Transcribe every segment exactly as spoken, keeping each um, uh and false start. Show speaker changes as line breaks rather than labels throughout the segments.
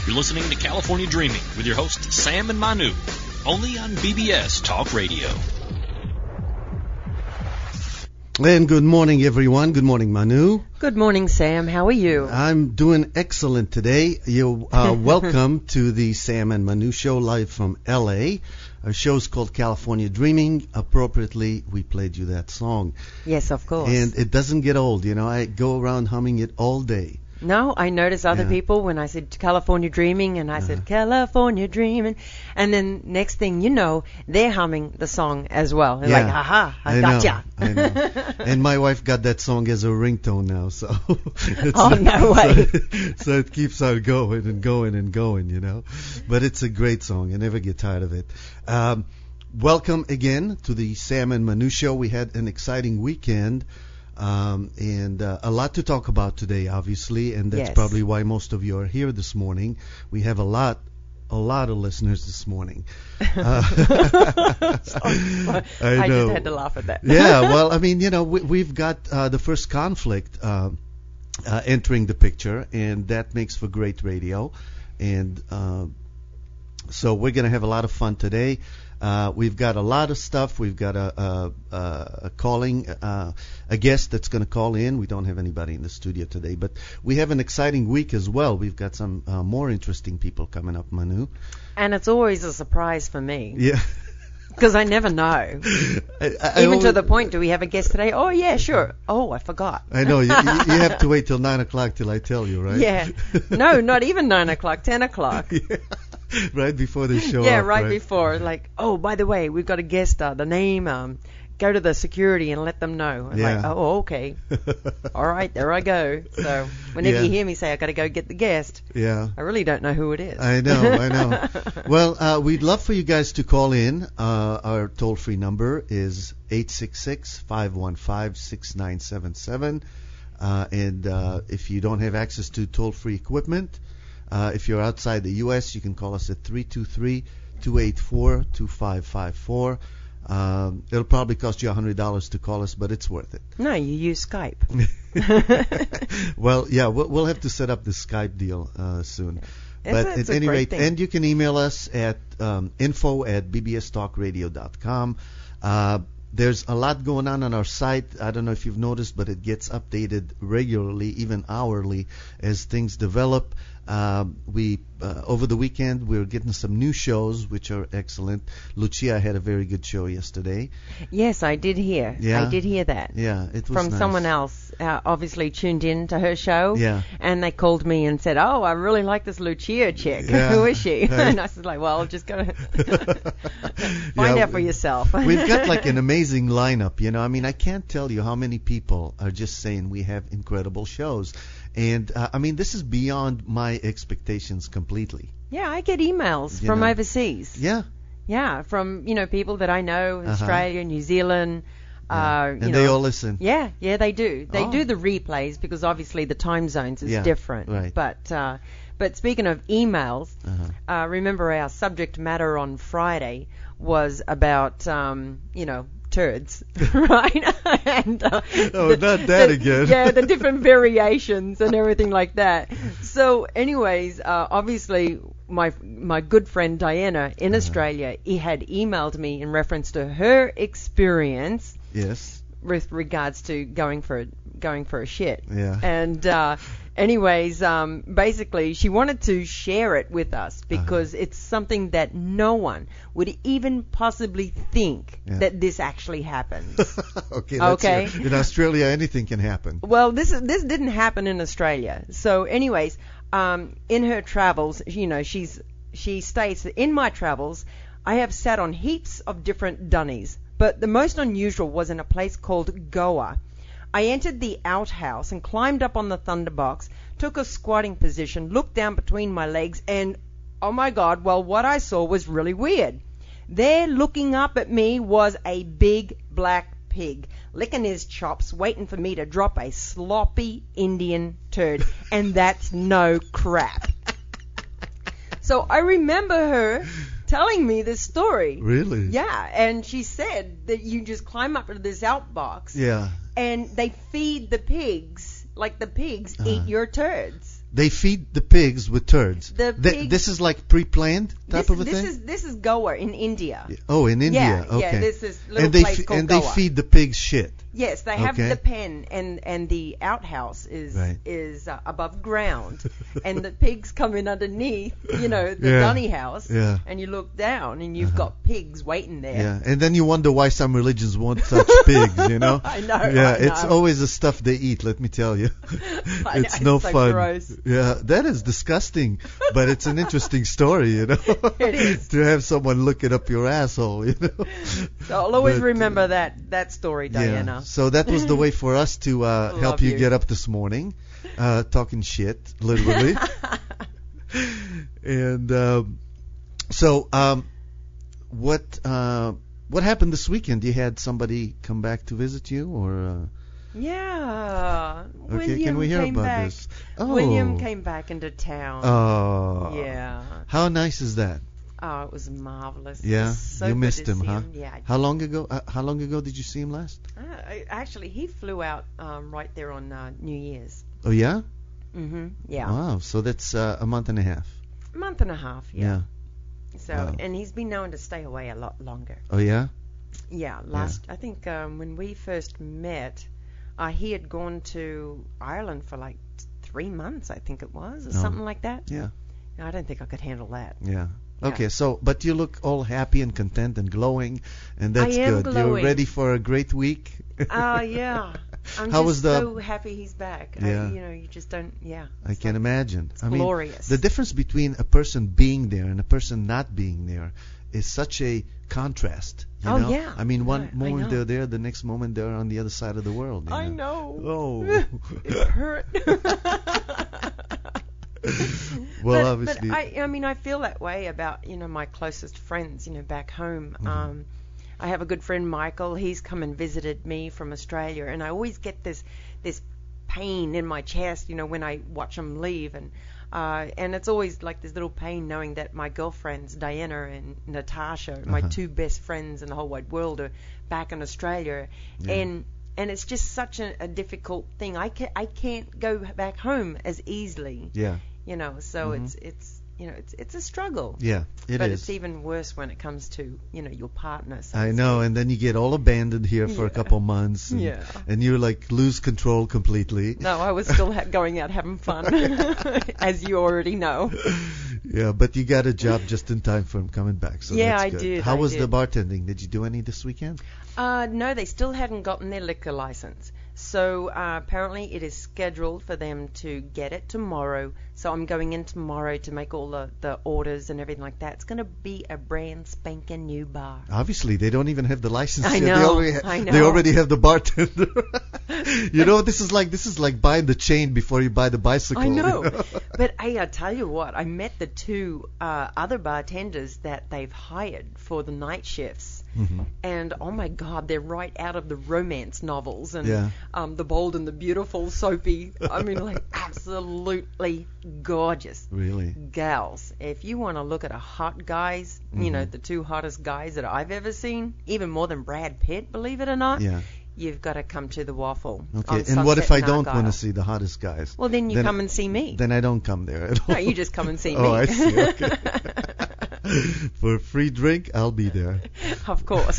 You're listening to California Dreaming with your hosts Sam and Manu, only on B B S Talk Radio.
And good morning, everyone. Good morning, Manu.
Good morning, Sam. How are you?
I'm doing excellent today. You're uh, welcome to the Sam and Manu Show live from L A. Our show's called California Dreaming. Appropriately, we played you that song.
Yes, of course.
And it doesn't get old. You know, I go around humming it all day.
No, I notice other
Yeah.
people when I said California Dreaming and I said California Dreaming, and then next thing you know, they're humming the song as well. They're
Yeah.
like, haha, I,
I
gotcha.
know, I know. And my wife got that song as a ringtone now, so it's
Oh, no way.
So, so it keeps on going and going and going, you know. But it's a great song. I never get tired of it. Um, welcome again to the Sam and Manu Show. We had an exciting weekend. Um, and uh, a lot to talk about today, obviously, and that's
Yes.
probably why most of you are here this morning. We have a lot, a lot of listeners this morning. Uh,
I,
I know.
just had to laugh at that.
Yeah, well, I mean, you know, we, we've got uh, the first conflict uh, uh, entering the picture, and that makes for great radio. And uh, so we're going to have a lot of fun today. Uh, we've got a lot of stuff. We've got a, a, a, a calling, uh, a guest that's going to call in. We don't have anybody in the studio today, but we have an exciting week as well. We've got some uh, more interesting people coming up, Manu.
And it's always a surprise for me
Yeah.
because I never know.
I, I
Even
always-
to the point, do we have a guest today? Oh, yeah, sure. Oh, I forgot.
I know. You, you you have to wait till nine o'clock till I tell you, right?
Yeah. No, not even nine o'clock, ten o'clock.
Yeah. Right before they show
Yeah,
up,
right, before. Like, oh, by the way, we've got a guest star. The name, um, go to the security and let them know. I'm
Yeah.
like, oh, okay. All right, there I go. So whenever
Yeah.
you hear me say I got to go get the guest,
Yeah.
I really don't know who it is.
I know, I know. Well, uh, we'd love for you guys to call in. Uh, our toll-free number is eight six six, five one five, six nine seven seven. Uh, and uh, if you don't have access to toll-free equipment, uh, if you're outside the U S, you can call us at three two three, two eight four, two five five four. Um, it'll probably cost you one hundred dollars to call us, but it's worth it.
No, you use Skype.
Well, yeah, we'll, we'll have to set up the Skype deal uh, soon.
It's
But
a- it's
at
a
any
great
rate,
thing.
and you can email us at um, info at b b s talk radio dot com. Uh, there's a lot going on on our site. I don't know if you've noticed, but it gets updated regularly, even hourly, as things develop. Um, we uh, over the weekend we're getting some new shows, which are excellent. Lucia had a very good show yesterday.
Yes, I did hear.
Yeah.
I did hear that.
Yeah, it was
From
nice.
someone else, uh, obviously tuned in to her show.
Yeah.
And they called me and said, oh, I really like this Lucia chick.
Yeah.
Who is she?
Right.
And I said, like, well, just go find
Yeah,
out for yourself.
We've got like an amazing lineup, you know. I mean, I can't tell you how many people are just saying we have incredible shows. And, uh, I mean, this is beyond my expectations completely.
Yeah, I get emails
You
from
know.
overseas.
Yeah.
Yeah, from, you know, people that I know,
Uh-huh.
Australia, New Zealand.
yeah.
Uh,
And
you
they
know,
all listen.
Yeah, yeah, they do. They
Oh.
do the replays because obviously the time zones is
Yeah,
different.
right.
But uh, but speaking of emails,
Uh-huh.
uh, remember our subject matter on Friday was about um, you know turds, right? and, uh,
Oh,
the-
not that
the-
again.
Yeah, the different variations and everything like that. So, anyways, uh, obviously. My my good friend Diana in
Uh-huh.
Australia, he had emailed me in reference to her experience
Yes.
with regards to going for a, going for a shit.
Yeah.
And uh, anyways, um, basically, she wanted to share it with us because it's something that no one would even possibly think
Yeah.
that this actually happens.
Okay. Let's
Okay.
hear. In Australia, anything can happen.
Well, this is, this didn't happen in Australia. So, anyways, um, in her travels, you know, she's she states that in my travels, I have sat on heaps of different dunnies, but the most unusual was in a place called Goa. I entered the outhouse and climbed up on the thunderbox, took a squatting position, looked down between my legs, and oh my God, well, what I saw was really weird. There, looking up at me, was a big black pig, licking his chops, waiting for me to drop a sloppy Indian turd. And that's no crap. So I remember her telling me this story.
Really?
Yeah, and she said that you just climb up into this outbox
Yeah.
and they feed the pigs, like the pigs
Uh-huh.
eat your turds.
They feed the pigs with turds.
The
Th-
pigs-
this is like pre-planned type
This,
of a
this
thing?
is this is Goa in India.
Oh, in India.
Yeah,
okay.
yeah, this is little
and they
place
fe-
called
and they
Goa.
feed the pigs shit.
Yes, they have
Okay.
the pen, and and the outhouse is
Right.
is uh, above ground, and the pigs come in underneath, you know, the
Yeah.
dunny house,
Yeah.
and you look down, and you've
Uh-huh.
got pigs waiting there.
Yeah, and then you wonder why some religions won't touch pigs, you know?
I know,
Yeah,
I
it's
know.
always the stuff they eat, let me tell you.
I know,
it's no
it's so
fun.
gross.
Yeah, that is disgusting, but it's an interesting story, you know?
It is.
To have someone looking up your asshole, you know?
So I'll always
But,
remember that that story, Diana.
Yeah. So that was the way for us to uh, help
Love
you,
you.
get up this morning, uh, talking shit, literally. and um, so, um, what uh, what happened this weekend? You had somebody come back to visit you, or uh,
Yeah.
okay?
William
Can we hear
came
about
back.
this? Oh,
William came back into town.
Oh,
Yeah.
How nice is that?
Oh, it was marvelous. It
Yeah,
was so
you
good
missed
to
him,
see
huh?
him. Yeah. I
How long ago? Uh, how long ago did you see him last?
Uh, I- actually, he flew out um, right there on uh, New Year's.
Oh yeah.
Mhm. Yeah.
Wow. So that's uh, a month and a half.
A month and a half. Yeah.
Yeah.
So,
Wow.
and he's been known to stay away a lot longer.
Oh yeah.
Yeah. Last, I think um, when we first met, uh, he had gone to Ireland for like t- three months. I think it was, or
Oh.
something like that.
Yeah.
I don't think I could handle that.
Yeah.
Yeah.
Okay, so but you look all happy and content and glowing, and that's
I am
good. You're
glowing.
ready for a great week.
Oh yeah. I'm
How
just
was the-
so happy he's back.
Yeah.
I, you know, you just don't. Yeah.
I
It's
can
like-
imagine.
It's
I mean,
glorious.
the difference between a person being there and a person not being there is such a contrast. You
Oh,
know?
yeah.
I mean, one
Yeah, I
moment
know.
they're there, the next moment they're on the other side of the world. you
I
know.
know.
Oh.
It hurt.
Well,
but,
obviously.
But I, I mean, I feel that way about, you know, my closest friends, you know, back home.
Mhm.
Um, I have a good friend, Michael. He's come and visited me from Australia, and I always get this this pain in my chest, you know, when I watch him leave, and uh, and it's always like this little pain knowing that my girlfriends, Diana and Natasha, my
Uh-huh.
two best friends in the whole wide world, are back in Australia,
Yeah.
and and it's just such a, a difficult thing. I can I can't go back home as easily.
Yeah.
You know, so
Mhm.
it's it's you know it's it's a struggle.
Yeah. It
but
is.
it's even worse when it comes to you know your partner. So
I
to
know,
speak.
and then you get all abandoned here for a
Yeah.
couple months, and,
Yeah.
and you like lose control completely.
No, I was still ha- going out having fun, as you already know.
Yeah, but you got a job just in time for him coming back, so
Yeah,
that's
I
good.
did,
How
I
was the
did.
bartending? Did you do any this weekend?
Uh, no, they still hadn't gotten their liquor license. So uh, apparently it is scheduled for them to get it tomorrow. So I'm going in tomorrow to make all the, the orders and everything like that. It's going to be a brand spanking new bar.
Obviously, they don't even have the license
I
yet. They
know,
already, ha-
I
they
know.
already have the bartender. You know, this is like this is like buying the chain before you buy the bicycle.
I
you
know. But hey, I tell you what, I met the two uh, other bartenders that they've hired for the night shifts.
Mhm.
And oh my God, they're right out of the romance novels and
Yeah.
um, The Bold and the Beautiful, soapy. I mean, like absolutely gorgeous
Really?
gals. If you want to look at a hot guys, you know,
Mhm.
the two hottest guys that I've ever seen, even more than Brad Pitt, believe it or not,
Yeah.
you've got to come to the Waffle.
Okay.
on
And what if
Sunset
I
and
don't want
Argyle.
to see the hottest guys?
Well, then you
Then-
come and see me.
Then I don't come there at all.
No, you just come and see me.
Oh, I see. Okay. For a free drink, I'll be there.
Of course.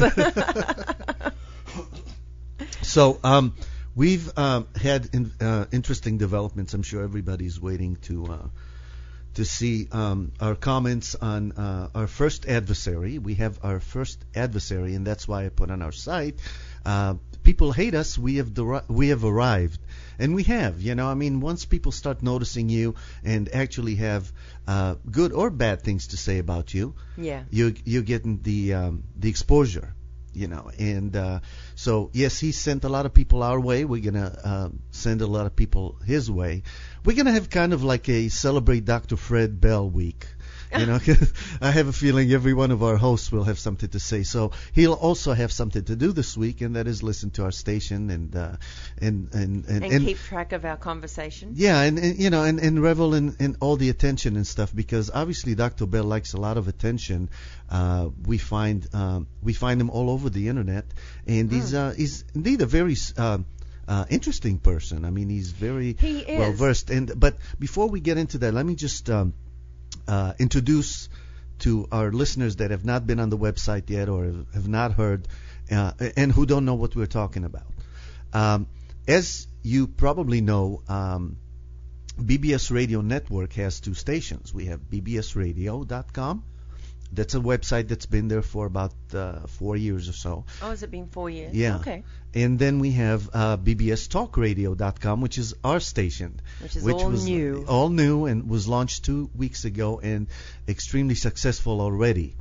So, um, we've um, had in, uh, interesting developments. I'm sure everybody's waiting to uh, to see um, our comments on uh, our first adversary. We have our first adversary, and that's why I put on our site. Uh, people hate us. We have deri- we have arrived, and we have. You know, I mean, once people start noticing you and actually have uh, good or bad things to say about you,
Yeah.
you you're getting the um, the exposure, you know. And uh, so yes, he sent a lot of people our way. We're gonna uh, send a lot of people his way. We're gonna have kind of like a celebrate Doctor Fred Bell week. You know, I have a feeling every one of our hosts will have something to say. So he'll also have something to do this week, and that is listen to our station and uh, and, and and
And, keep track of our conversation.
yeah, and, and you know, and, and revel in, in all the attention and stuff, because obviously Doctor Bell likes a lot of attention. Uh, we find um, we find him all over the internet, and he's
Mm.
uh, he's indeed a very uh, uh, interesting person. I mean, he's very
He is.
well versed. And but before we get into that, let me just um, uh, introduce to our listeners that have not been on the website yet or have not heard uh, and who don't know what we're talking about. Um, as you probably know, um, B B S Radio Network has two stations. We have b b s radio dot com. That's a website that's been there for about uh, four years or so.
Oh, has it been four years?
Yeah.
Okay.
And then we have uh, b b s talk radio dot com, which is our station.
Which is
which
all
was
new.
All new and was launched two weeks ago and extremely successful already.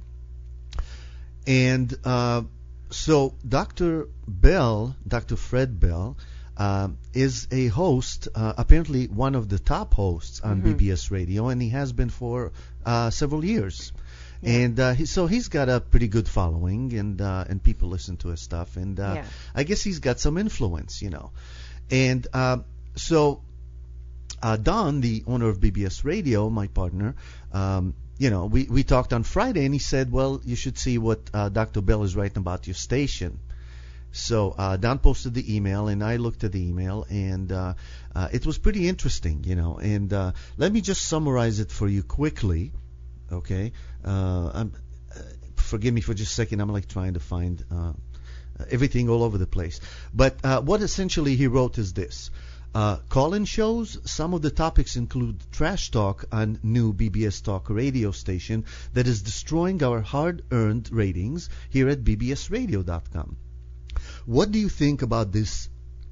And uh, so Doctor Bell, Doctor Fred Bell, um, is a host, uh, apparently one of the top hosts on
Mm-hmm.
B B S Radio, and he has been for uh, several years.
Yeah.
And uh, he, so he's got a pretty good following, and uh, and people listen to his stuff. And uh,
Yeah.
I guess he's got some influence, you know. And uh, so uh, Don, the owner of B B S Radio, my partner, um, you know, we, we talked on Friday, and he said, well, you should see what uh, Doctor Bell is writing about your station. So uh, Don posted the email, and I looked at the email, and uh, uh, it was pretty interesting, you know. And uh, let me just summarize it for you quickly, okay? Uh, I'm, uh, forgive me for just a second. I'm like trying to find uh, everything all over the place. But uh, what essentially he wrote is this. Uh, call-in shows. Some of the topics include trash talk on new B B S Talk radio station that is destroying our hard-earned ratings here at b b s radio dot com. What do you think about this?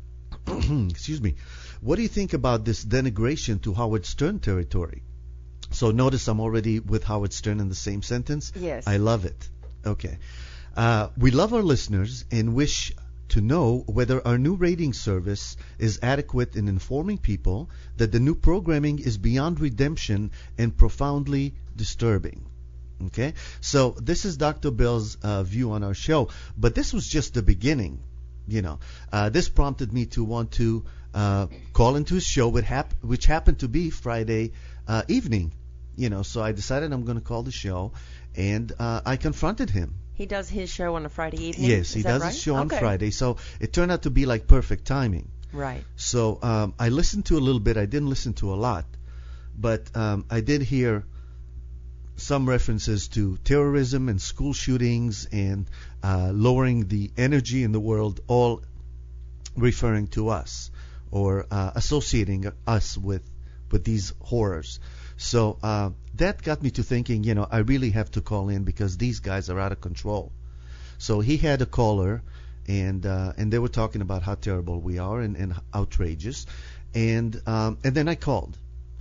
Excuse me. What do you think about this denigration to Howard Stern territory? So notice I'm already with Howard Stern in the same sentence.
Yes.
I love it. Okay. Uh, we love our listeners and wish to know whether our new rating service is adequate in informing people that the new programming is beyond redemption and profoundly disturbing. Okay? So this is Doctor Bell's uh, view on our show, but this was just the beginning. You know, uh, this prompted me to want to uh, call into his show, which, hap- which happened to be Friday uh, evening. You know, so I decided I'm going to call the show, and uh, I confronted him.
He does his show on a Friday evening?
Yes,
Is
he
that
does
right?
his show on
Okay.
Friday, so it turned out to be like perfect timing.
Right.
So um, I listened to a little bit. I didn't listen to a lot, but um, I did hear some references to terrorism and school shootings and uh, lowering the energy in the world, all referring to us or uh, associating us with with these horrors. So uh, that got me to thinking, you know, I really have to call in because these guys are out of control. So he had a caller, and uh, and they were talking about how terrible we are and, and outrageous, and um, and then I called.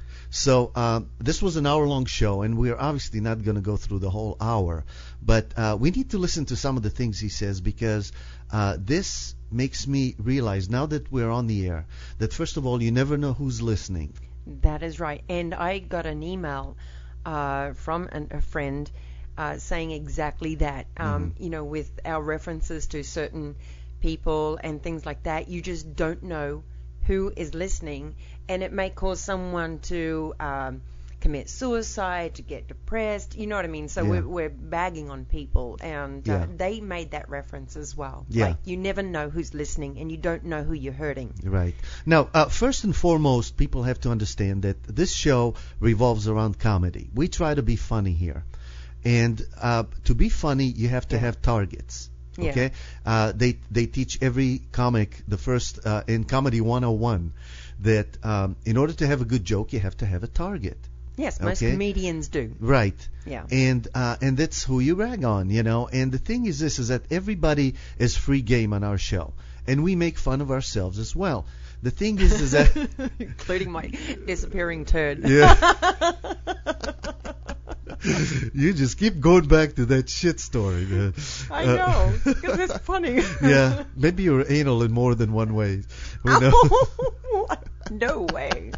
So uh, this was an hour-long show, and we're obviously not going to go through the whole hour, but uh, we need to listen to some of the things he says because uh, this makes me realize now that we're on the air that first of all, you never know who's listening.
That is right. And I got an email uh, from an, a friend uh, saying exactly that. Um,
Mm-hmm.
You know, with our references to certain people and things like that, you just don't know who is listening, and it may cause someone to um, commit suicide, to get depressed. You know what I mean? So
Yeah.
we're, we're bagging on people, and uh,
Yeah.
they made that reference as well.
Yeah.
Like, you never know who's listening, and you don't know who you're hurting.
Right. Now, uh, first and foremost, people have to understand that this show revolves around comedy. We try to be funny here. And uh, to be funny, you have to
Yeah.
have targets.
Yeah.
Okay? Uh, they they teach every comic the first uh, in Comedy one oh one that um, in order to have a good joke, you have to have a target.
Yes, most
Okay.
comedians do.
Right.
Yeah.
And uh, and that's who you rag on, you know. And the thing is this, is that everybody is free game on our show. And we make fun of ourselves as well. The thing is, is that...
Including my disappearing turd.
Yeah. You just keep going back to that shit story. man.
I
Uh,
know, because it's funny.
Yeah, maybe you're anal in more than one way. Who knows?
No way.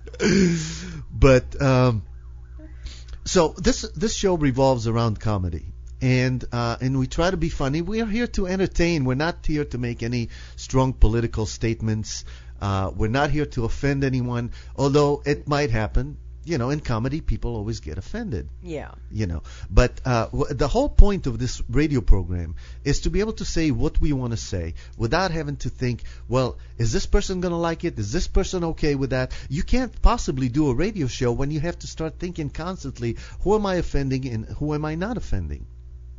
But um, so this this show revolves around comedy, and uh, and we try to be funny. We are here to entertain. We're not here to make any strong political statements. Uh, we're not here to offend anyone, although it might happen. you know, in comedy, people always get offended.
Yeah.
You know, but uh, w- the whole point of this radio program is to be able to say what we want to say without having to think, well, is this person going to like it? Is this person okay with that? You can't possibly do a radio show when you have to start thinking constantly, who am I offending and who am I not offending?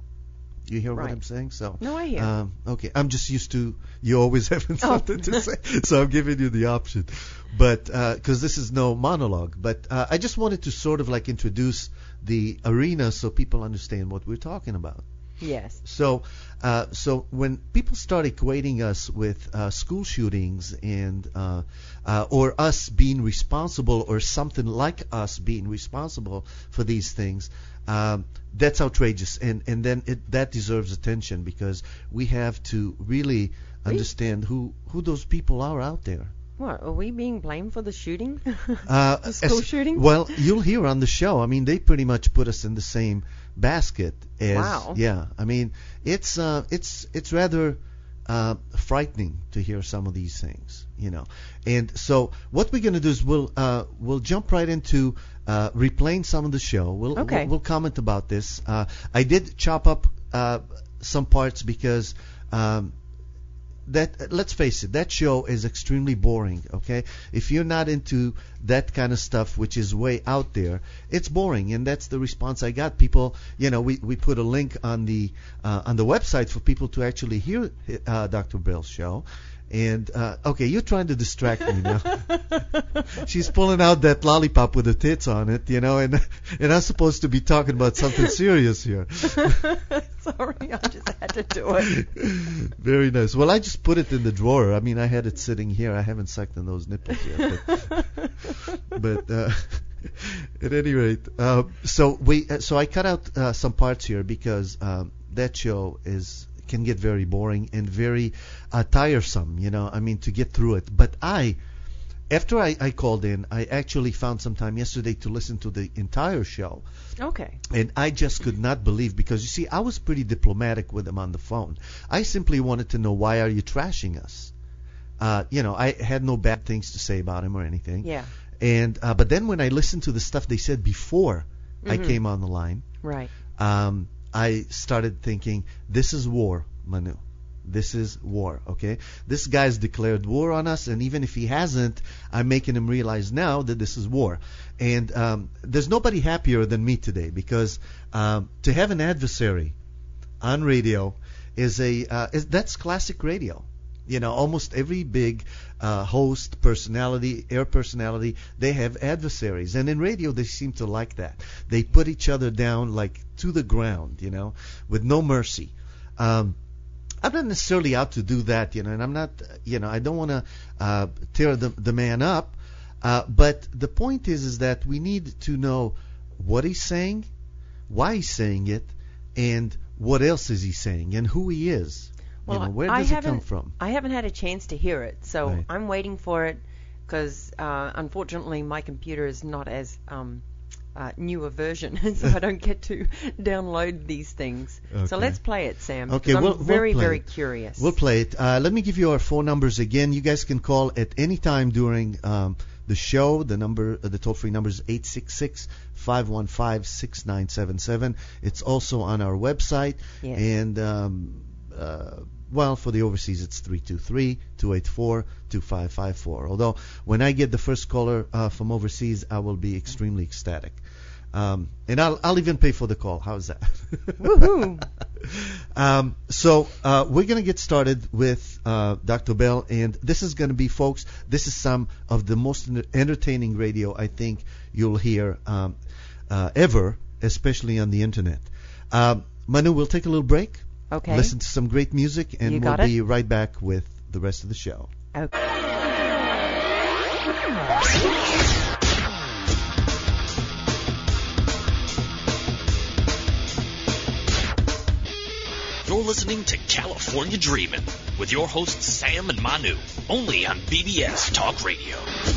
You hear
Right.
what I'm saying? So
No, I hear.
Um, okay, I'm just used to you always having something to say, so I'm giving you the option. But because this is no monologue, but uh, I just wanted to sort of like introduce the arena so people understand what we're talking about.
Yes.
So, uh, so when people start equating us with uh, school shootings and uh, uh, or us being responsible or something like us being responsible for these things, um, that's outrageous, and and then it, that deserves attention because we have to really understand who who those people are out there.
What, are we being blamed for the shooting?
Uh,
The school
as-
shooting?
Well, you'll hear on the show. I mean, they pretty much put us in the same basket as.
Wow.
Yeah. I mean, it's uh, it's it's rather uh, frightening to hear some of these things, you know. And so what we're going to do is we'll uh, we'll jump right into uh, replaying some of the show. We'll
Okay.
we'll, we'll comment about this. Uh, I did chop up uh, some parts because. Um, That let's face it, that show is extremely boring. Okay, if you're not into that kind of stuff, which is way out there, it's boring, and that's the response I got. People, you know, we, we put a link on the uh, on the website for people to actually hear uh, Doctor Bell's show. And uh, okay, you're trying to distract me now. She's pulling out that lollipop with the tits on it, you know, and and I'm supposed to be talking about something serious here.
Sorry, I just had to do it.
Very nice. Well, I just put it in the drawer. I mean, I had it sitting here. I haven't sucked on those nipples yet. But, but uh, at any rate, uh, so we uh, so I cut out uh, some parts here because um, that show is can get very boring and very uh, tiresome. You know, I mean, to get through it. But I. After I, I called in, I actually found some time yesterday to listen to the entire show.
Okay.
And I just could not believe, because, you see, I was pretty diplomatic with him on the phone. I simply wanted to know, why are you trashing us? Uh, you know, I had no bad things to say about him or anything.
Yeah.
And uh, but then when I listened to the stuff they said before I
Mhm.
came on the line,
Right.
um, I started thinking, this is war, Manu. This is war, okay? This guy's declared war on us, and even if he hasn't, I'm making him realize now that this is war. And um, there's nobody happier than me today, because um, to have an adversary on radio is a uh, is, that's classic radio. You know, almost every big uh, host, personality, air personality, they have adversaries. And in radio, they seem to like that. They put each other down like to the ground, you know, with no mercy. Um, I'm not necessarily out to do that, you know, and I'm not, you know, I don't want to uh, tear the, the man up. Uh, but the point is, is that we need to know what he's saying, why he's saying it, and what else is he saying, and who he is.
Well,
you know, where
I
does it
haven't,
come from?
I haven't had a chance to hear it, so
Right.
I'm waiting for it because, uh, unfortunately, my computer is not as um, uh, new a version, so I don't get to download these things. So
Okay.
let's play it, Sam.
Okay,
'cause I'm
we'll- we'll
very,
play
very
it.
curious.
We'll play it. Uh, let me give you our phone numbers again. You guys can call at any time during um, the show. The number, uh, the toll-free number is eight six six, five one five, six nine seven seven. It's also on our website.
Yes.
And, um, uh, well, for the overseas, it's three two three, two eight four, two five five four. Although, when I get the first caller uh, from overseas, I will be extremely ecstatic. Um, and I'll, I'll even pay for the call. How's that?
Woohoo!
Um, so uh, we're going to get started with uh, Doctor Bell, and this is going to be, folks, this is some of the most entertaining radio I think you'll hear um, uh, ever, especially on the internet. Um, Manu, we'll take a little break,
Okay.
listen to some great music, and
You
we'll
got it.
be right back with the rest of the show.
Okay.
You're listening to California Dreamin' with your hosts Sam and Manu, only on B B S Talk Radio.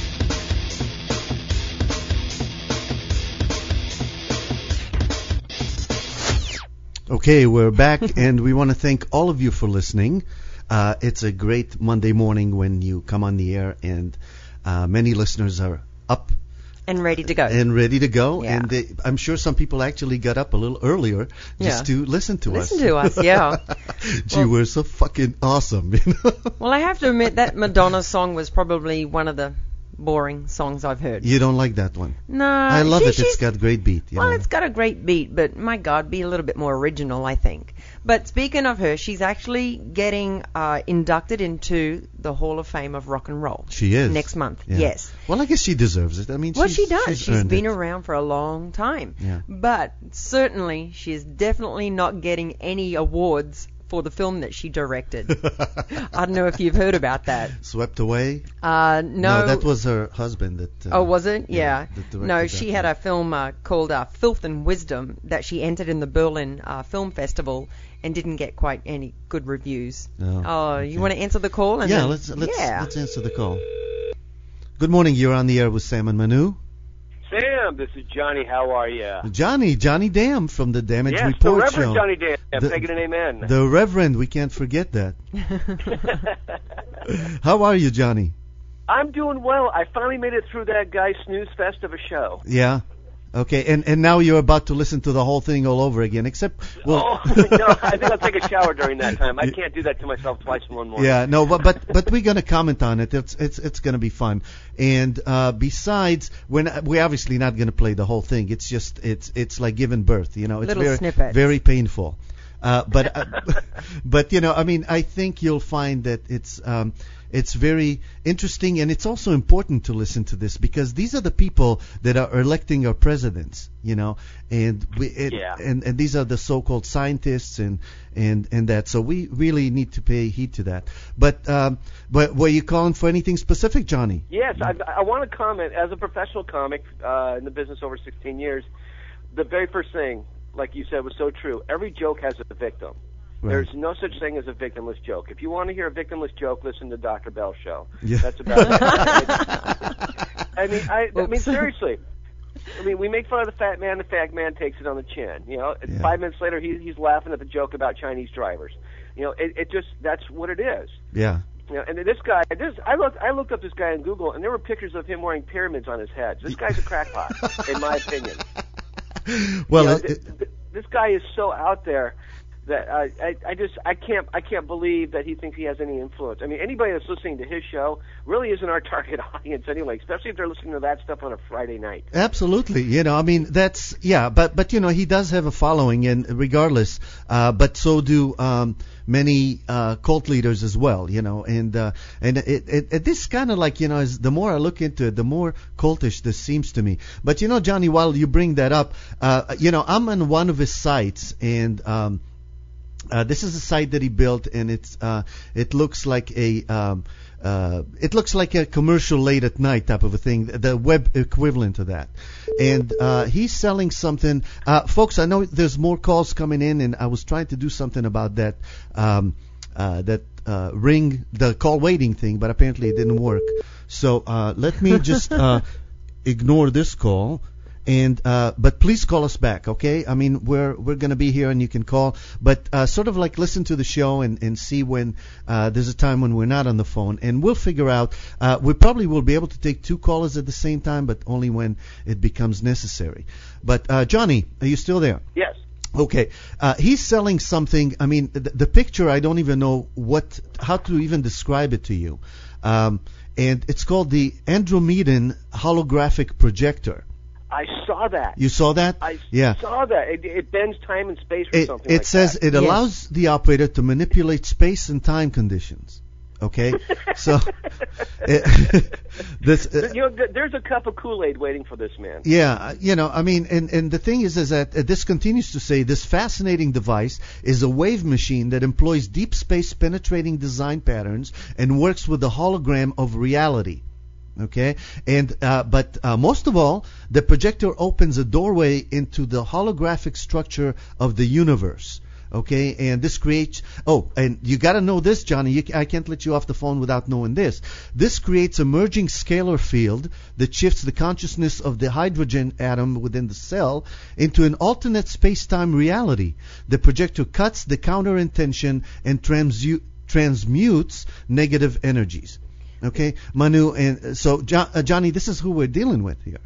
Okay, we're back, and we want to thank all of you for listening. Uh, it's a great Monday morning when you come on the air, and uh, many listeners are up
And ready to go.
And ready to go.
Yeah.
And they, I'm sure some people actually got up a little earlier just
Yeah.
to listen to
Listen
us.
to us, yeah.
Gee,
Well-
we're so fucking awesome. You know?
Well, I have to admit that Madonna song was probably one of the boring songs I've heard.
You don't like that one?
No,
I love
she-
it. It's
she's-
got great beat. You
Well,
know?
it's got a great beat, but my God, be a little bit more original, I think. But speaking of her, she's actually getting uh, inducted into the Hall of Fame of Rock and Roll.
She is.
Next month,
Yeah.
yes.
Well, I guess she deserves it. I mean,
Well,
she's,
she does.
She's,
She's
earned
been
it.
around for a long time.
Yeah.
But certainly, she is definitely not getting any awards for the film that she directed. I don't know if you've heard about that.
Swept Away?
Uh, no.
that was her husband. That. Uh,
Oh, was it? Yeah.
that directed
No,
that
she had
one.
a film uh, called uh, Filth and Wisdom that she entered in the Berlin uh, Film Festival and didn't get quite any good reviews.
Oh,
Oh,
okay.
you want to answer the call? And
Yeah,
then-
let's let's
yeah.
let's answer the call. Good morning. You're on the air with Sam and Manu.
Sam, this is Johnny. How are you?
Johnny, Johnny Dam from the Damage
Yes, the
Report
Reverend
Show.
Johnny Dan.
The-
Take it an amen.
The Reverend, we can't forget that. How are you, Johnny?
I'm doing well. I finally made it through that guy's snooze fest of a show.
Yeah. Okay, and and now you're about to listen to the whole thing all over again, except well.
Oh, no, I think I'll take a shower during that time. I can't do that to myself twice in one morning.
Yeah, no, but but but we're gonna comment on it. It's it's it's gonna be fun. And uh, besides, we're not, we're obviously not gonna play the whole thing. It's just it's it's like giving birth. You know, it's
Little
very
snippets.
very painful. Uh, but uh, but you know, I mean, I think you'll find that it's um, it's very interesting, and it's also important to listen to this because these are the people that are electing our presidents. You know, and we it,
Yeah.
and and these are the so-called scientists and and and that. So we really need to pay heed to that. But um, but were you calling for anything specific, Johnny?
Yes, I, I want to comment. As a professional comic uh, in the business over sixteen years, the very first thing, like you said, was so true. Every joke has a victim.
Right.
There's no such thing as a victimless joke. If you want to hear a victimless joke, listen to Doctor Bell's show.
Yeah.
That's about it. I mean, I, I mean,
Oops.
seriously. I mean, we make fun of the fat man. The fat man takes it on the chin. You know,
Yeah.
five minutes later, he, he's laughing at the joke about Chinese drivers. You know, it, it just that's what it is.
Yeah.
You know, and this guy, this I looked, I looked up this guy on Google, and there were pictures of him wearing pyramids on his head. This guy's a crackpot, in my opinion.
Well,
You know,
it,
th- th- this guy is so out there that I, I, I just, I can't, I can't believe that he thinks he has any influence. I mean, anybody that's listening to his show really isn't our target audience anyway, especially if they're listening to that stuff on a Friday night.
absolutely. You know, I mean, that's yeah, but but you know, he does have a following, and regardless, uh, but so do um, many uh, cult leaders as well. You know, and uh, and it, it, it this kind of like you know, is the more I look into it, the more cultish this seems to me. But you know, Johnny, while you bring that up, uh, you know, I'm on one of his sites, and um, Uh, this is a site that he built, and it's uh, it looks like a um, uh, it looks like a commercial late at night type of a thing, the web equivalent to that. And uh, he's selling something, uh, folks. I know there's more calls coming in, and I was trying to do something about that um, uh, that uh, ring the call waiting thing, but apparently it didn't work. So uh, let me just uh, ignore this call. And uh, but please call us back, okay? I mean, we're we're gonna be here, and you can call, but uh, sort of like listen to the show and, and see when uh, there's a time when we're not on the phone, and we'll figure out. Uh, we probably will be able to take two callers at the same time, but only when it becomes necessary. But uh, Johnny, are you still there?
Yes.
Okay, uh, he's selling something. I mean, the, the picture, I don't even know what, how to even describe it to you. Um, and it's called the Andromedan holographic projector.
I saw that.
You saw that?
I
Yeah.
saw that. It, it bends time and space or
It,
something
it
like
says
that.
it
Yes.
allows the operator to manipulate space and time conditions. Okay, so it, this. Uh,
You know, th- there's a cup of Kool-Aid waiting for this man.
Yeah, you know, I mean, and, and the thing is, is that uh, this continues to say this fascinating device is a wave machine that employs deep space penetrating design patterns and works with the hologram of reality. Okay, and uh, but uh, most of all, the projector opens a doorway into the holographic structure of the universe. Okay, and this creates. Oh, and you got to know this, Johnny. You, I can't let you off the phone without knowing this. This creates a merging scalar field that shifts the consciousness of the hydrogen atom within the cell into an alternate space-time reality. The projector cuts the counter-intention and transmu- transmutes negative energies. Okay, Manu, and so jo- uh, Johnny, this is who we're dealing with here.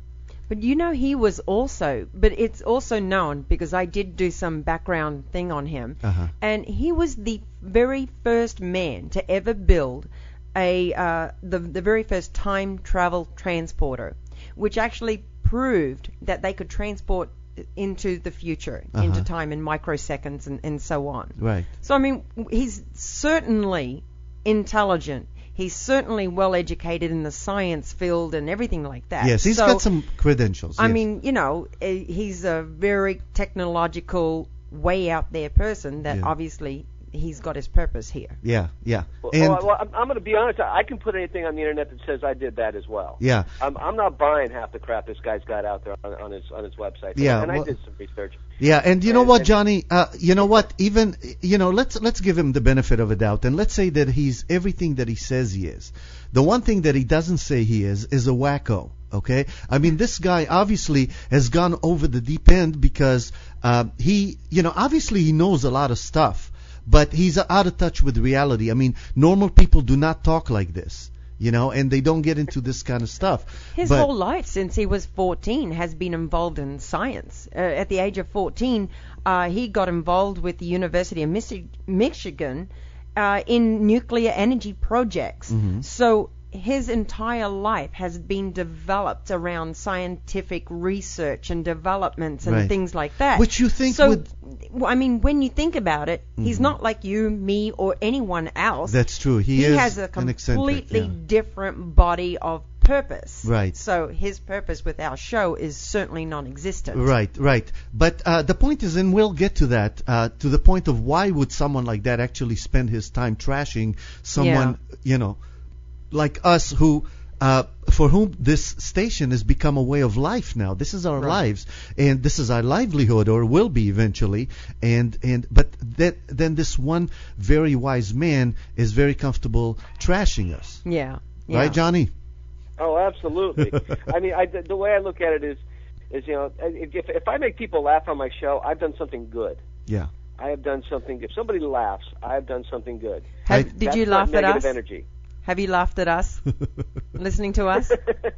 But you know, he was also, but it's also known because I did do some background thing on him,
Uh-huh.
and he was the very first man to ever build a uh, the the very first time travel transporter, which actually proved that they could transport into the future,
Uh-huh.
into time in microseconds and, and so on.
Right.
So I mean, he's certainly intelligent. He's certainly well educated in the science field and everything like that.
Yes, he's
so,
got some credentials.
I
yes.
mean, you know, eh, he's a very technological, way out there person that
Yeah.
obviously he's got his purpose here.
Yeah, yeah.
Well,
And
well, well, I'm, I'm going to be honest. I can put anything on the internet that says I did that as well.
yeah,
I'm, I'm not buying half the crap this guy's got out there on, on his on his website.
Yeah,
and
well-
I did some research.
yeah. And you know
And-
what,
and-
Johnny? Uh, you know what? Even you know, let's let's give him the benefit of a doubt, and let's say that he's everything that he says he is. The one thing that he doesn't say he is is a wacko. Okay, I mean, this guy obviously has gone over the deep end because uh, he, you know, obviously he knows a lot of stuff, but he's out of touch with reality. I mean, normal people do not talk like this, you know, and they don't get into this kind of stuff.
His
but,
whole life since he was fourteen has been involved in science. Uh, at the age of fourteen, uh, he got involved with the University of Michi- Michigan uh, in nuclear energy projects.
Mm-hmm.
So his entire life has been developed around scientific research and developments and
Right.
things like that.
Which you think
so,
would-
w- I mean, when you think about it, he's
Mhm.
not like you, me, or anyone else.
That's true. He,
He
is
has a
an eccentric.
completely
Yeah.
different body of purpose.
Right.
So his purpose with our show is certainly non-existent.
Right, right. But uh, the point is, and we'll get to that, uh, to the point of why would someone like that actually spend his time trashing someone, you know, like us who, uh, for whom this station has become a way of life now. This is our
Right.
lives, and this is our livelihood, or will be eventually. And and but that then this one very wise man is very comfortable trashing us,
Yeah. yeah.
right, Johnny?
Oh, absolutely. I mean, I, the, the way I look at it is, is you know, if if I make people laugh on my show, I've done something good.
Yeah.
I have done something. If somebody laughs, I have done something good.
Have,
I-
did
That's
you
not
laugh at
negative
us?
energy.
Have you laughed at us? Listening to us?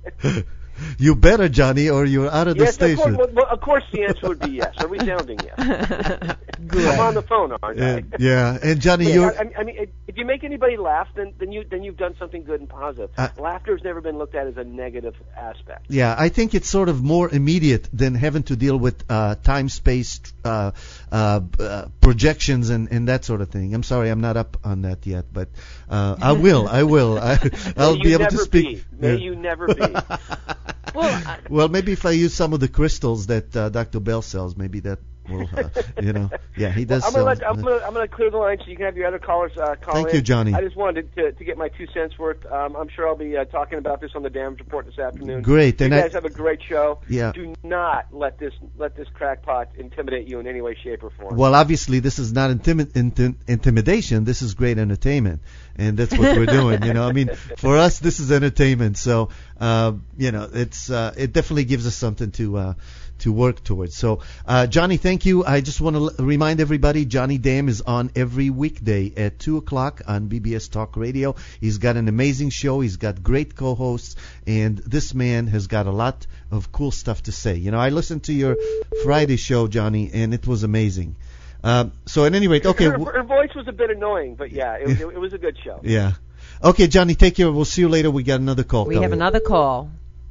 You better, Johnny, or you're out of the
Yes, of course,
station.
well, well, of course the answer would be yes. A resounding yes. I'm on the phone, aren't I?
And, yeah, and Johnny,
Yeah,
you're
I, I mean, if you make anybody laugh, then then you then you've done something good and positive.
Uh,
Laughter has never been looked at as a negative aspect.
yeah, I think it's sort of more immediate than having to deal with uh, time, space, uh, uh, uh, projections, and, and that sort of thing. I'm sorry, I'm not up on that yet, but uh, I will. I will. I, I'll
May
be
you
able to
never
speak.
Be. May
Yeah.
you never be.
Well, I-
Well, maybe if I use some of the crystals that uh, Doctor Bell sells, maybe that will, uh, you know, yeah, he does
I'm
sell.
gonna, let, I'm gonna I'm gonna clear the line so you can have your other callers uh, call
Thank
in.
you, Johnny.
I just wanted to, to get my two cents worth. Um, I'm sure I'll be uh, talking about this on the Damage Report this afternoon.
Great,
You
and I-
guys have a great show.
Yeah.
Do not let this let this crackpot intimidate you in any way, shape, or form.
Well, obviously, this is not intimi- inti- intimidation. This is great entertainment, and that's what we're doing. You know, I mean, for us, this is entertainment. So, uh, you know, it's uh, it definitely gives us something to uh, to work towards. So, uh, Johnny, thank you. I just want to l- remind everybody, Johnny Dam is on every weekday at two o'clock on B B S Talk Radio. He's got an amazing show. He's got great co-hosts, and this man has got a lot of cool stuff to say. You know, I listened to your Friday show, Johnny, and it was amazing. Um, so at any rate, okay.
her,
w-
her voice was a bit annoying, but yeah, it, it, it was a good show.
Yeah. Okay, Johnny, take care. We'll see you later. We got another call
we
coming.
have another call.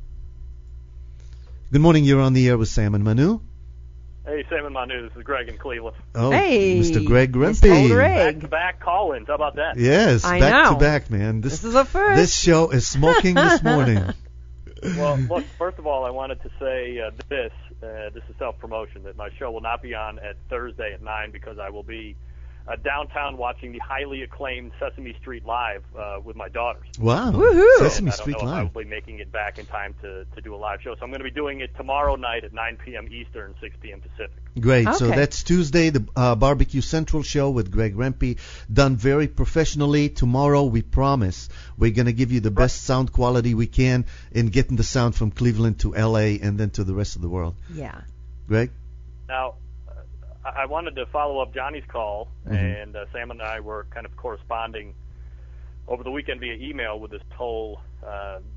Good morning. You're on the air with Sam and Manu.
Hey, Sam and Manu, this is Greg in Cleveland.
Oh,
Hey,
Mister Greg
Mister
Rempe.
Greg.
Back-to-back call-ins, how about that?
Yes,
I
back
know.
to back, man. This,
This is a first.
This show is smoking this morning.
Well, look, first of all, I wanted to say uh, this. Uh, this is self-promotion, that my show will not be on at Thursday at nine because I will be uh, downtown watching the highly acclaimed Sesame Street Live uh, with my daughters.
Wow.
Woohoo.
Sesame
And I don't
Street
know if I
Live.
will be making it back in time to, to do a live show. So I'm going to be doing it tomorrow night at nine p.m. Eastern, six p.m. Pacific.
Great. So
Okay.
that's Tuesday, the uh, Barbecue Central show with Greg Rempe, done very professionally. Tomorrow, we promise, we're going to give you the best sound quality we can in getting the sound from Cleveland to L A and then to the rest of the world.
Yeah.
Greg?
Now, uh, I I wanted to follow up Johnny's call,
Mhm.
and uh, Sam and I were kind of corresponding over the weekend via email with this whole uh,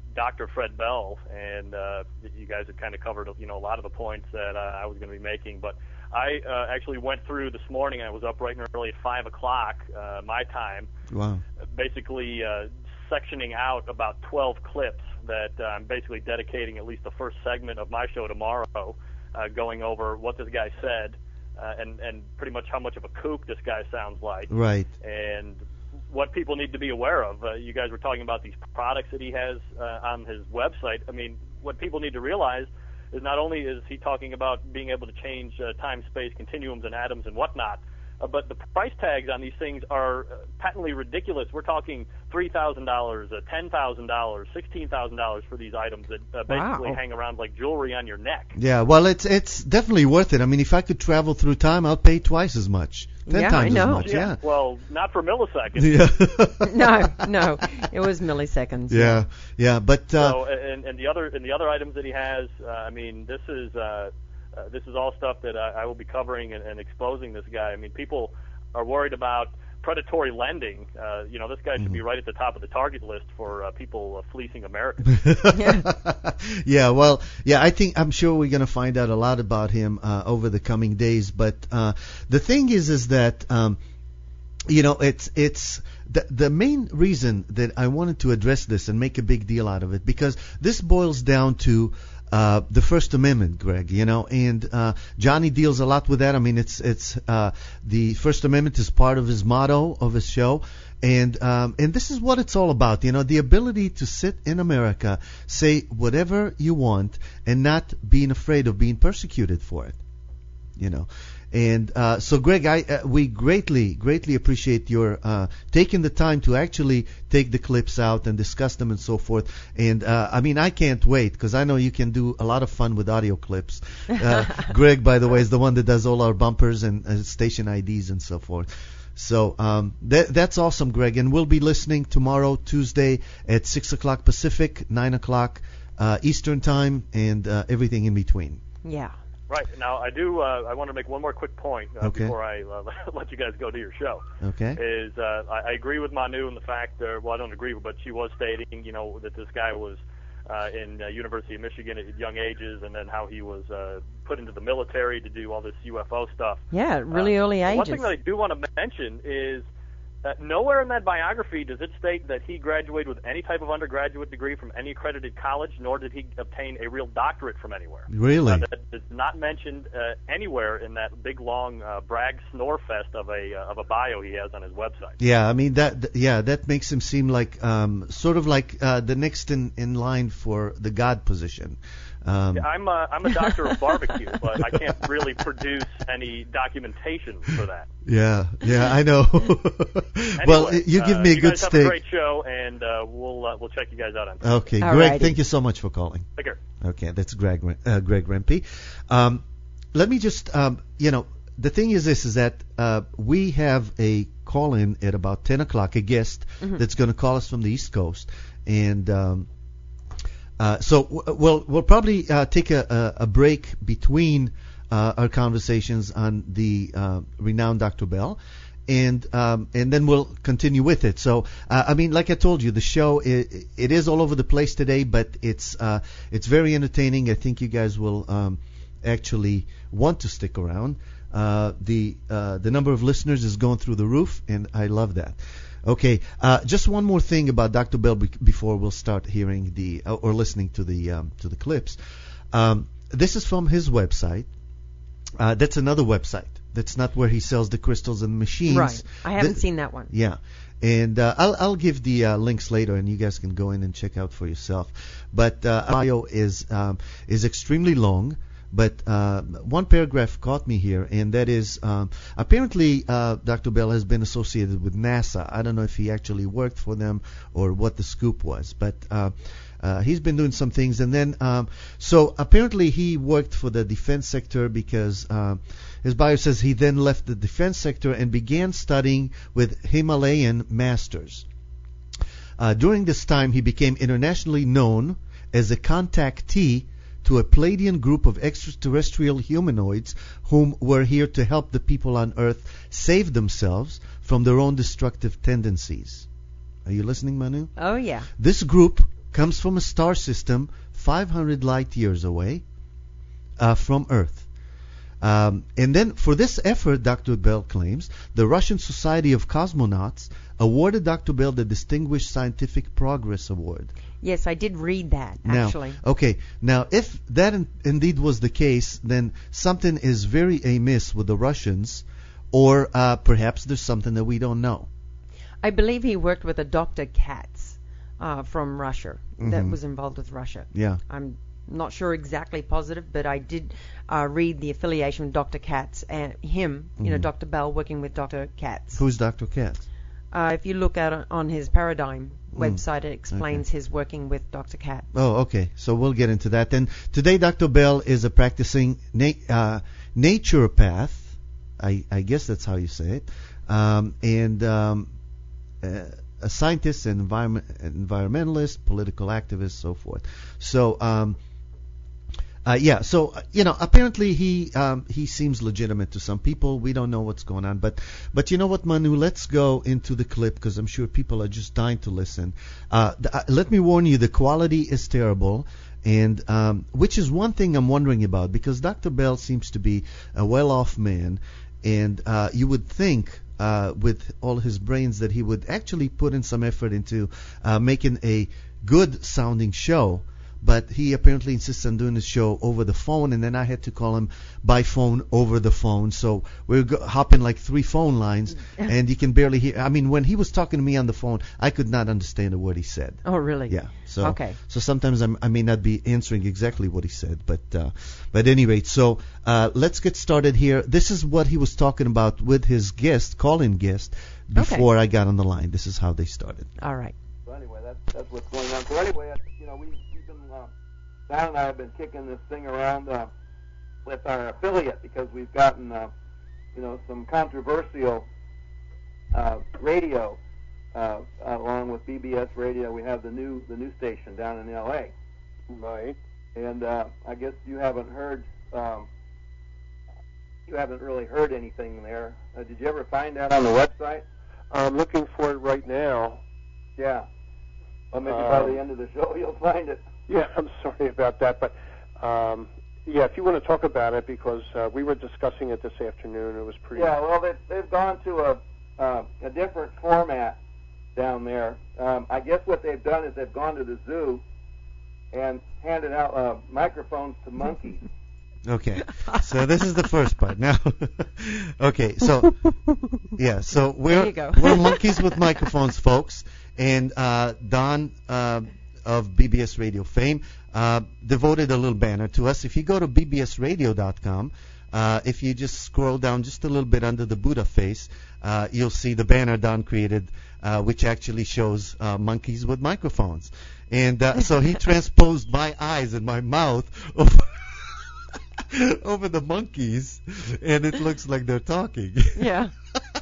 Doctor Fred Bell, and uh, you guys have kind of covered, you know, a lot of the points that uh, I was going to be making. But I uh, actually went through this morning. I was up bright and early at five o'clock uh, my time.
Wow.
Basically uh, sectioning out about twelve clips that uh, I'm basically dedicating at least the first segment of my show tomorrow, uh, going over what this guy said uh, and and pretty much how much of a kook this guy sounds like.
Right.
And what people need to be aware of. Uh, you guys were talking about these products that he has uh, on his website. I mean, what people need to realize is not only is he talking about being able to change uh, time, space, continuums, and atoms and whatnot, uh, but the price tags on these things are uh, patently ridiculous. We're talking three thousand dollars, uh, ten thousand dollars, sixteen thousand dollars for these items that uh, basically
Wow.
hang around like jewelry on your neck.
Yeah, well, it's it's definitely worth it. I mean, if I could travel through time, I'll pay twice as much, ten
Yeah, I
times
know.
as much. Yeah.
Well, not for milliseconds.
Yeah.
No, no, it was milliseconds.
yeah, yeah, but uh,
So, and, and the other and the other items that he has, uh, I mean, this is uh, uh, this is all stuff that I, I will be covering and, and exposing this guy. I mean, people are worried about predatory lending. Uh, you know, this guy should be right at the top of the target list for uh, people uh, fleecing Americans.
yeah, well, yeah, I think I'm sure we're going to find out a lot about him uh, over the coming days. But uh, the thing is, is that um, you know, it's it's the the main reason that I wanted to address this and make a big deal out of it, because this boils down to uh, the First Amendment, Greg. You know, and uh, Johnny deals a lot with that. I mean, it's it's uh, the First Amendment is part of his motto of his show. And um, and this is what it's all about, you know, the ability to sit in America, say whatever you want, and not being afraid of being persecuted for it, you know. And uh, so, Greg, I uh, we greatly, greatly appreciate your uh, taking the time to actually take the clips out and discuss them and so forth. And uh, I mean, I can't wait, because I know you can do a lot of fun with audio clips. Uh, Greg, by the way, is the one that does all our bumpers and uh, station I Ds and so forth. So um, that, that's awesome, Greg. And we'll be listening tomorrow, Tuesday, at six o'clock Pacific, nine o'clock uh, Eastern Time, and uh, everything in between.
Yeah.
Right. Now, I do. Uh, I want to make one more quick point uh,
Okay.
before I uh, let you guys go to your show.
Okay.
Is uh, I, I agree with Manu in the fact, uh, well, I don't agree, but she was stating, you know, that this guy was uh, in uh, University of Michigan at young ages, and then how he was uh, put into the military to do all this U F O stuff.
Yeah, really
Uh,
early
One
ages.
thing that I do want to mention is that nowhere in that biography does it state that he graduated with any type of undergraduate degree from any accredited college, nor did he obtain a real doctorate from anywhere.
Really?
Uh, that is not mentioned uh, anywhere in that big long uh, brag snore fest of a uh, of a bio he has on his website.
Yeah, I mean that. th- Yeah, that makes him seem like um, sort of like uh, the next in, in line for the God position. Um,
Yeah, I'm a, I'm a doctor of barbecue, but I can't really produce any documentation for that.
yeah, yeah, I know. well,
Anyway,
you give
uh,
me a
you
good
guys have
steak.
a great show, and uh, we'll uh, we'll check you guys out on.
Okay,
All
Greg,
righty.
thank you so much for calling.
Take care.
Okay, that's Greg uh, Greg Rempe. Um, let me just, um, you know, the thing is this, is that uh, we have a call-in at about ten o'clock, a guest that's going to call us from the East Coast. And um, uh, so w- we'll, we'll probably uh, take a, a, a break between uh, our conversations on the uh, renowned Doctor Bell. And um, and then we'll continue with it. So uh, I mean, like I told you, the show it, it is all over the place today, but it's uh, it's very entertaining. I think you guys will um, actually want to stick around. Uh, the uh, the number of listeners is going through the roof, and I love that. Okay, uh, just one more thing about Doctor Bell be- before we'll start hearing the uh, or listening to the um, to the clips. Um, this is from his website. Uh, that's another website. That's not where he sells the crystals and machines.
Right. I haven't
Th-
seen that one.
Yeah, and uh, I'll I'll give the uh, links later, and you guys can go in and check out for yourself. But uh, bio is um, is extremely long. But uh, one paragraph caught me here, and that is um, apparently uh, Doctor Bell has been associated with NASA. I don't know if he actually worked for them or what the scoop was, but uh, uh, he's been doing some things. And then, um, so apparently he worked for the defense sector because uh, his bio says he then left the defense sector and began studying with Himalayan masters. Uh, during this time, he became internationally known as a contactee to a Pleiadian group of extraterrestrial humanoids whom were here to help the people on Earth save themselves from their own destructive tendencies. Are you listening, Manu?
Oh, yeah.
This group comes from a star system five hundred light years away uh, from Earth. Um, and then for this effort, Doctor Bell claims, the Russian Society of Cosmonauts awarded Doctor Bell the Distinguished Scientific Progress Award.
Yes, I did read that,
Now,
actually.
okay, now if that in, indeed was the case, then something is very amiss with the Russians, or uh, perhaps there's something that we don't know.
I believe he worked with a Doctor Katz uh, from Russia that
Mhm.
was involved with Russia.
Yeah.
I'm not sure exactly positive, but I did uh, read the affiliation with Doctor Katz and him, you know,
Mhm.
Doctor Bell working with Doctor Katz.
Who's Doctor Katz?
Uh, if you look at it on his Paradigm
Mm.
website, it explains his working with Doctor Katz.
Oh, okay. So we'll get into that. And today, Doctor Bell is a practicing na- uh, naturopath. I, I guess that's how you say it. Um, and um, uh, a scientist, an environment, environmentalist, political activist, so forth. So, um, uh, yeah. So, uh, you know, apparently he um, he seems legitimate to some people. We don't know what's going on, but but you know what, Manu? Let's go into the clip because I'm sure people are just dying to listen. Uh, th- uh, let me warn you, the quality is terrible. And um, which is one thing I'm wondering about, because Doctor Bell seems to be a well-off man, and uh, you would think uh, with all his brains that he would actually put in some effort into uh, making a good-sounding show. But he apparently insists on doing the show over the phone, and then I had to call him by phone over the phone. So we're go- hopping like three phone lines, and you can barely hear. I mean, when he was talking to me on the phone, I could not understand a word he said.
Oh, really?
Yeah. So
Okay.
so sometimes I'm, I may not be answering exactly what he said, but uh, but at any rate, so uh, let's get started here. This is what he was talking about with his guest, call-in guest, before I got on the line. This is how they started.
All right.
So anyway, that's that's what's going on. So anyway, you know, we we've been uh, Don and I have been kicking this thing around uh, with our affiliate because we've gotten uh, you know some controversial uh, radio uh, along with B B S Radio. We have the new the new station down in L A.
Right.
And uh, I guess you haven't heard um, you haven't really heard anything there. Uh, did you ever find that on the website?
I'm looking for it right now.
Yeah. Well, maybe by
Um,
the end of the show you'll find it.
Yeah, I'm sorry about that, but um, yeah, if you want to talk about it, because uh, we were discussing it this afternoon, it was pretty.
Yeah, well, they've, they've gone to a uh, a different format down there. Um, I guess what they've done is they've gone to the zoo and handed out uh, microphones to monkeys.
Okay, so this is the first part. Now, okay, so yeah, so
There
we're
you go.
we're monkeys with microphones, folks, and uh, Don uh, of B B S Radio fame uh, devoted a little banner to us. If you go to b b s radio dot com, uh, if you just scroll down just a little bit under the Buddha face, uh, you'll see the banner Don created, uh, which actually shows uh, monkeys with microphones, and uh, so he transposed my eyes and my mouth over. over the monkeys, and it looks like they're talking.
Yeah.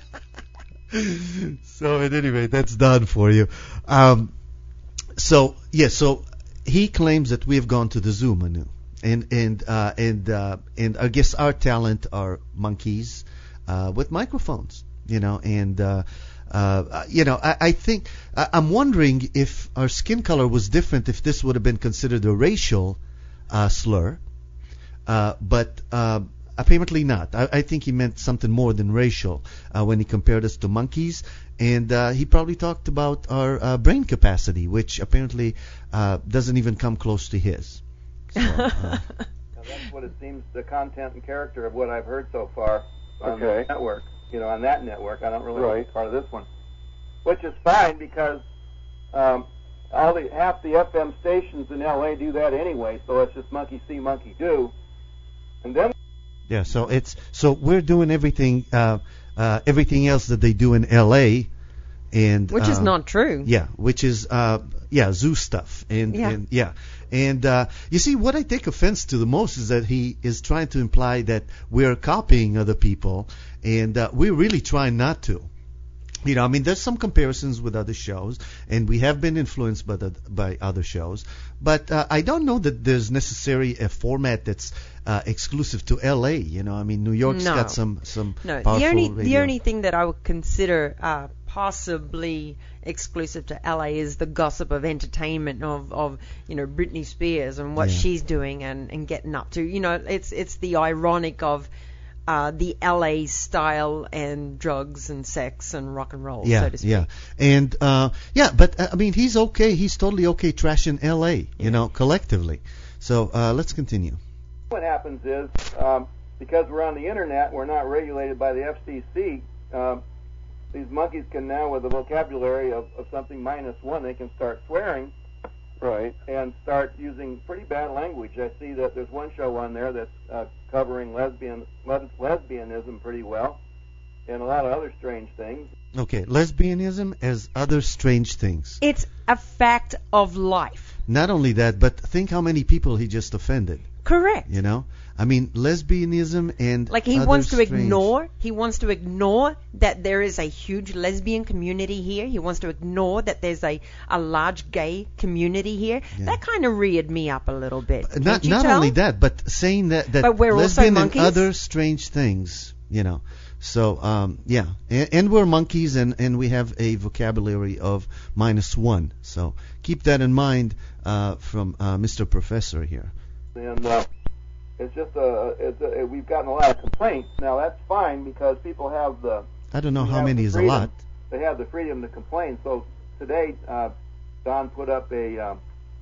So at any rate, that's done for you. Um, so yeah, so he claims that we have gone to the zoo, Manu, and and uh, and uh, and I guess our talent are monkeys uh, with microphones, you know, and. Uh, Uh, you know, I, I think I, I'm wondering if our skin color was different, if this would have been considered a racial uh, slur. Uh, but uh, apparently not. I, I think he meant something more than racial uh, when he compared us to monkeys. And uh, he probably talked about our uh, brain capacity, which apparently uh, doesn't even come close to his. So, uh,
Now, that's what it seems, the content and character of what I've heard so far on
Okay.
the network. You know, on that network. I don't really
Right.
want to be part of this one. Which is fine because um, all the half the F M stations in L A do that anyway, so it's just monkey see, monkey do. And then
yeah, so it's so we're doing everything uh, uh, everything else that they do in L A, and
Which is
uh,
not true.
Yeah, which is uh, yeah zoo stuff, and
Yeah.
and yeah, and uh, you see what I take offense to the most is that he is trying to imply that we're copying other people, and uh, we're really trying not to. You know, I mean, there's some comparisons with other shows, and we have been influenced by the, by other shows, but uh, I don't know that there's necessarily a format that's uh, exclusive to L A. You know, I mean, New York's
No.
got some some
No,
powerful
the only
radio.
the only thing that I would consider uh, possibly exclusive to L A is the gossip of entertainment of, of you know, Britney Spears and what
Yeah.
she's doing and, and getting up to. You know, it's it's the ironic of uh, the L A style and drugs and sex and rock and roll,
Yeah,
so to speak.
yeah, and uh, yeah, but uh, I mean, he's okay. He's totally okay trashing L A, you know, collectively. So uh, let's continue.
What happens is, um, because we're on the internet, we're not regulated by the F C C. Um, these monkeys can now, with a vocabulary of, of something minus one, they can start swearing,
Right.
and start using pretty bad language. I see that there's one show on there that's uh, covering lesbian les- lesbianism pretty well, and a lot of other strange things.
Okay, lesbianism as other strange things.
It's a fact of life.
Not only that, but think how many people he just offended.
Correct.
You know, I mean, lesbianism and
Like he
other
wants to
strange-
ignore, he wants to ignore that there is a huge lesbian community here. He wants to ignore that there's a, a large gay community here.
Yeah.
That kind of reared me up a little bit.
Not
Can't you
not
tell?
only that, but saying that that
But we're also
lesbian and
monkeys?
other strange things. You know, so um, yeah, and, and we're monkeys, and and we have a vocabulary of minus one. So keep that in mind uh, from uh, Mister Professor here.
And uh, it's just a, it's a, we've gotten a lot of complaints. Now that's fine because people have the
I don't know
we
how
have
many
the
is a
freedom.
lot.
They have the freedom to complain. So today, uh, Don put up a um,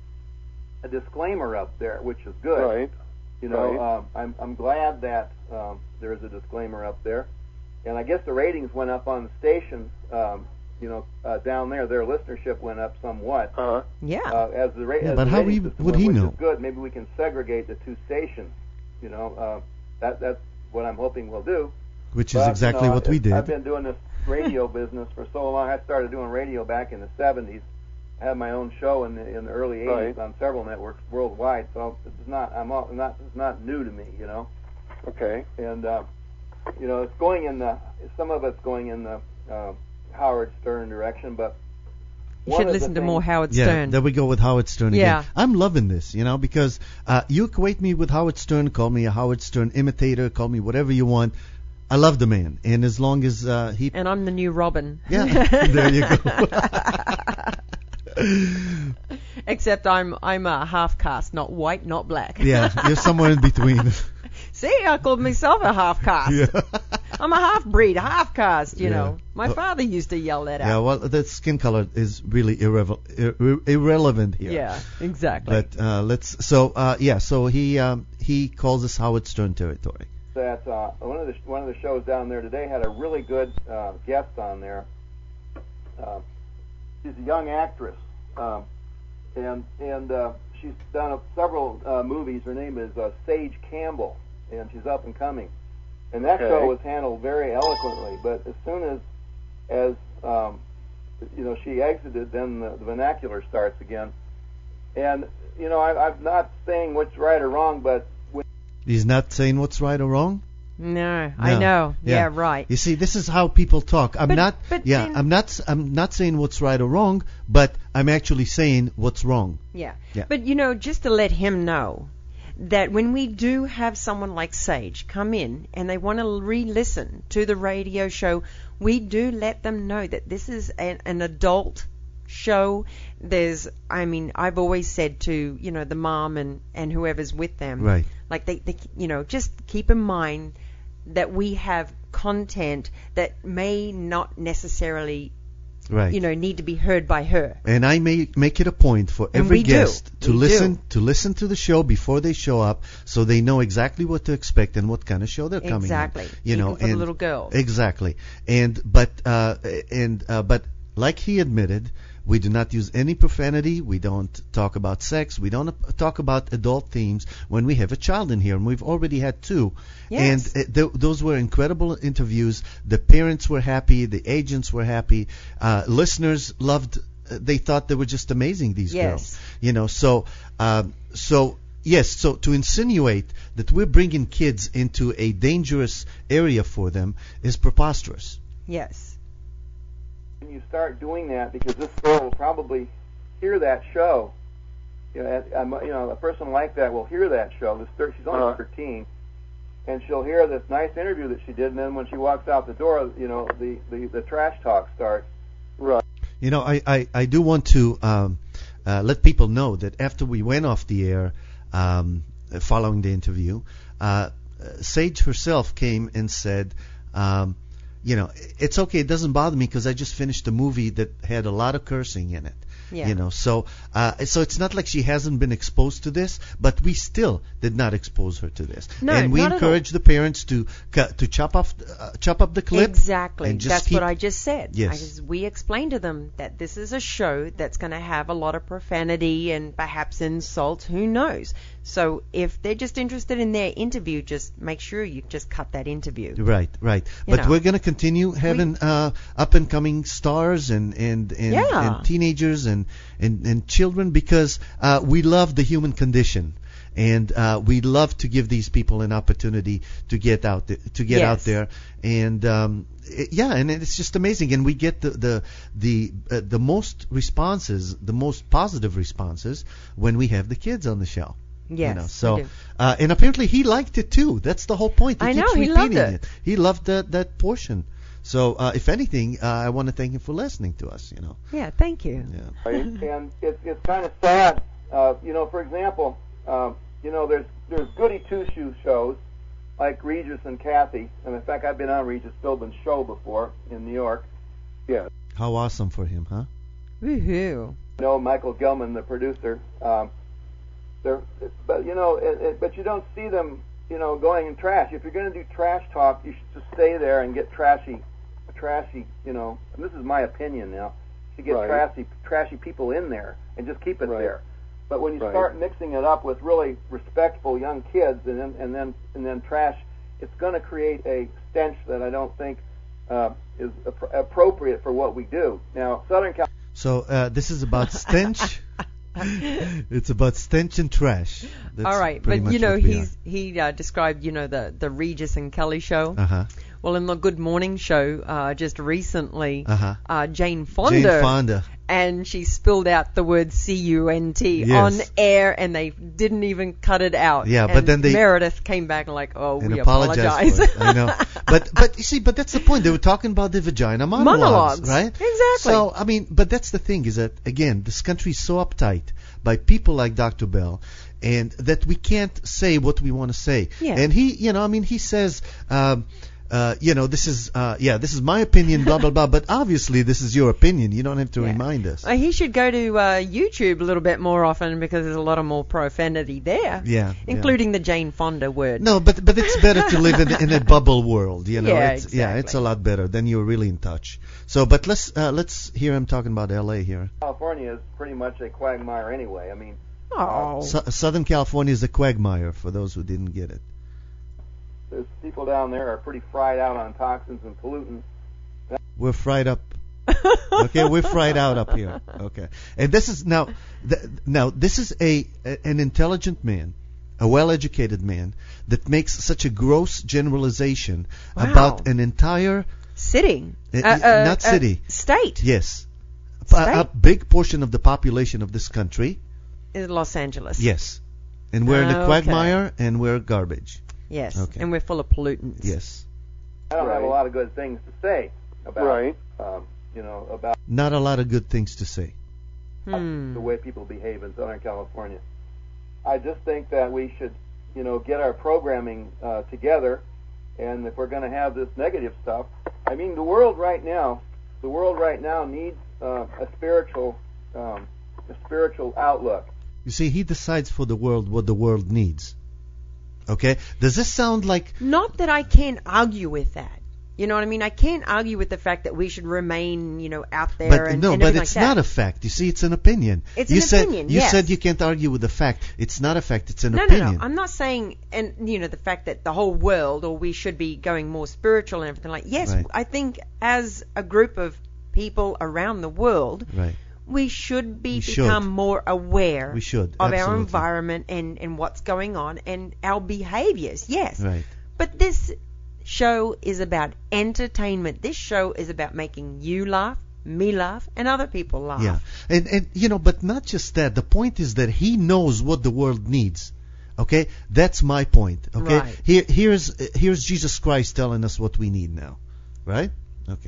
a disclaimer up there, which is good.
Right.
You know,
Right.
um, I'm I'm glad that um, there is a disclaimer up there, and I guess the ratings went up on the stations. Um, you know, uh, down there, their listenership went up somewhat.
Uh-huh.
Yeah.
Uh, as the ra-
Yeah,
as
but
the
how
rating
he-
system
would
went,
he
which
know?
is good. Maybe we can segregate the two stations. You know, uh, that that's what I'm hoping we'll do.
Which is
But,
exactly
you know,
what we
it-
did.
I've been doing this radio business for so long. I started doing radio back in the seventies. I had my own show in the in the early eighties
Right.
on several networks worldwide. So it's not I'm all, not it's not new to me. You know.
Okay.
And uh, you know, it's going in the some of it's going in the uh, Howard Stern direction, but
You
one
should
of the
listen to
things-
more Howard
Yeah,
Stern.
there we go with Howard Stern
Yeah.
again. I'm loving this, you know, because uh, you equate me with Howard Stern, call me a Howard Stern imitator, call me whatever you want. I love the man, and as long as uh, he,
And I'm the new Robin.
yeah, there you go.
Except I'm I'm a half caste, not white, not black.
Yeah, you're somewhere in between.
See, I called myself a half caste.
Yeah.
I'm a half breed, a half caste, you
Yeah.
know. My
Uh,
father used to yell that
Yeah,
out.
well, that skin color is really irrevel- ir- irrelevant here.
Yeah, exactly.
But uh, let's. So uh, yeah, so he um, he calls us Howard Stern territory.
that uh, one of the one of the shows down there today had a really good uh, guest on there. Uh, she's a young actress, um, and and uh, she's done a, several uh, movies. Her name is uh, Sage Campbell, and she's up and coming. And that
Okay.
show was handled very eloquently. But as soon as as um, you know she exited, then the, the vernacular starts again. And you know I, I'm not saying what's right or wrong, but
He's not saying what's right or wrong.
no, I
No.
know. Yeah,
Yeah.
right.
You see, this is how people talk. I'm
But-
not.
but
yeah,
then-
I'm not. I'm not saying what's right or wrong, but I'm actually saying what's wrong.
Yeah.
Yeah.
But, you know, just to let him know that when we do have someone like Sage come in and they want to re-listen to the radio show, we do let them know that this is an, an adult show. There's, I mean, I've always said to, you know, the mom and, and whoever's with them,
Right.
like they, they, you know, just keep in mind that we have content that may not necessarily,
Right.
you know, need to be heard by her.
And I may make it a point for
And
every
we do.
guest to
We
listen
do.
to listen to the show before they show up, so they know exactly what to expect and what kind of show they're coming.
Exactly.
In, you
Even
know,
for the
and
little girls.
Exactly. And but uh, and uh, but like he admitted, we do not use any profanity. We don't talk about sex. We don't uh, talk about adult themes when we have a child in here, and we've already had two.
Yes.
And uh, th- those were incredible interviews. The parents were happy. The agents were happy. Uh, listeners loved. Uh, they thought they were just amazing. These
Yes.
girls, you know. So, um, so yes. So to insinuate that we're bringing kids into a dangerous area for them is preposterous.
Yes.
when you start doing that, because this girl will probably hear that show. You know, and, um, you know, a person like that will hear that show. This thir- she's only
Uh-huh.
thirteen, and she'll hear this nice interview that she did, and then when she walks out the door, you know, the the, the trash talk starts. Right.
You know, I, I, I do want to um, uh, let people know that after we went off the air, um, following the interview, uh, Sage herself came and said, um, you know, it's okay, it doesn't bother me because I just finished a movie that had a lot of cursing in it.
Yeah.
You know, so uh, so it's not like she hasn't been exposed to this, but we still did not expose her to this.
No,
and we
not at
encourage the parents to cu- to chop off uh, chop up the clip.
Exactly.
And just
That's
keep,
what I just said.
Yes.
I just, we explained to them that this is a show that's going to have a lot of profanity and perhaps insults. Who knows? So if they're just interested in their interview, just make sure you just cut that interview.
Right, right.
You
But
know.
we're going to continue having uh, up and coming stars and and and,
Yeah.
and teenagers and, and and children because uh, we love the human condition. And uh, we love to give these people an opportunity to get out th- to get
Yes.
out there, and um, it, yeah, and it's just amazing. And we get the the the uh, the most responses, the most positive responses when we have the kids on the show.
Yes.
You know,
we
so
do.
uh, and apparently he liked it too. That's the whole point. He
I
keeps
know, he
repeating
loved it.
He loved that that portion. So uh, if anything, uh, I want to thank him for listening to us. You know.
Yeah, thank you.
Yeah.
Right? And it's it's kind of sad. Uh, you know, for example, uh, you know, there's there's goody two shoe shows like Regis and Kathy, and in fact, I've been on Regis Philbin's show before in New York. Yeah.
How awesome for him, huh?
Woohoo.
You know, Michael Gilman, the producer. Um, they're, but you know, it, it, but you don't see them, you know, going in trash. If you're going to do trash talk, you should just stay there and get trashy, trashy. You know, and this is my opinion now. You should get
Right.
trashy, trashy people in there and just keep it
Right.
there. But when you
Right.
start mixing it up with really respectful young kids and then and then and then trash, it's going to create a stench that I don't think uh, is ap- appropriate for what we do. Now, Southern California.
So uh, this is about stench. It's about stench and trash. That's
All right,
pretty
but
much
you know
what we
he's he uh, described you know the the Regis and Kelly show.
Uh huh.
Well, in the Good Morning Show, uh, just recently,
Uh-huh.
uh, Jane Fonda,
Jane Fonda.
and she spilled out the word C U N T
Yes.
on air, and they didn't even cut it out.
Yeah,
and
but then they-
Meredith came back and like, oh,
And
we
apologize
apologize.
for it. I know, but but you see, but that's the point. They were talking about the vagina monologues,
Monologues.
right?
Exactly.
So I mean, but that's the thing is that again, this country is so uptight by people like Doctor Bell, and that we can't say what we want to say.
Yeah.
And he, you know, I mean, he says. Um, uh, you know, this is, uh, yeah, this is my opinion, blah, blah, blah, but obviously this is your opinion. You don't have to
Yeah.
remind us.
Uh, he should go to uh, YouTube a little bit more often because there's a lot of more profanity there.
Yeah,
Including the Jane Fonda word.
No, but but it's better to live in, in a bubble world, you know.
Yeah,
it's, yeah, it's a
exactly.
lot better. Then you're really in touch. So, but let's uh, let's hear him talking about L A here.
California is pretty much a quagmire anyway. I mean,
Oh.
Su- Southern California is a quagmire for those who didn't get it.
there's people down there are pretty fried out on toxins and pollutants.
We're fried up. Okay, we're fried out up here. Okay, and this is now th- now this is a, a an intelligent man, a well-educated man that makes such a gross generalization
Wow.
about an entire
City.
Uh,
Uh, uh,
not
uh,
city.
State.
yes, a,
State.
a big portion of the population of this country.
Is Los Angeles.
Yes. And we're in a
Okay.
quagmire and we're garbage.
Yes.
Okay.
And we're full of pollutants.
Yes.
I don't have a
Right.
lot of good things to say about,
Right.
um, you know, about
Not a lot of good things to say.
Hmm.
the way people behave in Southern California. I just think that we should, you know, get our programming uh, together, and if we're going to have this negative stuff, I mean, the world right now, the world right now needs uh, a spiritual, um, a spiritual outlook.
You see, he decides for the world what the world needs. Okay? Does this sound like...
Not that I can't argue with that. You know what I mean? I can't argue with the fact that we should remain, you know, out there
But
and,
no,
and
but
everything
it's
like that.
not a fact. You see, it's an opinion.
It's
you
an
said,
opinion,
You
yes.
said you can't argue with the fact. It's not a fact. It's an
No,
opinion.
no, no. I'm not saying, and you know, the fact that the whole world, or we should be going more spiritual and everything like. Yes,
Right.
I think as a group of people around the world,
Right.
we should be
We should.
become more aware
We should,
of our
absolutely.
environment and, and what's going on and our behaviors. Yes.
Right.
But this show is about entertainment. This show is about making you laugh, me laugh, and other people laugh.
Yeah. And, and, you know, but not just that. The point is that he knows what the world needs. Okay? That's my point. Okay?
Right.
Here, here's, here's Jesus Christ telling us what we need now. Right? Okay.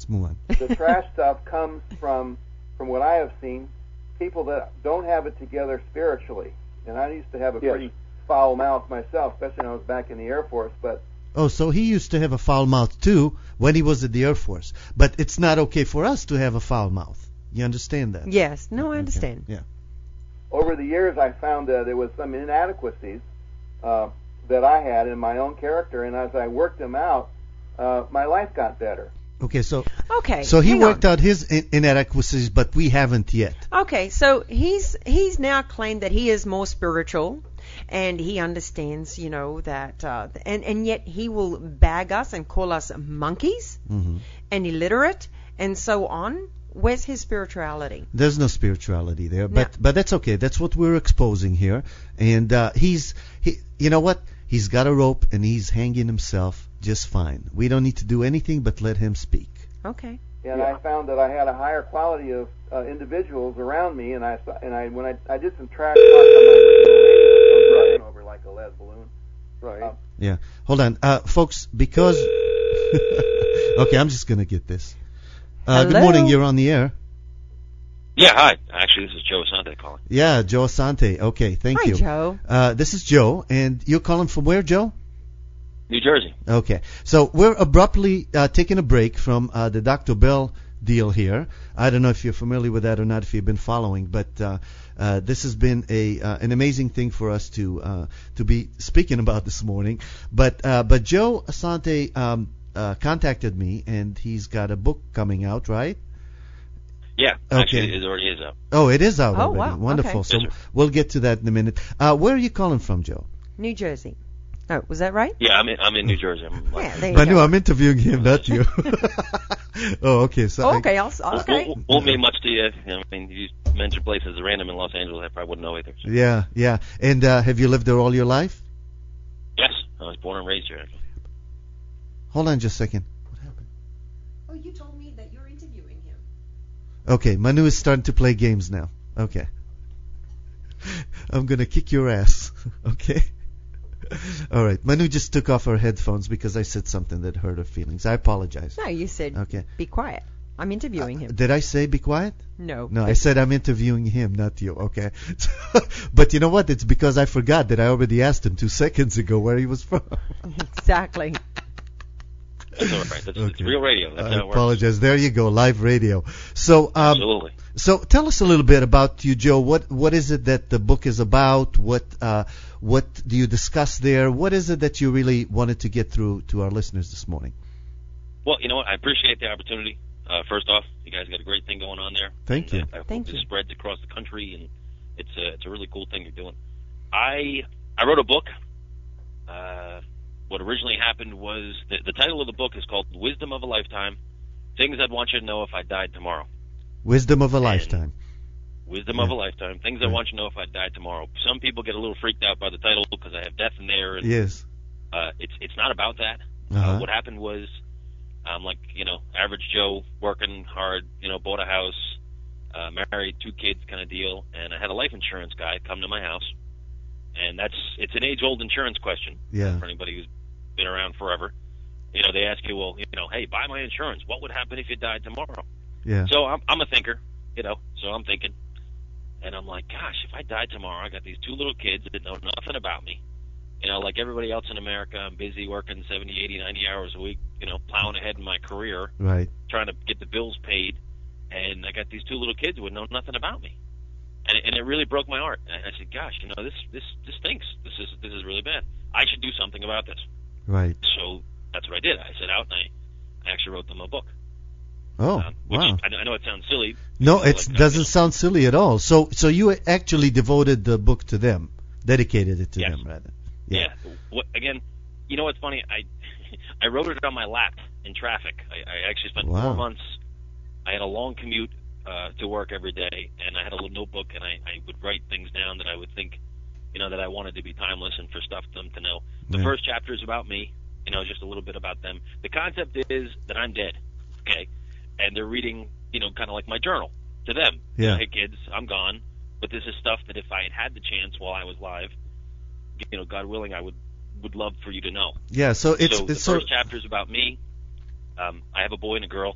let's move on.
The trash stuff comes from, from what I have seen, people that don't have it together spiritually. And I used to have a
Yes.
pretty foul mouth myself, especially when I was back in the Air Force. But
Oh, so he used to have a foul mouth too when he was at the Air Force. But it's not okay for us to have a foul mouth. You understand that?
Yes. No, I
Okay.
understand.
Yeah.
over the years, I found that there was some inadequacies uh, that I had in my own character, and as I worked them out, uh, my life got better.
Okay, so
Okay.
so he
hang
worked
on.
out his in- inadequacies, but we haven't yet.
Okay, so he's he's now claimed that he is more spiritual, and he understands, you know, that, uh, and and yet he will bag us and call us monkeys
hmm
and illiterate and so on. Where's his spirituality?
There's no spirituality there, but but that's okay. That's what we're exposing here, and uh, he's he. You know what? He's got a rope and he's hanging himself just fine. We don't need to do anything but let him speak.
Okay.
And
Yeah.
I found that I had a higher quality of uh, individuals around me, and I saw- and I when I I did some trash talk on my radio,
Right.
over like a lead balloon.
Right.
Uh,
Yeah. Hold on, uh, folks, because okay, I'm just gonna get this. Uh, good
Hello?
morning. You're on the air.
Yeah, hi. Actually, this is Joe Asante calling.
Yeah, Joe Asante. Okay, thank
Hi,
you.
Joe.
Uh, this is Joe, and you're calling from where, Joe?
New Jersey.
Okay, so we're abruptly uh, taking a break from uh, the Doctor Bell deal here. I don't know if you're familiar with that or not, if you've been following, but uh, uh, this has been a uh, an amazing thing for us to uh, to be speaking about this morning. But uh, but Joe Asante um, uh, contacted me, and he's got a book coming out, right?
Yeah,
Okay.
actually, it already is out.
Oh, it is out
Oh,
already.
wow,
Wonderful.
okay.
So
Yes, sir.
we'll get to that in a minute. Uh, where are you calling from, Joe?
New Jersey. Oh, was that right?
Yeah, I'm in, I'm in New Jersey. I'm like,
Yeah, there you
Manu,
go.
I'm interviewing him, not you. oh, okay. So I-
Okay, I'll, s-
won't-
okay.
won't, won't mean much to you. You know, I mean, you mentioned places random in Los Angeles, I probably wouldn't know either. So.
yeah, yeah. And uh, have you lived there all your life?
Yes, I was born and raised here. Actually.
Hold on just a second. What happened?
Oh, you told me that you're interviewing him.
Okay, Manu is starting to play games now. Okay. I'm going to kick your ass. Okay? All right. Manu just took off her headphones because I said something that hurt her feelings. I apologize.
No, you said
Okay.
be quiet. I'm interviewing him.
Did I say be quiet?
No.
No, I said I'm interviewing him, not you. Okay. But you know what? It's because I forgot that I already asked him two seconds ago where he was from.
Exactly.
That's all right. That's, It's
Okay.
real radio. That's
I
how it works.
apologize. There you go, live radio. So, um,
Absolutely.
so tell us a little bit about you, Joe. What what is it that the book is about? What uh, what do you discuss there? What is it that you really wanted to get through to our listeners this morning?
Well, you know what? I appreciate the opportunity. Uh, first off, you guys got a great thing going on there.
Thank
And,
you.
uh, I hope
Thank
it
you.
spreads across the country, and it's a it's a really cool thing you're doing. I I wrote a book. Uh, what originally happened was the, the title of the book is called Wisdom of a Lifetime: Things I'd Want You to Know If I Died Tomorrow.
Wisdom of a
And-
lifetime.
Wisdom
Yeah.
of a Lifetime: Things I
Right.
Want You to Know If I Died Tomorrow. Some people get a little freaked out by the title because I have death in there, and
Yes.
uh, it's it's not about that.
Uh-huh.
Uh, what happened was, I'm like, you know, average Joe, working hard, you know, bought a house, uh, married, two kids kind of deal, and I had a life insurance guy come to my house, and that's, it's an age-old insurance question
Yeah.
for anybody who's been around forever. You know, they ask you, well, you know, hey, buy my insurance. What would happen if you died tomorrow?
Yeah.
So I'm, I'm a thinker, you know, so I'm thinking, and I'm like, gosh, if I died tomorrow, I got these two little kids that know nothing about me. You know, like everybody else in America, I'm busy working seventy, eighty, ninety hours a week, you know, plowing ahead in my career,
Right.
trying to get the bills paid, and I got these two little kids who would know nothing about me. And it, and it really broke my heart. And I said, gosh, you know, this this this stinks. This is this is really bad. I should do something about this.
Right.
So that's what I did. I set out and I, I actually wrote them a book.
Oh,
um, which
wow.
I, know- I know it sounds silly.
No,
you know,
it
like,
doesn't
you know,
sound silly at all. So, so you actually devoted the book to them, dedicated it to
Yes.
them, rather.
Yeah. What, again, you know what's funny? I I wrote it on my lap in traffic. I, I actually spent
Wow.
four months. I had a long commute uh, to work every day, and I had a little notebook, and I, I would write things down that I would think, you know, that I wanted to be timeless and for stuff for them to know. The
Yeah.
first chapter is about me, you know, just a little bit about them. The concept is that I'm dead, okay, and they're reading, you know, kind of like my journal to them. You know,
Yeah.
hey kids, I'm gone, but this is stuff that if I had had the chance while I was live, you know, God willing, I would would love for you to know.
Yeah. So it's
so the
it's so
first chapter is about me. Um, I have a boy and a girl.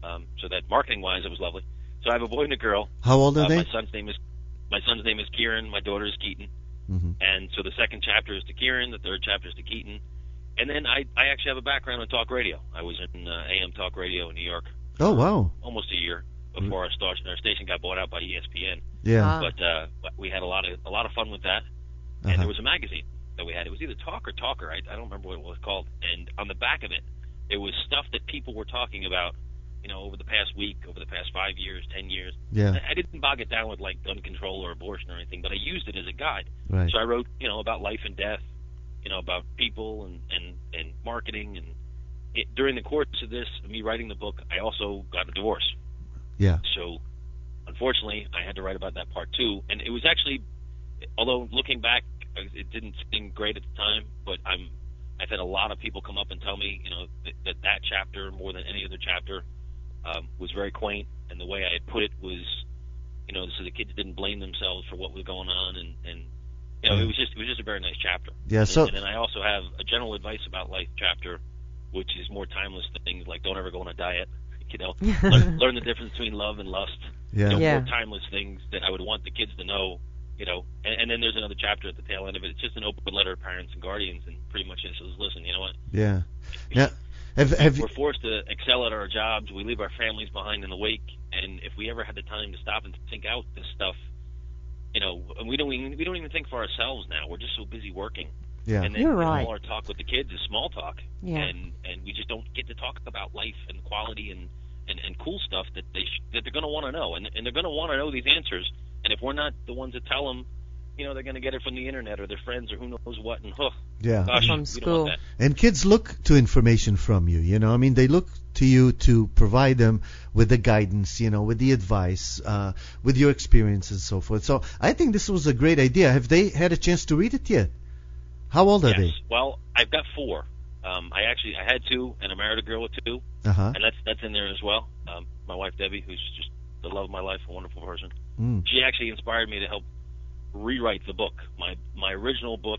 Um, so that marketing-wise, it was lovely. So I have a boy and a girl.
How old are
uh,
they?
My son's name is my son's name is Kieran. My daughter is Keaton.
Mm-hmm.
And so the second chapter is to Kieran. The third chapter is to Keaton. And then I I actually have a background in talk radio. I was in uh, A M talk radio in New York.
Oh, wow.
Almost a year before our station our station got bought out by E S P N.
Yeah.
Ah.
But uh, we had a lot of a lot of fun with that. And
Uh-huh.
there was a magazine that we had. It was either Talk or Talker. I, I don't remember what it was called. And on the back of it, it was stuff that people were talking about, you know, over the past week, over the past five years, ten years.
Yeah.
I, I didn't bog it down with like gun control or abortion or anything, but I used it as a guide.
Right.
So I wrote, you know, about life and death, you know, about people and and and marketing. And it, during the course of this, me writing the book, I also got a divorce.
Yeah.
So, unfortunately, I had to write about that part too. And it was actually, although looking back, it didn't seem great at the time, but I'm, I've had a lot of people come up and tell me, you know, that that, that chapter, more than any other chapter, um, was very quaint, and the way I had put it was, you know, so the kids didn't blame themselves for what was going on, and, and you know, it was just it was just a very nice chapter.
Yeah,
And,
so-
and then I also have a general advice about life chapter, which is more timeless than things like don't ever go on a diet. You know, learn, learn the difference between love and lust.
Yeah.
You know,
Yeah.
more timeless things that I would want the kids to know. You know, and, and then there's another chapter at the tail end of it. It's just an open letter to parents and guardians, and pretty much it says, listen, you know what?
Yeah. Yeah. Have, have,
We're forced to excel at our jobs. We leave our families behind in the wake, and if we ever had the time to stop and think out this stuff, you know, and we don't even we don't even think for ourselves now. We're just so busy working.
yeah.
And then
You're
you know,
right.
all our talk with the kids is small talk,
Yeah.
and and we just don't get to talk about life and quality and and, and cool stuff that they sh- that they're going to want to know, and and they're going to want to know these answers. And if we're not the ones that tell them, you know, they're going to get it from the internet or their friends or who knows what. And huh,
Yeah.
gosh,
From
we
school.
don't want that.
And kids look to information from you, you know. I mean, they look to you to provide them with the guidance, you know, with the advice, uh, with your experience and so forth. So I think this was a great idea. Have they had a chance to read it yet? How old are
Yes.
they?
Well, I've got four. Um, I actually I had two, and I married a girl with two,
Uh-huh.
and that's that's in there as well. Um, my wife Debbie, who's just the love of my life, a wonderful person.
Mm.
She actually inspired me to help rewrite the book. My my original book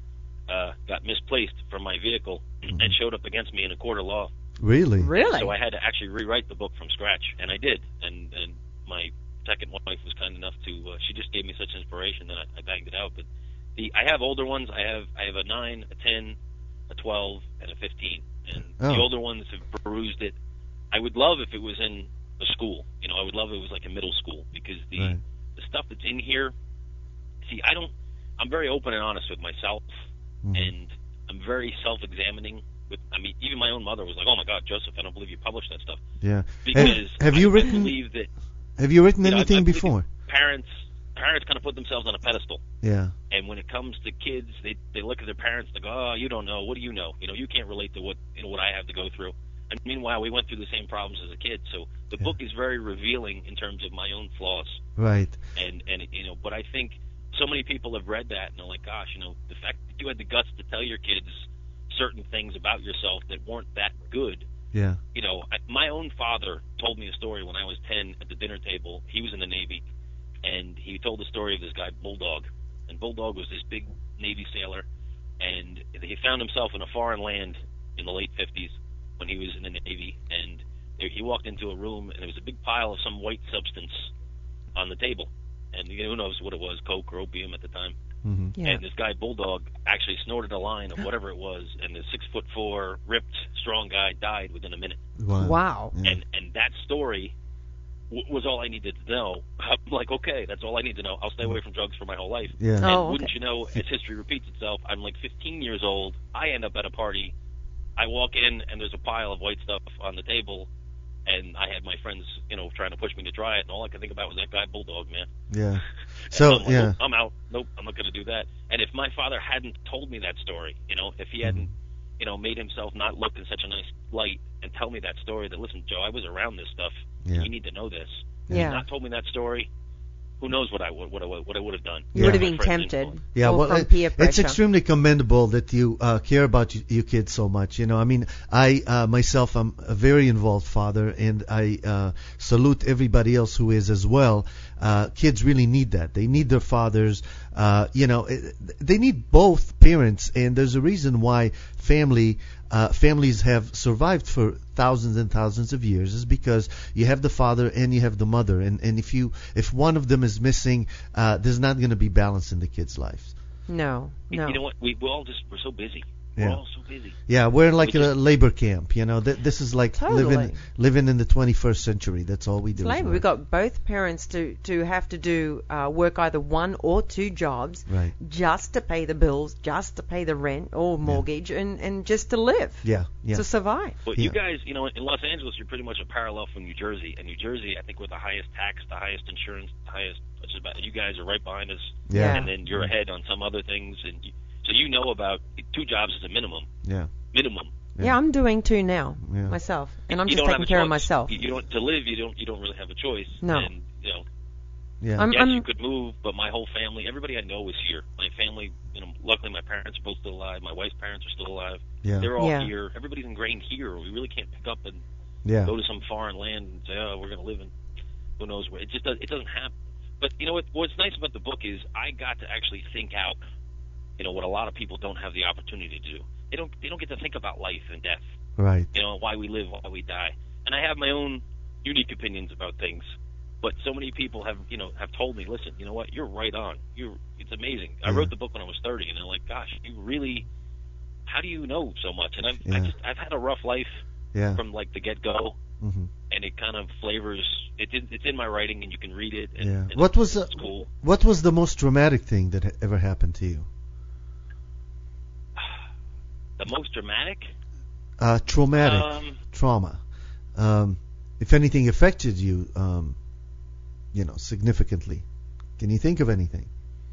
uh, got misplaced from my vehicle
Mm-hmm.
and showed up against me in a court of law.
Really?
Really?
So I had to actually rewrite the book from scratch, and I did. And and my second wife was kind enough to. Uh, she just gave me such inspiration that I, I banged it out. But the I have older ones. I have I have a nine, a ten, a twelve, and a fifteen. And
Oh.
the older ones have perused it. I would love if it was in a school. You know, I would love if it was like a middle school, because the
Right.
the stuff that's in here. See, I don't. I'm very open and honest with myself,
Mhm.
and I'm very self-examining. With, I mean, even my own mother was like, "Oh my God, Joseph, I don't believe you published that stuff."
Yeah.
Because
Have, have you
I,
written?
I believe that
Have you written
you know, I-
anything
I believe
before?
parents parents kind of put themselves on a pedestal,
Yeah.
and when it comes to kids, they they look at their parents and they go, "Oh, you don't know. What do you know? You know, you can't relate to what you know what I have to go through." And meanwhile, we went through the same problems as a kid. So the
Yeah.
book is very revealing in terms of my own flaws.
Right.
And and you know, but I think so many people have read that and they're like, gosh, you know, the fact that you had the guts to tell your kids certain things about yourself that weren't that good.
Yeah.
You know, I, my own father told me a story when I was ten at the dinner table. He was in the Navy, and he told the story of this guy Bulldog. And Bulldog was this big Navy sailor, and he found himself in a foreign land in the late fifties when he was in the Navy, and there, he walked into a room, and there was a big pile of some white substance on the table. And you know, who knows what it was, coke or opium at the time.
hmm
Yeah.
And this guy Bulldog actually snorted a line of whatever it was, and the six foot four, ripped, strong guy died within a minute.
Wow.
Wow.
Yeah.
And and that story w- was all I needed to know. I'm like, okay, that's all I need to know. I'll stay away from drugs for my whole life.
Yeah.
And
Oh,
wouldn't
okay.
you know, as history repeats itself, I'm like fifteen years old. I end up at a party. I walk in, and there's a pile of white stuff on the table. And I had my friends, you know, trying to push me to try it, and all I could think about was that guy Bulldog, man.
Yeah.
And
So
I'm like,
yeah.
nope, I'm out. Nope, I'm not going to do that. And if my father hadn't told me that story, you know, if he hadn't, you know, made himself not look in such a nice light and tell me that story, that listen, Joe, I was around this stuff.
Yeah.
You need to know this.
Yeah.
If he not told me that story, who knows what I would what I would, what I would have done.
You would have
My
been
friends'
tempted.
influence.
Yeah,
All
well,
from
it-
peer
it's
pressure.
extremely commendable that you uh, care about y- your kids so much. You know, I mean, I uh, myself, I'm a very involved father, and I uh, salute everybody else who is as well. Uh, kids really need that. They need their fathers. Uh, you know, it, they need both parents, and there's a reason why family uh, families have survived for thousands and thousands of years is because you have the father and you have the mother, and and if you if one of them is missing, uh, there's not going to be balance in the kids' lives.
No, no.
You know what? We we all just we're so busy.
Yeah.
We're all so busy.
Yeah, we're like
We
a
just-
labor camp. You know, Th- this is like
Totally.
living living in the twenty-first century. That's all we do. is
Labor.
work.
We've got both parents to, to have to do uh, work either one or two jobs
Right.
just to pay the bills, just to pay the rent or mortgage, and, and just to live,
Yeah, yeah.
to survive.
But
Yeah.
you guys, you know, in Los Angeles, you're pretty much a parallel from New Jersey. And New Jersey, I think, with the highest tax, the highest insurance, the highest, which is about, you guys are right behind us.
Yeah.
And then you're ahead on some other things, and you, so you know about two jobs is a minimum.
Yeah.
Minimum.
Yeah, I'm doing two now
Yeah.
myself, and I'm
you
just
don't have
taking
a
care of
choice.
myself.
You, you don't to live. You don't. You don't really have a choice.
No.
And you know,
Yeah.
I'm-
yes, you could move, but my whole family, everybody I know is here. My family, you know, luckily my parents are both still alive. My wife's parents are still alive.
yeah.
They're all
Yeah.
here. Everybody's ingrained here. We really can't pick up and
Yeah.
go to some foreign land and say, oh, we're going to live in who knows where. It just does, it doesn't happen. But you know what? What's nice about the book is I got to actually think out, you know, what a lot of people don't have the opportunity to do. They don't. They don't get to think about life and death.
Right.
You know, why we live, why we die. And I have my own unique opinions about things. But so many people have, you know, have told me, listen, you know what? You're right on. You're. It's amazing. I
Yeah.
wrote the book when I was thirty, and they're like, gosh, you really. How do you know so much? And I've, I
Yeah.
just, I've had a rough life
Yeah.
from like the get go.
hmm
And it kind of flavors. It, it, it's in my writing, and you can read it. And,
Yeah.
and
What was
it's
uh,
cool.
what was the most traumatic thing that ha- ever happened to you?
The most dramatic.
Uh, traumatic
Um,
trauma. Um, if anything affected you, um, you know, significantly. Can you think of anything?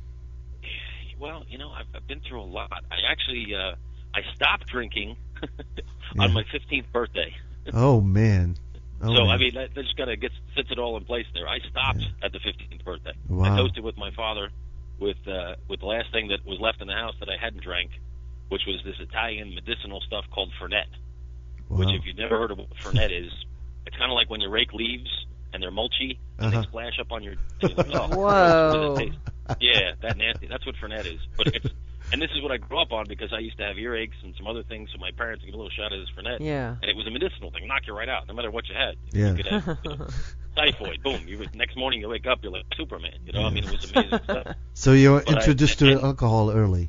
well, you know, I've, I've been through a lot. I actually, uh, I stopped drinking
Yeah.
on my fifteenth birthday.
Oh man. Oh,
so
man.
I mean, that, that just kind of gets sets it all in place there. I stopped
Yeah.
at the fifteenth birthday.
Wow.
I toasted with my father with uh, with the last thing that was left in the house that I hadn't drank, which was this Italian medicinal stuff called Fernet. Which,
Wow.
if you've never heard of what Fernet is, it's kind of like when you rake leaves and they're mulchy and
Uh-huh.
they splash up on your. And you're like, oh,
Whoa.
what does it taste? Yeah, that nasty. That's what Fernet is. But it's and this is what I grew up on because I used to have earaches and some other things, so my parents would give a little shot of this Fernet.
Yeah.
And it was a medicinal thing, knock you right out, no matter what you had.
Yeah.
You could have you know, typhoid, boom. You would, next morning you wake up, you're like Superman. You know, I mean, it was amazing stuff.
So you were
But I-
introduced to
and-
alcohol early.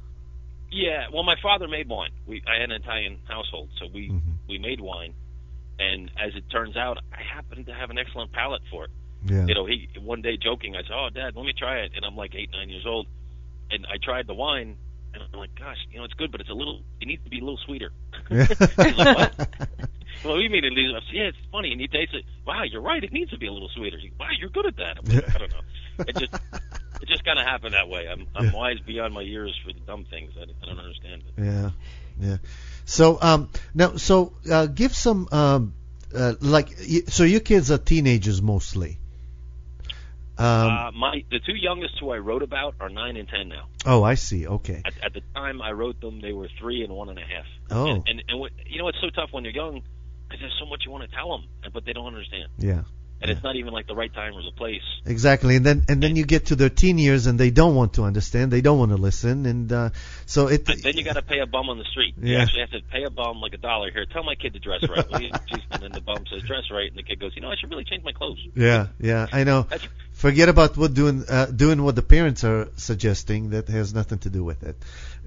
Yeah, well, my father made wine. We I had an Italian household, so we
Mhm.
we made wine. And as it turns out, I happen to have an excellent palate for it.
Yeah.
You know, he one day joking, I said, "Oh, Dad, let me try it." And I'm like eight, nine years old, and I tried the wine, and I'm like, "Gosh, you know, it's good, but it's a little. It needs to be a little sweeter." He's like, "What?" Well, we made it. I said, yeah, it's funny, and you taste it. Wow, you're right. It needs to be a little sweeter. He, wow, you're good at that. I'm like, I don't know. It just it just kind of happened that way. I'm I'm wise beyond my years for the dumb things. I, I don't understand it.
Yeah, yeah. So um, now, so uh, give some um, uh, like y- so your kids are teenagers mostly. Um,
uh, my the two youngest who I wrote about are nine and ten now.
oh, I see. Okay.
At, at the time I wrote them, they were three and one and a half.
Oh.
And and, and what, you know, it's so tough when you're young because there's so much you want to tell them, but they don't understand.
Yeah.
And it's not even like the right time or the place.
Exactly, and then and then you get to their teen years and they don't want to understand, they don't want to listen, and uh, so it.
And then you got to pay a bum on the street. You
Yeah.
actually have to pay a bum like a dollar. Here, tell my kid to dress right. Will you? And then the bum says dress right, and the kid goes, you know, I should really change my clothes.
Yeah, yeah, I know.
That's,
Forget about what doing uh, doing what the parents are suggesting. That has nothing to do with it.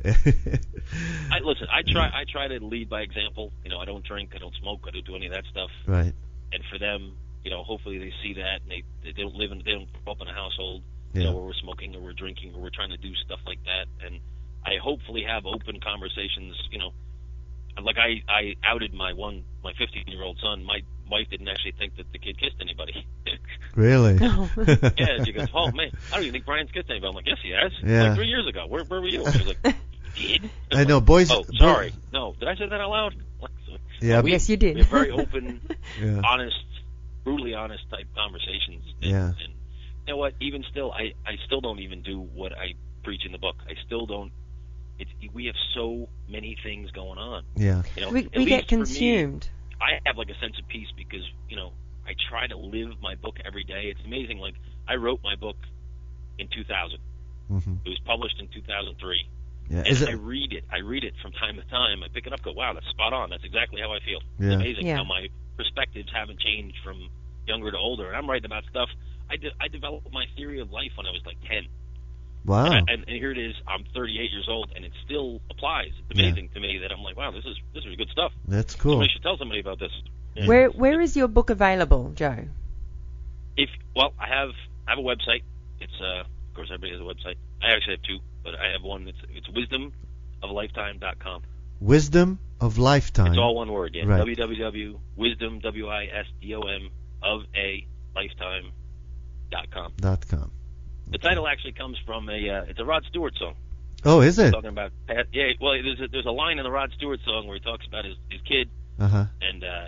I listen. I try. I try to lead by example. You know, I don't drink. I don't smoke. I don't do any of that stuff.
Right.
And for them, you know, hopefully they see that and they they don't live in they don't grow up in a household, you
Yeah.
know, where we're smoking or we're drinking or we're trying to do stuff like that. And I hopefully have open conversations. You know, like I I outed my one my fifteen year old son. My wife didn't actually think that the kid kissed anybody.
Really?
Yeah, she goes, oh man, I don't even think Brian's kissed anybody. I'm like, yes, he has.
Yeah.
Like three years ago. Where where were you? She was like, you did?
I know, boys.
Oh,
bo-
sorry. No, did I say that out loud? Like, so,
Yeah.
we,
Yes, you did.
We have very open,
Yeah.
honest, brutally honest type conversations. And,
Yeah.
and you know what? Even still, I I still don't even do what I preach in the book. I still don't. It's we have so many things going on.
Yeah.
You know,
We,
at
we get
least for me,
consumed.
I have like a sense of peace because you know I try to live my book every day. It's amazing. Like I wrote my book in two thousand.
hmm
It was published in two thousand three.
Yeah.
And
Is it?
I read it. I read it from time to time. I pick it up, go, wow, that's spot on. That's exactly how I feel.
Yeah.
It's amazing
Yeah.
how my perspectives haven't changed from younger to older. And I'm writing about stuff. I, de- I developed my theory of life when I was like ten.
Wow.
And, I, and, and here it is. I'm thirty-eight years old, and it still applies. It's amazing to me that I'm like, wow, this is this is good stuff.
That's cool.
Somebody should tell somebody about this. Yeah.
Where Where is your book available, Joe?
If well, I have I have a website. It's uh, of course everybody has a website. I actually have two, but I have one. It's it's wisdom of a lifetime dot com.
Wisdom of Lifetime.
It's all one word, yeah.
Right.
w w w dot wisdom w i s d o m of a lifetime dot com.
Dot com.
The title actually comes from a uh, it's a Rod Stewart song.
Oh, is it?
Talking about Pat, yeah. Well, there's a, there's a line in the Rod Stewart song where he talks about his his kid
Uh huh.
and uh,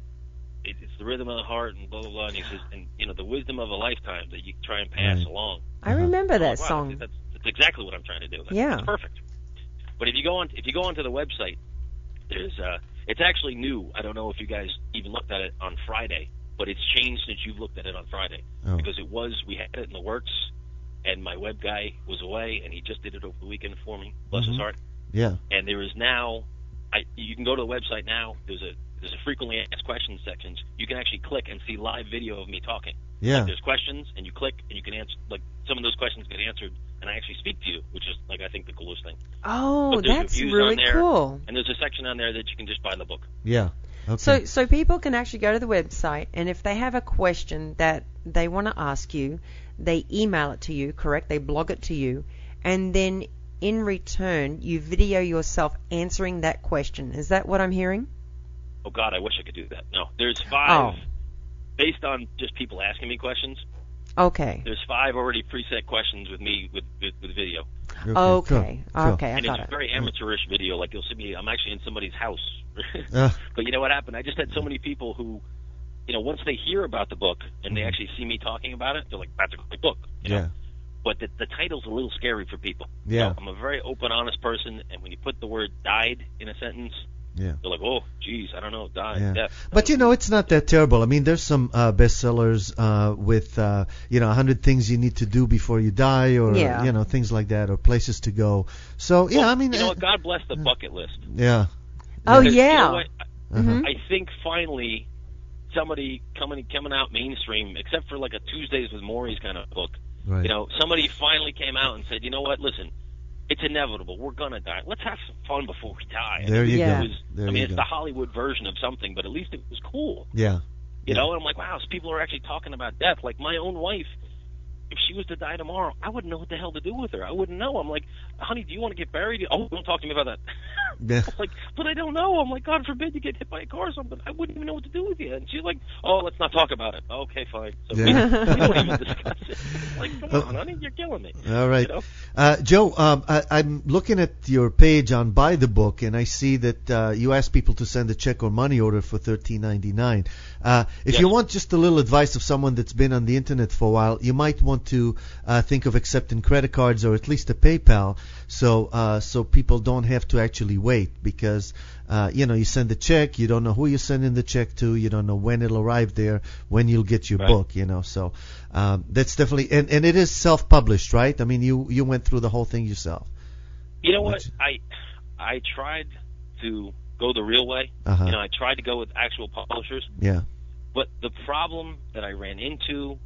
it, it's the rhythm of the heart and blah blah blah. And he says, and you know, the wisdom of a lifetime that you try and pass
Right.
along.
I
Uh-huh.
remember
I'm
that
like, wow,
song.
That's, that's exactly what I'm trying to do. That's,
Yeah.
that's perfect. But if you go on, if you go onto the website, there's uh, it's actually new. I don't know if you guys even looked at it on Friday, but it's changed since you've looked at it on Friday
Oh.
because it was we had it in the works, and my web guy was away, and he just did it over the weekend for me. Bless
Mhm.
his heart.
Yeah.
And there is now, I you can go to the website now. There's a there's a frequently asked questions sections. You can actually click and see live video of me talking.
Yeah.
There's questions, and you click, and you can answer. Like some of those questions get answered, and I actually speak to you, which is like I think the coolest thing.
Oh,
But there's
that's
reviews
really
on there.
cool.
And there's a section on there that you can just buy the book.
Yeah. Okay.
So, so people can actually go to the website, and if they have a question that they want to ask you, they email it to you, correct? They blog it to you, and then in return, you video yourself answering that question. Is that what I'm hearing?
Oh God, I wish I could do that. No, there's five
Oh.
based on just people asking me questions.
Okay.
There's five already preset questions with me with with, with video,
Okay.
Okay.
Cool. Cool.
Okay. I
and
got
it's
it.
a very amateurish video. Like you'll see me, I'm actually in somebody's house.
Uh,
But you know what happened? I just had so many people who, you know, once they hear about the book and they actually see me talking about it, they're like, "That's a great book," you know.
yeah.
But the, the title's a little scary for people.
Yeah.
So I'm a very open, honest person, and when you put the word "died" in a sentence,
Yeah.
they're like, "Oh, geez, I don't know, died,
Yeah.
death."
But you know, it's not that terrible. I mean, there's some uh, bestsellers uh, with uh, you know, one hundred things you need to do before you die, or
Yeah.
you know, things like that, or places to go. So yeah,
Well,
I mean,
you know
uh,
what? God bless the bucket list.
yeah.
Oh,
Because, you know
yeah.
what?
Uh-huh.
Mhm.
I think finally somebody coming coming out mainstream, except for like a Tuesdays with Maury's kind of book.
Right.
You know, somebody finally came out and said, "You know what? Listen, it's inevitable. We're gonna die. Let's have some fun before we die."
There you
Yeah.
go.
It was,
There
I mean,
you
it's
go.
the Hollywood version of something, but at least it was cool.
Yeah.
You
Yeah.
know, and I'm like, wow, so people are actually talking about death. Like my own wife, if she was to die tomorrow, I wouldn't know what the hell to do with her. I wouldn't know. I'm like, honey, do you want to get buried? Oh, don't talk to me about that.
Yeah.
I'm like, but I don't know. I'm like, God forbid you get hit by a car or something. I wouldn't even know what to do with you. And she's like, oh, let's not talk about it. Okay, fine. So we,
Yeah.
we don't even discuss it. Like, come on, honey, you're killing me.
All right.
You know?
Uh, Joe, um, I, I'm looking at your page on Buy the Book, and I see that uh, you ask people to send a check or money order for thirteen ninety-nine. Uh, if
Yes.
you want just a little advice of someone that's been on the internet for a while, you might want to uh, think of accepting credit cards or at least a PayPal, so uh, so people don't have to actually wait, because uh, you know, you send a check, you don't know who you're sending the check to, you don't know when it'll arrive there, when you'll get your
Right.
book, you know. So um, that's definitely, and, and it is self-published, right? I mean, you you went through the whole thing yourself.
You know what?
What's-
I I tried to go the real way.
Uh-huh.
You know, I tried to go with actual publishers.
Yeah.
But the problem that I ran into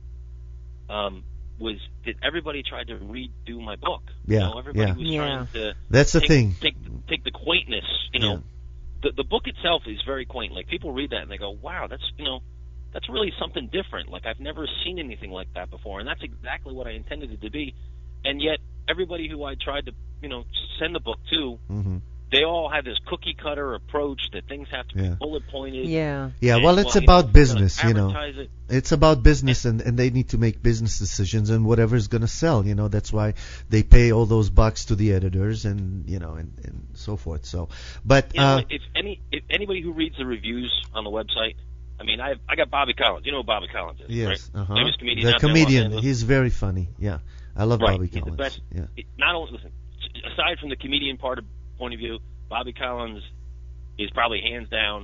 um, was that everybody tried to redo my book.
Yeah,
You know, everybody
yeah.
was
Yeah.
trying to
That's the
take,
thing.
take take the quaintness. You know,
Yeah.
the the book itself is very quaint. Like people read that and they go, "Wow, that's you know, that's really something different. Like I've never seen anything like that before." And that's exactly what I intended it to be. And yet, everybody who I tried to you know send the book to,
hmm
they all have this cookie cutter approach that things have to
Yeah.
be bullet pointed.
Yeah.
Yeah,
And,
well, it's
you know,
about
we're gonna
business, you know.
advertise it.
It's about business, and, and they need to make business decisions, and whatever is going to sell, you know. That's why they pay all those bucks to the editors, and you know, and, and so forth. So, but
You know,
uh,
if any if anybody who reads the reviews on the website, I mean, I I got Bobby Collins. You know who Bobby Collins is,
yes,
right?
uh-huh.
Famous comedian.
the
out there in Los
comedian,
Angeles.
he's very funny. Yeah, I love
right.
Bobby
He's
Collins.
the best.
Yeah,
It- not only listen, aside from the comedian part of point of view, Bobby Collins is probably hands down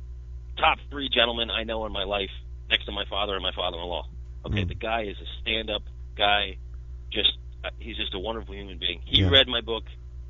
top three gentlemen I know in my life, next to my father and my father-in-law. Okay,
Mm.
the guy is a stand-up guy. Just uh, he's just a wonderful human being. He
Yeah.
read my book.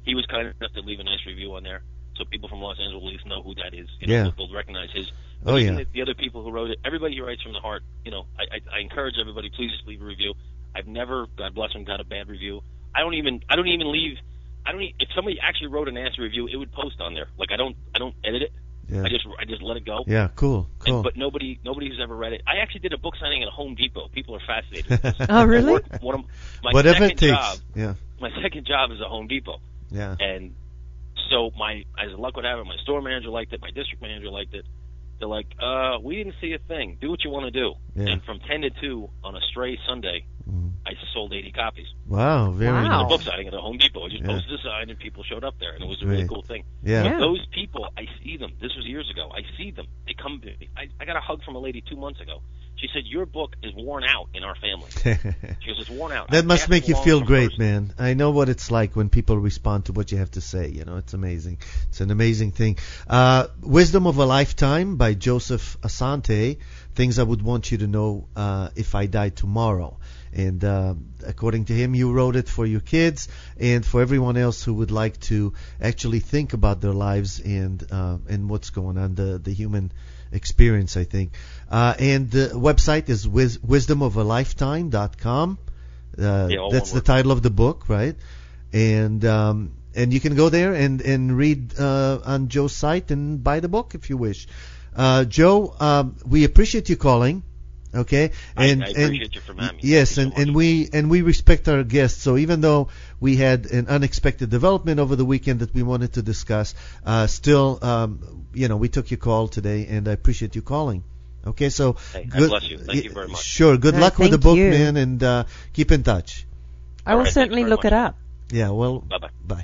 he was kind enough to leave a nice review on there, so people from Los Angeles know who that is. You
Yeah.
know, they'll recognize his.
Oh,
Even
yeah.
the, the other people who wrote it, everybody who writes from the heart, you know, I, I, I encourage everybody, please just leave a review. I've never, God bless him, got a bad review. I don't even, I don't even leave. I don't. e- If somebody actually wrote a nasty review, it would post on there. Like I don't, I don't edit it.
Yeah.
I just, I just let it go.
Yeah, cool, cool.
And, but nobody, nobody who's ever read it. I actually did a book signing at a Home Depot. People are fascinated with this.
Oh, really?
I work- One of my
Whatever
second
it takes.
job,
Yeah,
my second job is a Home Depot,
yeah.
and so my, as luck would have it, my store manager liked it, my district manager liked it. They're like, uh, we didn't see a thing. Do what you want to do.
Yeah.
And from ten to two on a stray Sunday,
Mhm.
I sold eighty copies.
Wow, very
Wow.
A
nice.
book signing at a Home Depot. I just
Yeah.
posted a sign and people showed up there, and it was a really
Great.
cool thing.
Yeah.
Yeah.
Those people, I see them. This was years ago. I see them. They come to me. I, I got a hug from a lady two months ago. She said, your book is worn out in our family. She goes, it's worn out.
That
I
must
passed
make you
along
feel
from
great,
person.
man. I know what it's like when people respond to what you have to say. You know, it's amazing. It's an amazing thing. Uh, Wisdom of a Lifetime by Joseph Asante. Things I would want you to know uh, if I died tomorrow. And uh, according to him, you wrote it for your kids and for everyone else who would like to actually think about their lives and uh, and what's going on, the the human experience, I think. Uh, and the website is wis- wisdom of a lifetime dot com. Uh,
Yeah, all
that's
one
the
word.
title of the book, right? And um, and you can go there and and read uh, on Joe's site and buy the book if you wish. Uh, Joe, um, we appreciate you calling. Okay,
I-
and
I
and
appreciate you for having me.
yes,
Thank you
and,
so
and
much.
we and we respect our guests. So even though we had an unexpected development over the weekend that we wanted to discuss, uh, still, um, you know, we took your call today, and I appreciate you calling. Okay, so
Hey, God bless you. Thank you very much.
Sure, good
No,
luck with the
thank
book,
you.
man, and uh, keep in touch.
I will
All right, thank you
certainly
very
look
much.
it up.
Yeah, well,
Bye-bye.
bye.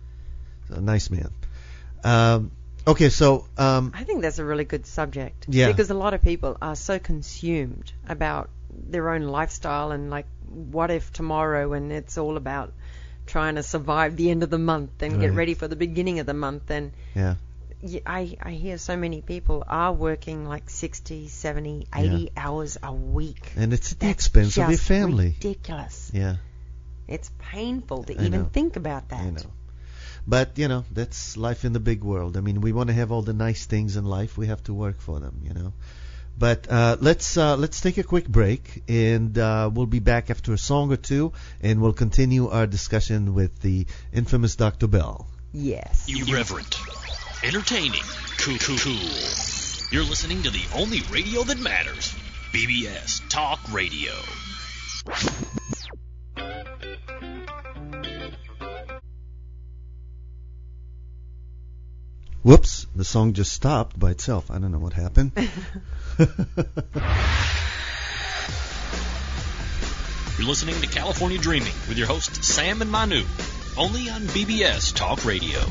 So, nice man. Um, okay, so um,
I think that's a really good subject.
Yeah.
Because a lot of people are so consumed about their own lifestyle and like, what if tomorrow, and it's all about trying to survive the end of the month and get
Right.
ready for the beginning of the month. And
yeah,
y- I, I hear so many people are working like sixty, seventy, eighty hours a week.
and it's at the
That's
expense of your
just
family.
ridiculous.
Yeah.
It's painful to
I
even
know.
think about that.
I know. But, you know, that's life in the big world. I mean, we want to have all the nice things in life. We have to work for them, you know. But uh, let's uh, let's take a quick break, and uh, we'll be back after a song or two, and we'll continue our discussion with the infamous Doctor Bell.
Yes.
Irreverent, entertaining, cool, cool, cool. You're listening to the only radio that matters. B B S Talk Radio.
Whoops, the song just stopped by itself. I don't know what happened.
You're listening to California Dreaming with your hosts Sam and Manu, only on B B S Talk Radio.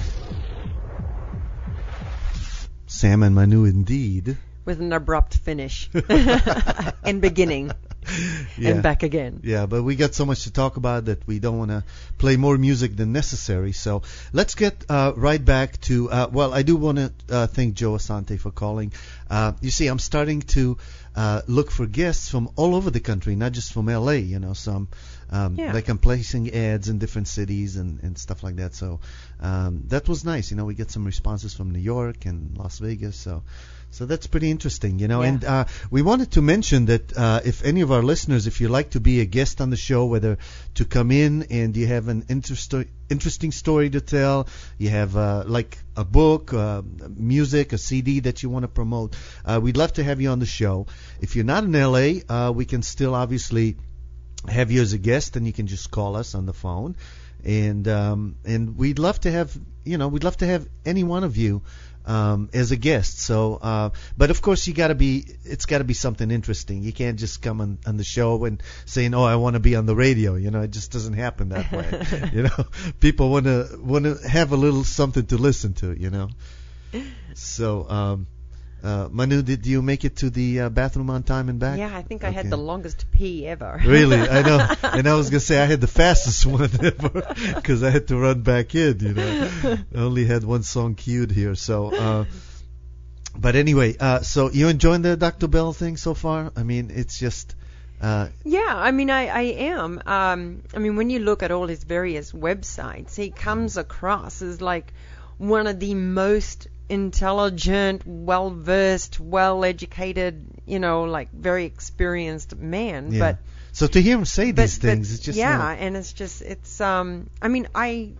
Sam and Manu indeed.
With an abrupt finish and beginning
Yeah.
and back again.
Yeah, but we got so much to talk about that we don't want to play more music than necessary. So let's get uh, right back to, uh, well, I do want to uh, thank Joe Asante for calling. Uh, you see, I'm starting to uh, look for guests from all over the country, not just from L A, you know, some, um,
Yeah.
like I'm placing ads in different cities and, and stuff like that. So um, that was nice. You know, we get some responses from New York and Las Vegas. So So that's pretty interesting, you know.
Yeah.
And uh, we wanted to mention that uh, if any of our listeners, if you'd like to be a guest on the show, whether to come in and you have an interest- interesting story to tell, you have uh, like a book, uh, music, a C D that you want to promote, uh, we'd love to have you on the show. If you're not in L A, uh, we can still obviously have you as a guest, and you can just call us on the phone. And um, and we'd love to have, you know, we'd love to have any one of you Um, as a guest. So, uh, but of course you got to be, it's got to be something interesting. You can't just come on, on the show and saying, "Oh, I want to be on the radio." You know, it just doesn't happen that way. You know, people want to want to have a little something to listen to. You know, so. Um, uh, Manu, did you make it to the uh, bathroom on time and back?
Yeah, I think I
Okay.
had the longest pee ever.
Really, I know. And I was gonna say I had the fastest one ever because I had to run back in. You know, I only had one song queued here. So, uh, but anyway, uh, so you enjoying the Doctor Bell thing so far? I mean, it's just Uh,
Yeah, I mean, I, I am. Um, I mean, when you look at all his various websites, he comes across as like one of the most intelligent, well-versed, well-educated, you know, like very experienced man.
yeah.
But
So to hear him say
but,
these things,
but,
it's just
yeah,
not-
and it's just it's. Um, I mean, I,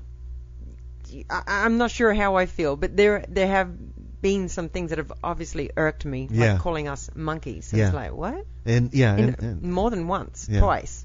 I I'm not sure how I feel, but there there have been some things that have obviously irked me,
Yeah.
like calling us monkeys.
Yeah.
It's like what?
and yeah,
In,
and, and
more than once,
Yeah.
twice.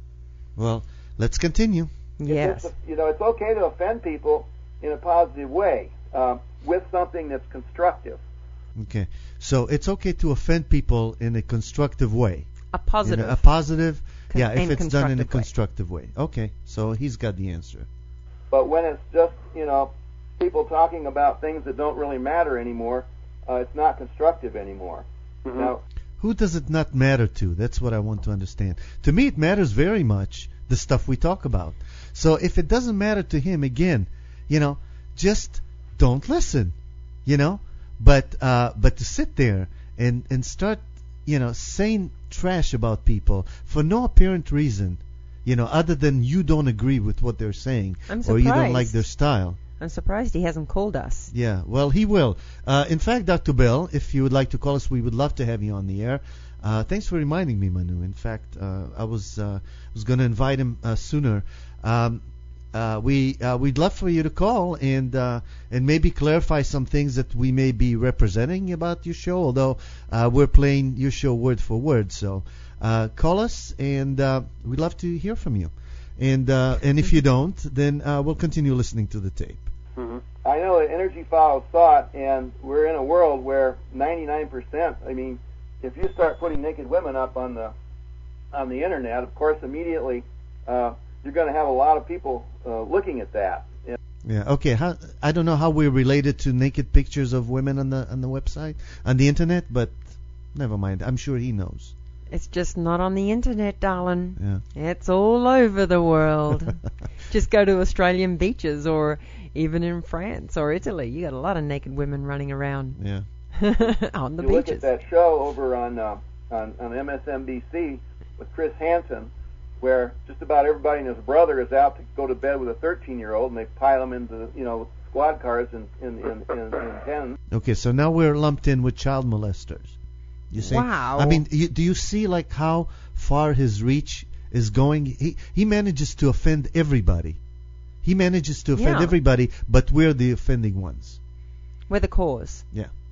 well, let's continue.
Yes.
It's, you know, it's okay to offend people in a positive way uh, with something that's constructive.
Okay, so it's okay to offend people in a constructive way.
A
You
positive.
know, a positive,
Con-
yeah, if
and
it's done in a
constructive way.
constructive way. Okay, so he's got the answer.
But when it's just, you know, people talking about things that don't really matter anymore, uh, it's not constructive anymore.
Mhm.
Now,
Who does it not matter to? That's what I want to understand. To me, it matters very much, the stuff we talk about. So if it doesn't matter to him, again, you know, just don't listen, you know. But uh, but to sit there and, and start, you know, saying trash about people for no apparent reason, you know, other than you don't agree with what they're saying
I'm
or you don't
surprised.
like their style.
I'm surprised he hasn't called us.
Yeah, well, he will. Uh, in fact, Doctor Bell, if you would like to call us, we would love to have you on the air. Uh, thanks for reminding me, Manu. In fact, uh, I was uh, was going to invite him uh, sooner. Um, uh, we uh, we'd love for you to call and uh, and maybe clarify some things that we may be representing about your show. Although uh, we're playing your show word for word, so uh, call us and uh, we'd love to hear from you. And uh, and if you don't, then uh, we'll continue listening to the tape.
Mm-hmm.
I know that energy follows thought, and we're in a world where ninety-nine percent, I mean, if you start putting naked women up on the on the internet, of course, immediately uh, you're going to have a lot of people uh, looking at that. And
Yeah. Okay. How, I don't know how we're related to naked pictures of women on the on the website on the internet, but never mind. I'm sure he knows.
It's just not on the internet, darling.
Yeah.
It's all over the world. Just go to Australian beaches or even in France or Italy. You got a lot of naked women running around
Yeah.
on the
you look
beaches.
at that show over on uh, on, on M S N B C with Chris Hansen, where just about everybody and his brother is out to go to bed with a thirteen-year-old, and they pile them into, you know, squad cars in in in, in, in pens.
Okay. So now we're lumped in with child molesters. You see?
Wow.
I mean, you, do you see like how far his reach is going? He he manages to offend everybody. He manages to offend
Yeah.
everybody, but we're the offending ones.
We're the cause.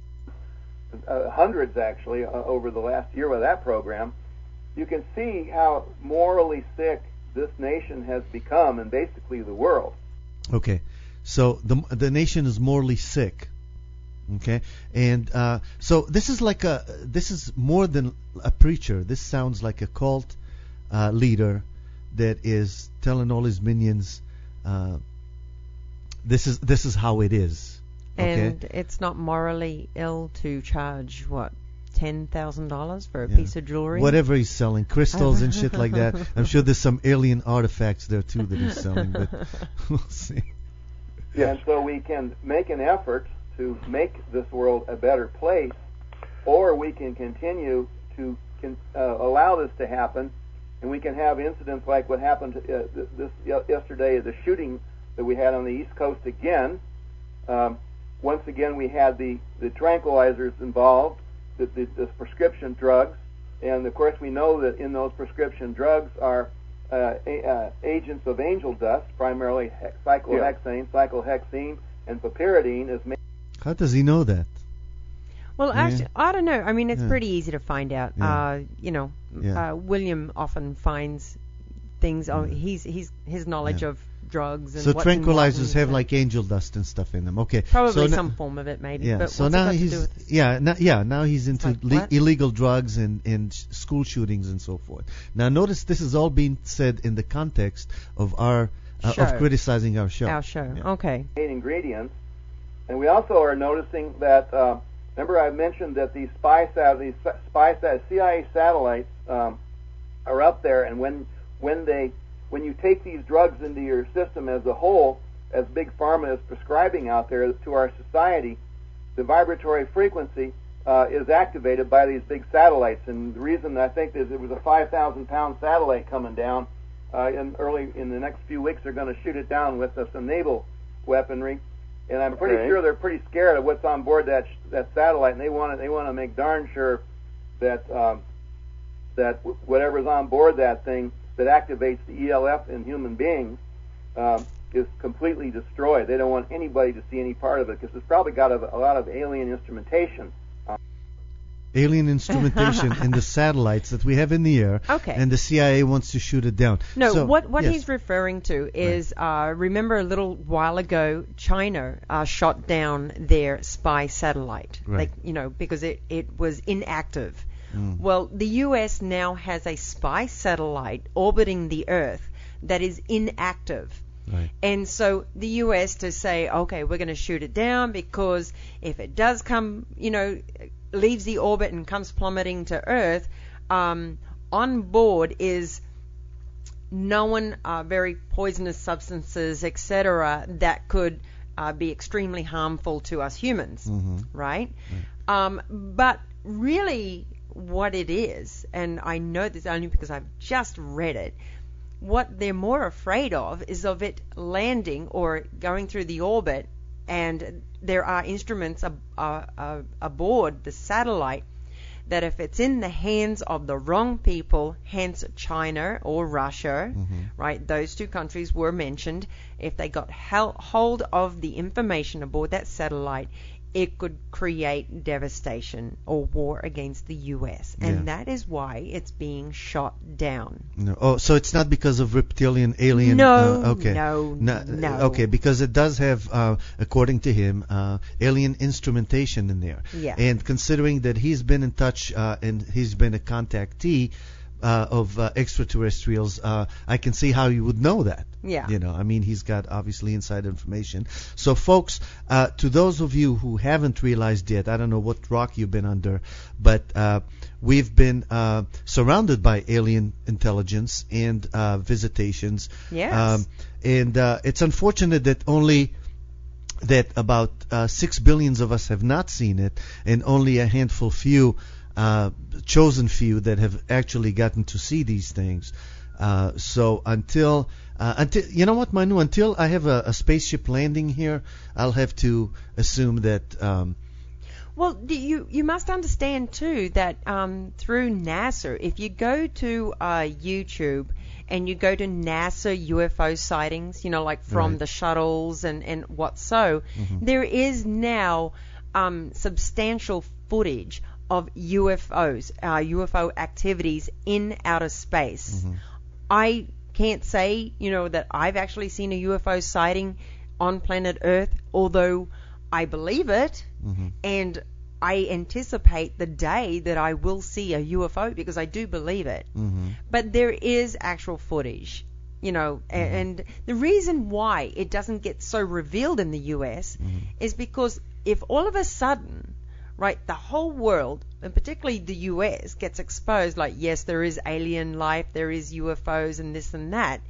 Uh, hundreds actually uh, over the last year with that program. You can see how morally sick this nation has become, and basically the world.
Okay, so the the nation is morally sick. Okay, and uh, so this is like a this is more than a preacher. This sounds like a cult uh, leader that is telling all his minions, uh, "This is this is how it is." Okay,
And it's not morally ill to charge, what, ten thousand dollars for a
Yeah.
piece of jewelry?
whatever he's selling, crystals and shit like that. I'm sure there's some alien artifacts there too that he's selling, but we'll see.
And so we can make an effort to make this world a better place, or we can continue to can, uh, allow this to happen, and we can have incidents like what happened uh, this yesterday, the shooting that we had on the East Coast again. Um, once again, we had the, the tranquilizers involved, the, the, the prescription drugs, and of course we know that in those prescription drugs are uh, a, uh, agents of angel dust, primarily he- cyclohexane, cyclohexene, and piperidine is made.
How does he know that?
Well,
Yeah.
actually, I don't know. I mean, it's
Yeah.
pretty easy to find out.
Yeah.
Uh, you know,
Yeah.
uh, William often finds things. Oh, he's he's his knowledge
Yeah.
of drugs and
So
what's in what
tranquilizers
and
have
so-
like angel dust and stuff in them. Okay,
probably
so
some
now,
form of it, maybe.
yeah.
But
So
what's it
now
got to do
he's
with this?
yeah now, yeah now he's into
like,
le-
what?
illegal drugs and and sh- school shootings and so forth. Now notice this is all being said in the context of our uh,
Show.
of criticizing our show.
Our show.
Yeah.
Okay.
ingredients, and we also are noticing that. Uh, remember, I mentioned that these spy sat- these spy sat- C I A satellites um, are up there, and when when they when you take these drugs into your system as a whole, as Big Pharma is prescribing out there to our society, the vibratory frequency uh, is activated by these big satellites. And the reason I think is it was a five thousand pound satellite coming down. Uh, in early in the next few weeks, they're going to shoot it down with uh, some naval weaponry, and I'm pretty
Okay.
sure they're pretty scared of what's on board that sh- that satellite, and they want to they want to make darn sure that um, that w- whatever's on board that thing that activates the E L F in human beings um, is completely destroyed. They don't want anybody to see any part of it because it's probably got a, a lot of alien instrumentation.
Alien instrumentation in the satellites that we have in the air,
Okay.
and the C I A wants to shoot it down.
No,
So,
what what
yes.
he's referring to is, uh, remember a little while ago, China uh, shot down their spy satellite,
Right.
like you know, because it it was inactive.
Mm.
Well, the U S now has a spy satellite orbiting the Earth that is inactive.
Right.
And so the U S to say, okay, we're going to shoot it down because if it does come, you know, leaves the orbit and comes plummeting to Earth, um, on board is known uh, very poisonous substances, et cetera, that could uh, be extremely harmful to us humans,
Mhm.
right? Um, but really, what it is, and I know this only because I've just read it, what they're more afraid of is of it landing or going through the orbit, and there are instruments ab- uh, uh, aboard the satellite that if it's in the hands of the wrong people, hence China or Russia, right, those two countries were mentioned, if they got hel- hold of the information aboard that satellite, it could create devastation or war against the U S. And
Yeah.
that is why it's being shot down.
No. Oh, so it's not because of reptilian alien.
No,
uh, okay.
no,
No,
no.
Okay, because it does have, uh, according to him, uh, alien instrumentation in there.
Yeah.
And considering that he's been in touch uh, and he's been a contactee uh, of uh, extraterrestrials, uh, I can see how you would know that.
Yeah.
You know, I mean, he's got obviously inside information. So, folks, uh, to those of you who haven't realized yet, I don't know what rock you've been under, but uh, we've been uh, surrounded by alien intelligence and uh, visitations.
Yes.
Um, and uh, it's unfortunate that only that about uh, six billions of us have not seen it, and only a handful few, uh, chosen few, that have actually gotten to see these things. Uh, so until uh, until you know what, Manu, until I have a, a spaceship landing here, I'll have to assume that. Um,
Well, do you you must understand too that um, through NASA, if you go to uh, YouTube and you go to NASA U F O sightings, you know, like from
Right.
the shuttles and and what so, there is now um, substantial footage of U F Os, uh, U F O activities in outer space. I can't say, you know, that I've actually seen a U F O sighting on planet Earth, although I believe it, and I anticipate the day that I will see a U F O because I do believe it. But there is actual footage, you know, a- and the reason why it doesn't get so revealed in the U S is because if all of a sudden, right, the whole world, and particularly the U S, gets exposed, like, yes, there is alien life, there is U F Os and this and that,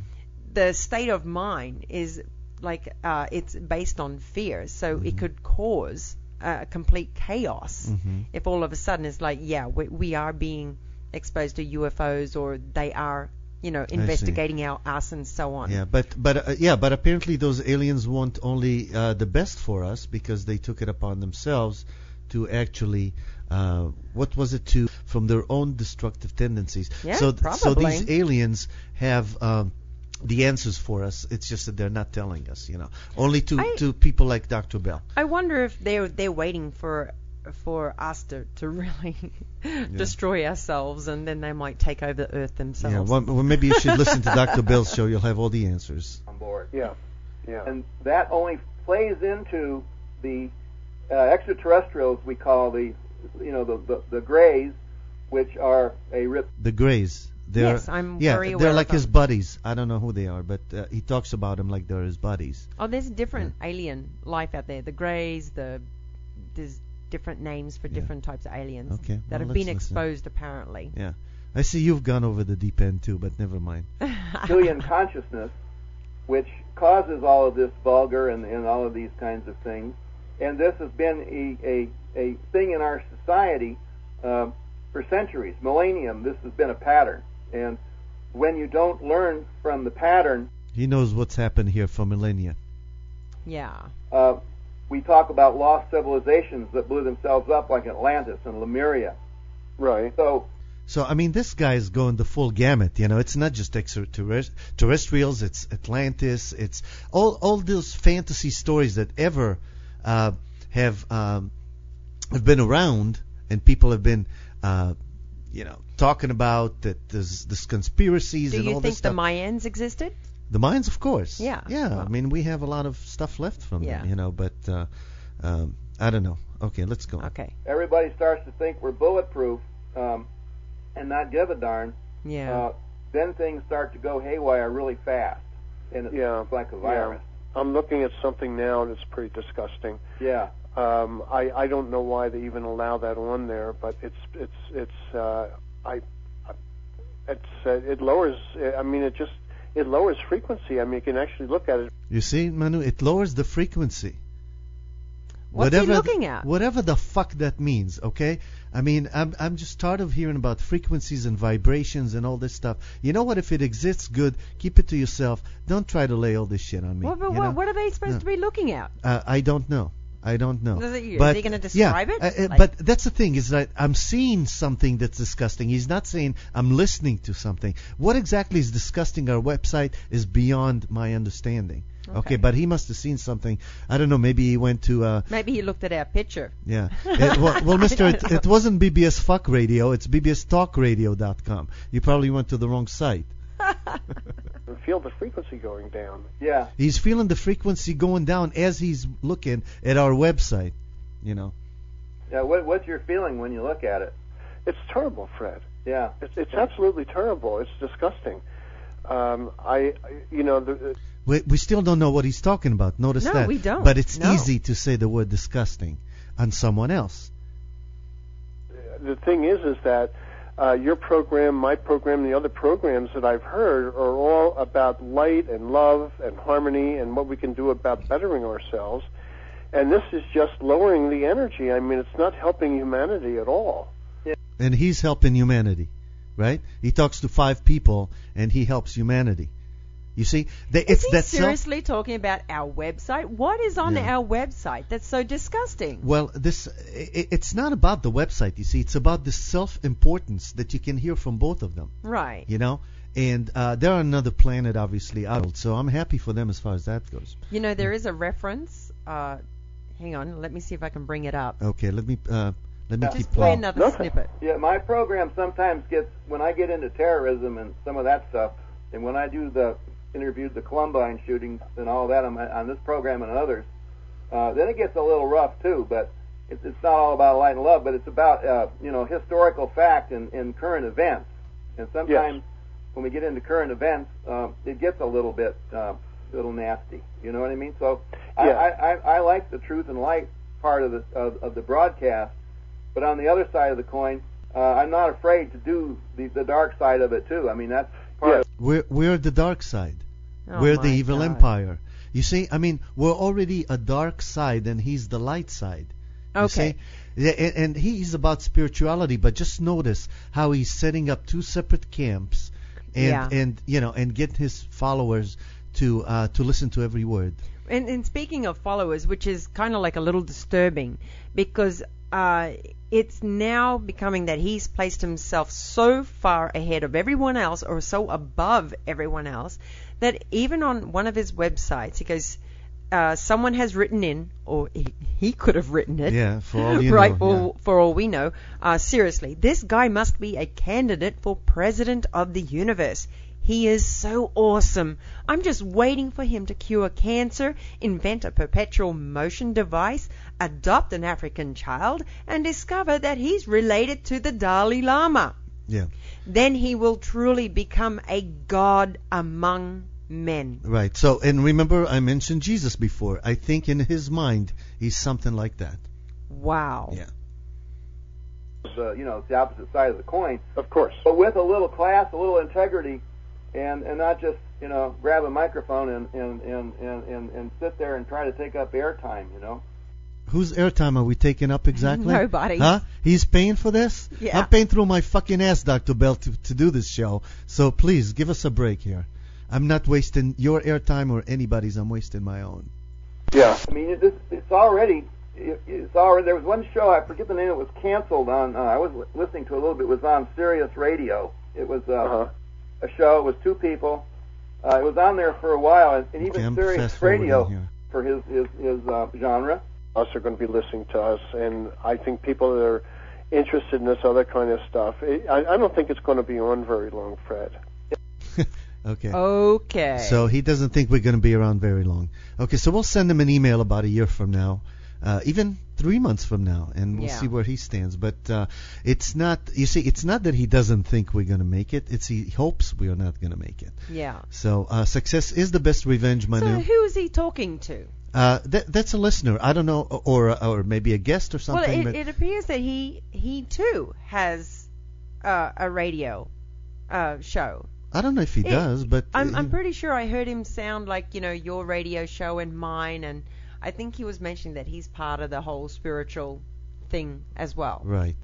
the state of mind is like, uh, it's based on fear, so it could cause uh, complete chaos if all of a sudden it's like, yeah, we, we are being exposed to U F Os, or they are, you know, investigating our, us and so on.
Yeah, but but uh, yeah, but apparently those aliens want only uh, the best for us because they took it upon themselves to actually, uh, what was it, to from their own destructive tendencies.
Yeah,
so th- so
probably.
these aliens have um, the answers for us. It's just that they're not telling us, you know, only to
I-
to people like Doctor Bell.
I wonder if they're they're waiting for for us to, to really destroy ourselves, and then they might take over the Earth themselves.
Yeah, well, well, maybe you should listen to Doctor Bell's show. You'll have all the answers.
On board.
Yeah. Yeah.
And that only plays into the uh, extraterrestrials we call the, you know, the, the, the Greys, which are a rip.
The Greys. They're,
Yes, I'm
yeah,
very aware
they're
of
like his
them.
buddies. I don't know who they are, but uh, he talks about them like they're his buddies.
Oh, there's different alien life out there. The Greys, the there's different names for
Yeah.
different types of aliens
Okay,
that
well,
have been
let's listen.
exposed apparently.
Yeah. I see you've gone over the deep end too, but never mind.
Reptilian consciousness, which causes all of this vulgar and, and all of these kinds of things. And this has been a, a a thing in our society uh, for centuries, millennium. This has been a pattern, and when you don't learn from the pattern,
he knows what's happened here for millennia.
Yeah.
Uh, we talk about lost civilizations that blew themselves up, like Atlantis and Lemuria.
Right.
So,
So, I mean, this guy is going the full gamut, you know. It's not just extraterrestrials, it's Atlantis, it's all all those fantasy stories that ever uh, have um, have been around, and people have been, uh, you know, talking about that there's this conspiracies
Do
and
you
all
think
this
the
stuff.
Mayans existed?
The Mayans, of course.
Yeah.
Yeah.
Well.
I mean, we have a lot of stuff left from
Yeah.
them, you know. But uh, um, I don't know. Okay, let's go. on.
Okay.
everybody starts to think we're bulletproof um, and not give a darn.
Yeah.
Uh, then things start to go haywire really fast, and it's
Yeah.
like a virus.
I'm looking at something now that's pretty disgusting.
Yeah.
Um, I I don't know why they even allow that on there, but it's it's it's uh, I it's uh, it lowers. I mean, it just it lowers frequency. I mean, you can actually look at it.
You see, Manu, it lowers the frequency.
What's he
whatever,
looking at?
Whatever the fuck that means, okay? I mean, I'm I'm just tired of hearing about frequencies and vibrations and all this stuff. You know what? If it exists, good. Keep it to yourself. Don't try to lay all this shit on me.
What, but
you
what,
know?
what are they supposed
No.
to be looking at?
Uh, I don't know. I don't know.
Does it- is
but
he gonna
yeah,
describe it?
uh, uh,
Like-
but that's the thing is that I'm seeing something that's disgusting. He's not saying I'm listening to something. What exactly is disgusting our website is beyond my understanding. Okay,
Okay.
but he must have seen something. I don't know. Maybe he went to. Uh,
Maybe he looked at our picture.
yeah. It- well, well, Mister, it, it wasn't B B S Fuck Radio. It's B B S Talk Radio dot com. You probably went to the wrong site.
And feel the frequency going down.
Yeah.
He's feeling the frequency going down as he's looking at our website. You know.
Yeah. What, what's your feeling when you look at it?
It's terrible, Fred.
Yeah.
It's it's absolutely terrible. It's disgusting. Um, I you know the.
We, we still don't know what he's talking about. Notice
No,
that.
we don't.
But it's
No.
easy to say the word disgusting on someone else.
The thing is, is that uh, your program, my program, the other programs that I've heard are all about light and love and harmony and what we can do about bettering ourselves. And this is just lowering the energy. I mean, it's not helping humanity at all.
And he's helping humanity, right? He talks to five people and he helps humanity. You see, they,
Is
it's
he
that self.
seriously talking about our website? What is on
Yeah.
our website that's so disgusting?
Well, this i it's not about the website. You see, it's about the self-importance that you can hear from both of them.
Right.
You know, and uh, they're on another planet, obviously, out. So I'm happy for them as far as that goes.
You know, there is a reference. Uh, hang on, let me see if I can bring it up.
Okay, let me uh, let me
Yeah.
keep
Just play
playing.
another
Nothing.
snippet.
Yeah, my program sometimes gets, when I get into terrorism and some of that stuff, and when I do the, interviewed the Columbine shootings and all that on, my, on this program and others, uh, then it gets a little rough too, but it's, it's not all about light and love, but it's about, uh, you know, historical fact and, and current events. And sometimes when we get into current events, um, it gets a little bit, uh, a little nasty. You know what I mean? So I,
Yeah.
I, I, I like the truth and light part of the, of, of the broadcast. But on the other side of the coin, uh, I'm not afraid to do the, the dark side of it too. I mean, that's part
Yes.
of
We're we're the dark side.
Oh
we're the
my
evil
God.
empire. You see, I mean, we're already a dark side, and he's the light side. You
Okay.
see? Yeah, and, and he's about spirituality, but just notice how he's setting up two separate camps, and
Yeah.
and you know, and get his followers to uh, to listen to every word.
And, and speaking of followers, which is kind of like a little disturbing, because uh, it's now becoming that he's placed himself so far ahead of everyone else, or so above everyone else, that even on one of his websites, he goes, uh, someone has written in, or he, he could have written it.
Yeah, for all you
right,
know,
for,
yeah.
for all we know. Uh, seriously, this guy must be a candidate for president of the universe. He is so awesome. I'm just waiting for him to cure cancer, invent a perpetual motion device, adopt an African child, and discover that he's related to the Dalai Lama.
Yeah,
Then he will truly become a god among men.
right. So, and remember, I mentioned Jesus before. I think in his mind, he's something like that.
Wow.
Yeah.
the, you know, it's the opposite side of the coin.
Of course.
But with a little class, a little integrity, and, and not just, you know, grab a microphone and, and, and, and, and, and sit there and try to take up airtime, you know.
Whose airtime are we taking up exactly?
Nobody.
Huh? He's paying for this?
Yeah.
I'm paying through my fucking ass, Doctor Bell, to, to do this show. So please, give us a break here. I'm not wasting your airtime or anybody's. I'm wasting my own.
Yeah. I mean, it, it's, it's already, it, it's already, there was one show, I forget the name, it was canceled on, uh, I was li- listening to a little bit, it was on Sirius Radio. It was uh,
Uh-huh.
a show, it was two people. Uh, it was on there for a while, and, and
Okay,
even
I'm
Sirius
fast-forwarding
Radio,
here.
for his, his, his uh, genre.
Us are going to be listening to us, and I think people that are interested in this other kind of stuff, it, I, I don't think it's going to be on very long, Fred.
Okay.
Okay.
So he doesn't think we're going to be around very long. Okay, so we'll send him an email about a year from now, uh, even three months from now, and we'll
Yeah.
see where he stands. But uh, it's not, you see, it's not that he doesn't think we're going to make it. It's he hopes we are not going to make it.
Yeah.
So uh, success is the best revenge,
So
Manu.
who is he talking to?
Uh, that, that's a listener. I don't know, or or maybe a guest or something.
Well, it,
but
it appears that he he too has uh, a radio uh, show.
I don't know if he
it-
does, but
I'm
uh,
I'm pretty sure I heard him sound like, you know, your radio show and mine, and I think he was mentioning that he's part of the whole spiritual thing as well.
right.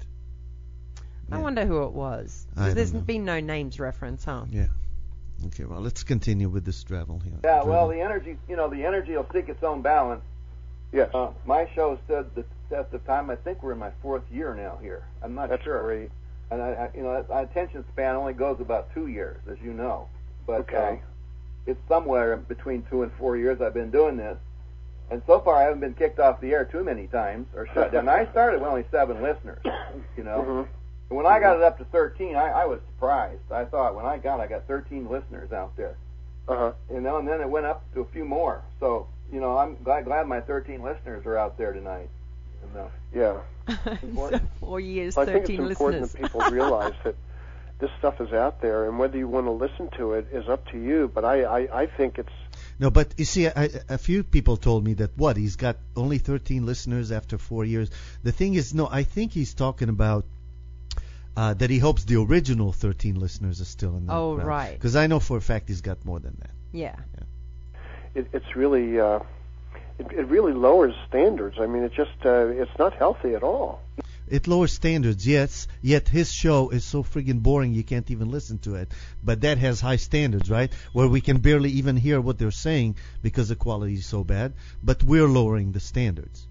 I
Yeah.
wonder who it was.
I don't
There's
know.
been no names reference, huh?
Yeah. Okay. Well, let's continue with this travel here.
Yeah, well,
Travel.
the energy, you know, the energy will seek its own balance.
Yes.
Uh, my show stood the test of time. I think we're in my fourth year now here. I'm not
That's
sure.
great.
And I, I, you know, my attention span only goes about two years, as you know. But
Okay.
uh, it's somewhere between two and four years I've been doing this. And so far, I haven't been kicked off the air too many times or shut down. I started with only seven listeners, you know.
Mhm.
And when I got it up to thirteen, I, I was surprised. I thought when I got, I got thirteen listeners out there.
Uh-huh.
You know, and then it went up to a few more. So, you know, I'm glad, glad my thirteen listeners are out there tonight. And, uh,
Yeah.
So four years,
I think it's
thirteen
important
listeners.
that people realize that this stuff is out there, and whether you want to listen to it is up to you. But I, I, I think it's
No, but you see, I, a few people told me that what he's got only thirteen listeners after four years. The thing is, no, I think he's talking about uh, that he hopes the original thirteen listeners are still in the
Oh, right.
Because I know for a fact he's got more than that.
Yeah.
it, it's really uh, it, it really lowers standards. I mean, it just uh, it's not healthy at all.
It lowers standards, yes. Yet his show is so friggin' boring you can't even listen to it. But that has high standards, right? Where we can barely even hear what they're saying because the quality is so bad. But we're lowering the standards.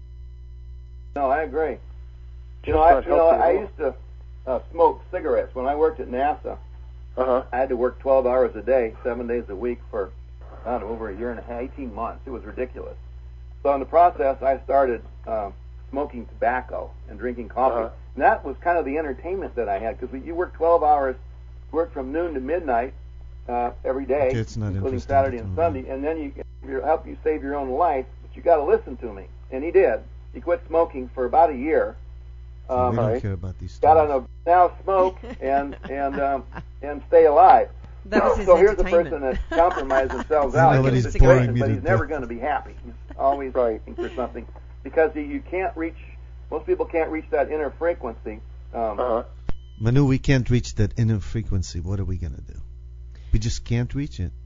no, I agree. You
Just
know, I,
not
you know,
healthy at
I
all.
used to uh, smoke cigarettes when I worked at NASA.
Uh huh.
I had to work twelve hours a day, seven days a week for, I don't know, over a year and a half, eighteen months. It was ridiculous. So in the process, I started uh, smoking tobacco and drinking coffee.
Uh-huh.
And that was kind of the entertainment that I had, because you work twelve hours, work from noon to midnight uh, every day,
Okay, it's not
including
interesting
Saturday
to
and
know.
Sunday, and then you you help you save your own life, but you got to listen to me. And he did. He quit smoking for about a year.
So we don't
right.
care about these
Got
stories.
on a now smoke and and um, and stay alive.
That was his
So here's a
entertainment.
person that compromised themselves
You
out
know
in
what
a
he's
situation,
boring me
but
to
he's never
death.
going to be happy. He's always
Right.
looking for something because he, you can't reach. Most people can't reach that inner frequency. Um,
Uh huh.
Manu, we can't reach that inner frequency. What are we going to do? We just can't reach it.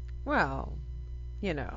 Well, you know,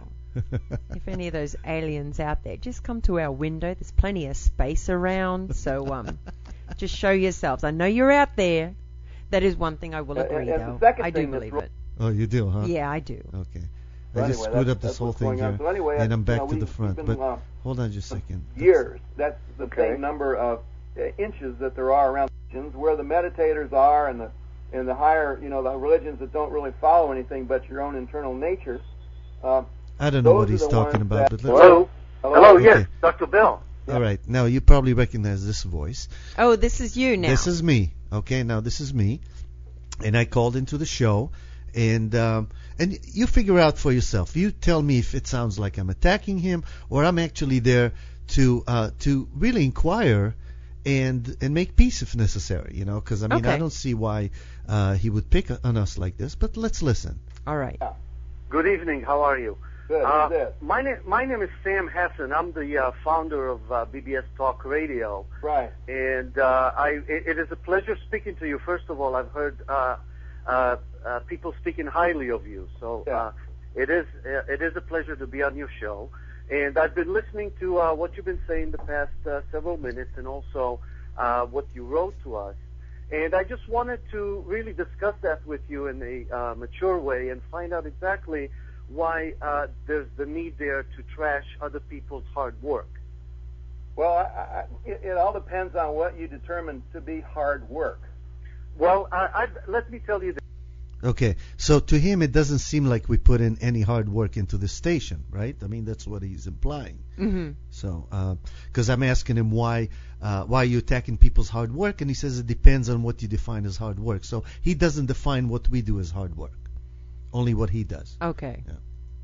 if any of those aliens out there, just come to our window. There's plenty of space around, so um, just show yourselves. I know you're out there. That is one thing I will
And-
agree,
and the
though.
second
I do
thing that's
believe
ro-
it.
Oh, you do, huh?
Yeah, I do.
Okay.
so
I just
anyway,
screwed
that's-
up this
that's
whole
what's
thing
going on.
here.
So anyway,
and I'm
you
back
know,
to
we-
the
we've
front.
been,
But
uh,
hold on just a second.
years. That's the
Okay.
same number of uh, inches that there are around religions, where the meditators are, and the and the higher, you know, the religions that don't really follow anything but your own internal nature. Uh,
I don't know
those
what
are
he's
the
talking
ones
about,
that-
but let's...
Hello. Hello.
Okay.
Yes, Doctor Bill.
All right. Now, you probably recognize this voice.
Oh, this is you now.
This is me. Okay, now this is me. And I called into the show. And um, and you figure out for yourself. You tell me if it sounds like I'm attacking him or I'm actually there to uh, to really inquire and and make peace if necessary. You know, because I mean I
Okay.
don't see why uh, he would pick on us like this. But let's listen.
All right.
Good evening. How are you?
Good.
Uh,
Who's this?
my name my name is Sam Hassan. I'm the uh, founder of uh, B B S Talk Radio,
Right.
and uh, I it, it is a pleasure speaking to you. First of all, I've heard uh, uh, uh, people speaking highly of you, so
Yeah.
uh, it is uh, it is a pleasure to be on your show. And I've been listening to uh, what you've been saying the past uh, several minutes, and also uh, what you wrote to us. And I just wanted to really discuss that with you in a uh, mature way and find out exactly why uh, there's the need there to trash other people's hard work.
Well, I, I, it, it all depends on what you determine to be hard work.
Well, I, I, let me tell you this.
Okay, so to him it doesn't seem like we put in any hard work into the station, right? I mean, that's what he's implying.
Mm-hmm.
So, because uh, I'm asking him why, uh, why are you attacking people's hard work, and he says it depends on what you define as hard work. So he doesn't define what we do as hard work, only what he does.
Okay.
Yeah.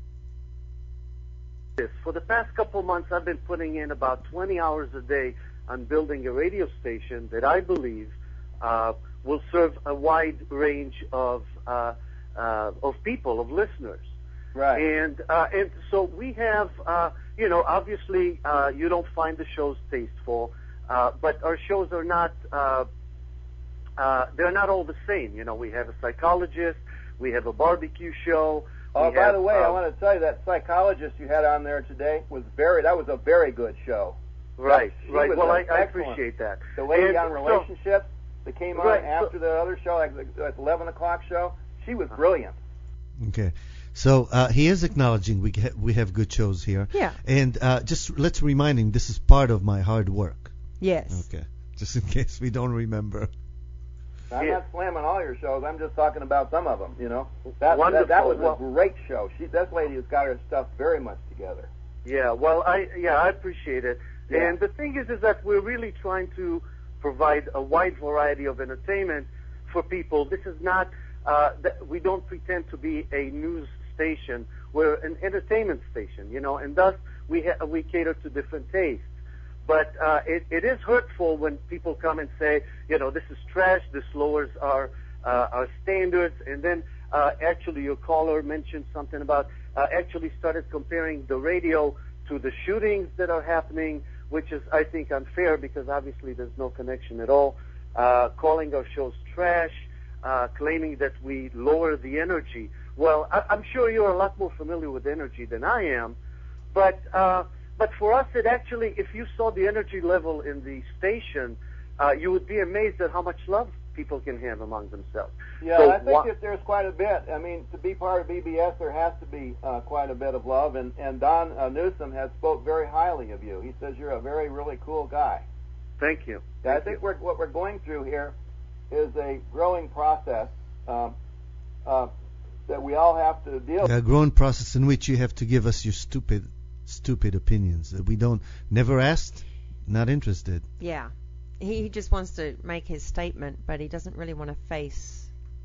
This. For the past couple of months, I've been putting in about twenty hours a day on building a radio station that I believe uh, will serve a wide range of uh, uh, of people, of listeners.
Right.
And uh, and so we have, uh, you know, obviously uh, you don't find the shows tasteful, uh, but our shows are not, uh, uh, they're not all the same. You know, we have a psychologist, we have a barbecue show.
Oh,
we
by
have,
the way,
uh,
I want to tell you that psychologist you had on there today was very, that was a very good show.
Right,
She
right.
was
Well, I, I
excellent.
appreciate that.
The lady
And
on
so-
relationships that came on
Right,
after
so-
the other show, like the like eleven o'clock show, she was
Uh-huh.
brilliant.
Okay. So uh, he is acknowledging we ha- we have good shows here.
Yeah.
And uh, just let's remind him this is part of my hard work.
Yes.
Okay. Just in case we don't remember.
I'm
Yeah.
not slamming all your shows. I'm just talking about some of them. You know, that
Wonderful.
that, that was
Well-
a great show. She, this lady has got her stuff very much together.
Yeah, well, I yeah, I appreciate it.
Yeah.
And the thing is, is that we're really trying to provide a wide variety of entertainment for people. This is not, uh, that we don't pretend to be a news station. We're an entertainment station, you know, and thus we ha- we cater to different tastes. But uh, it, it is hurtful when people come and say, you know, this is trash, this lowers our uh, our standards, and then uh, actually your caller mentioned something about uh, actually started comparing the radio to the shootings that are happening, which is, I think, unfair because obviously there's no connection at all. Uh, calling our shows trash, uh, claiming that we lower the energy. Well, I, I'm sure you're a lot more familiar with energy than I am, but uh, but for us, it actually, if you saw the energy level in the station, uh, you would be amazed at how much love people can have among themselves.
Yeah,
So
I think
wha-
that there's quite a bit. I mean, to be part of B B S, there has to be uh, quite a bit of love. And and Don uh, Newsom has spoke very highly of you. He says you're a very, really cool guy.
Thank you.
Yeah, I
Thank
think
you.
we're, what we're going through here is a growing process um, uh, that we all have to deal with.
A growing process in which you have to give us your stupid, stupid opinions that we don't never asked, not interested.
Yeah. He, he just wants to make his statement, but he doesn't really want to face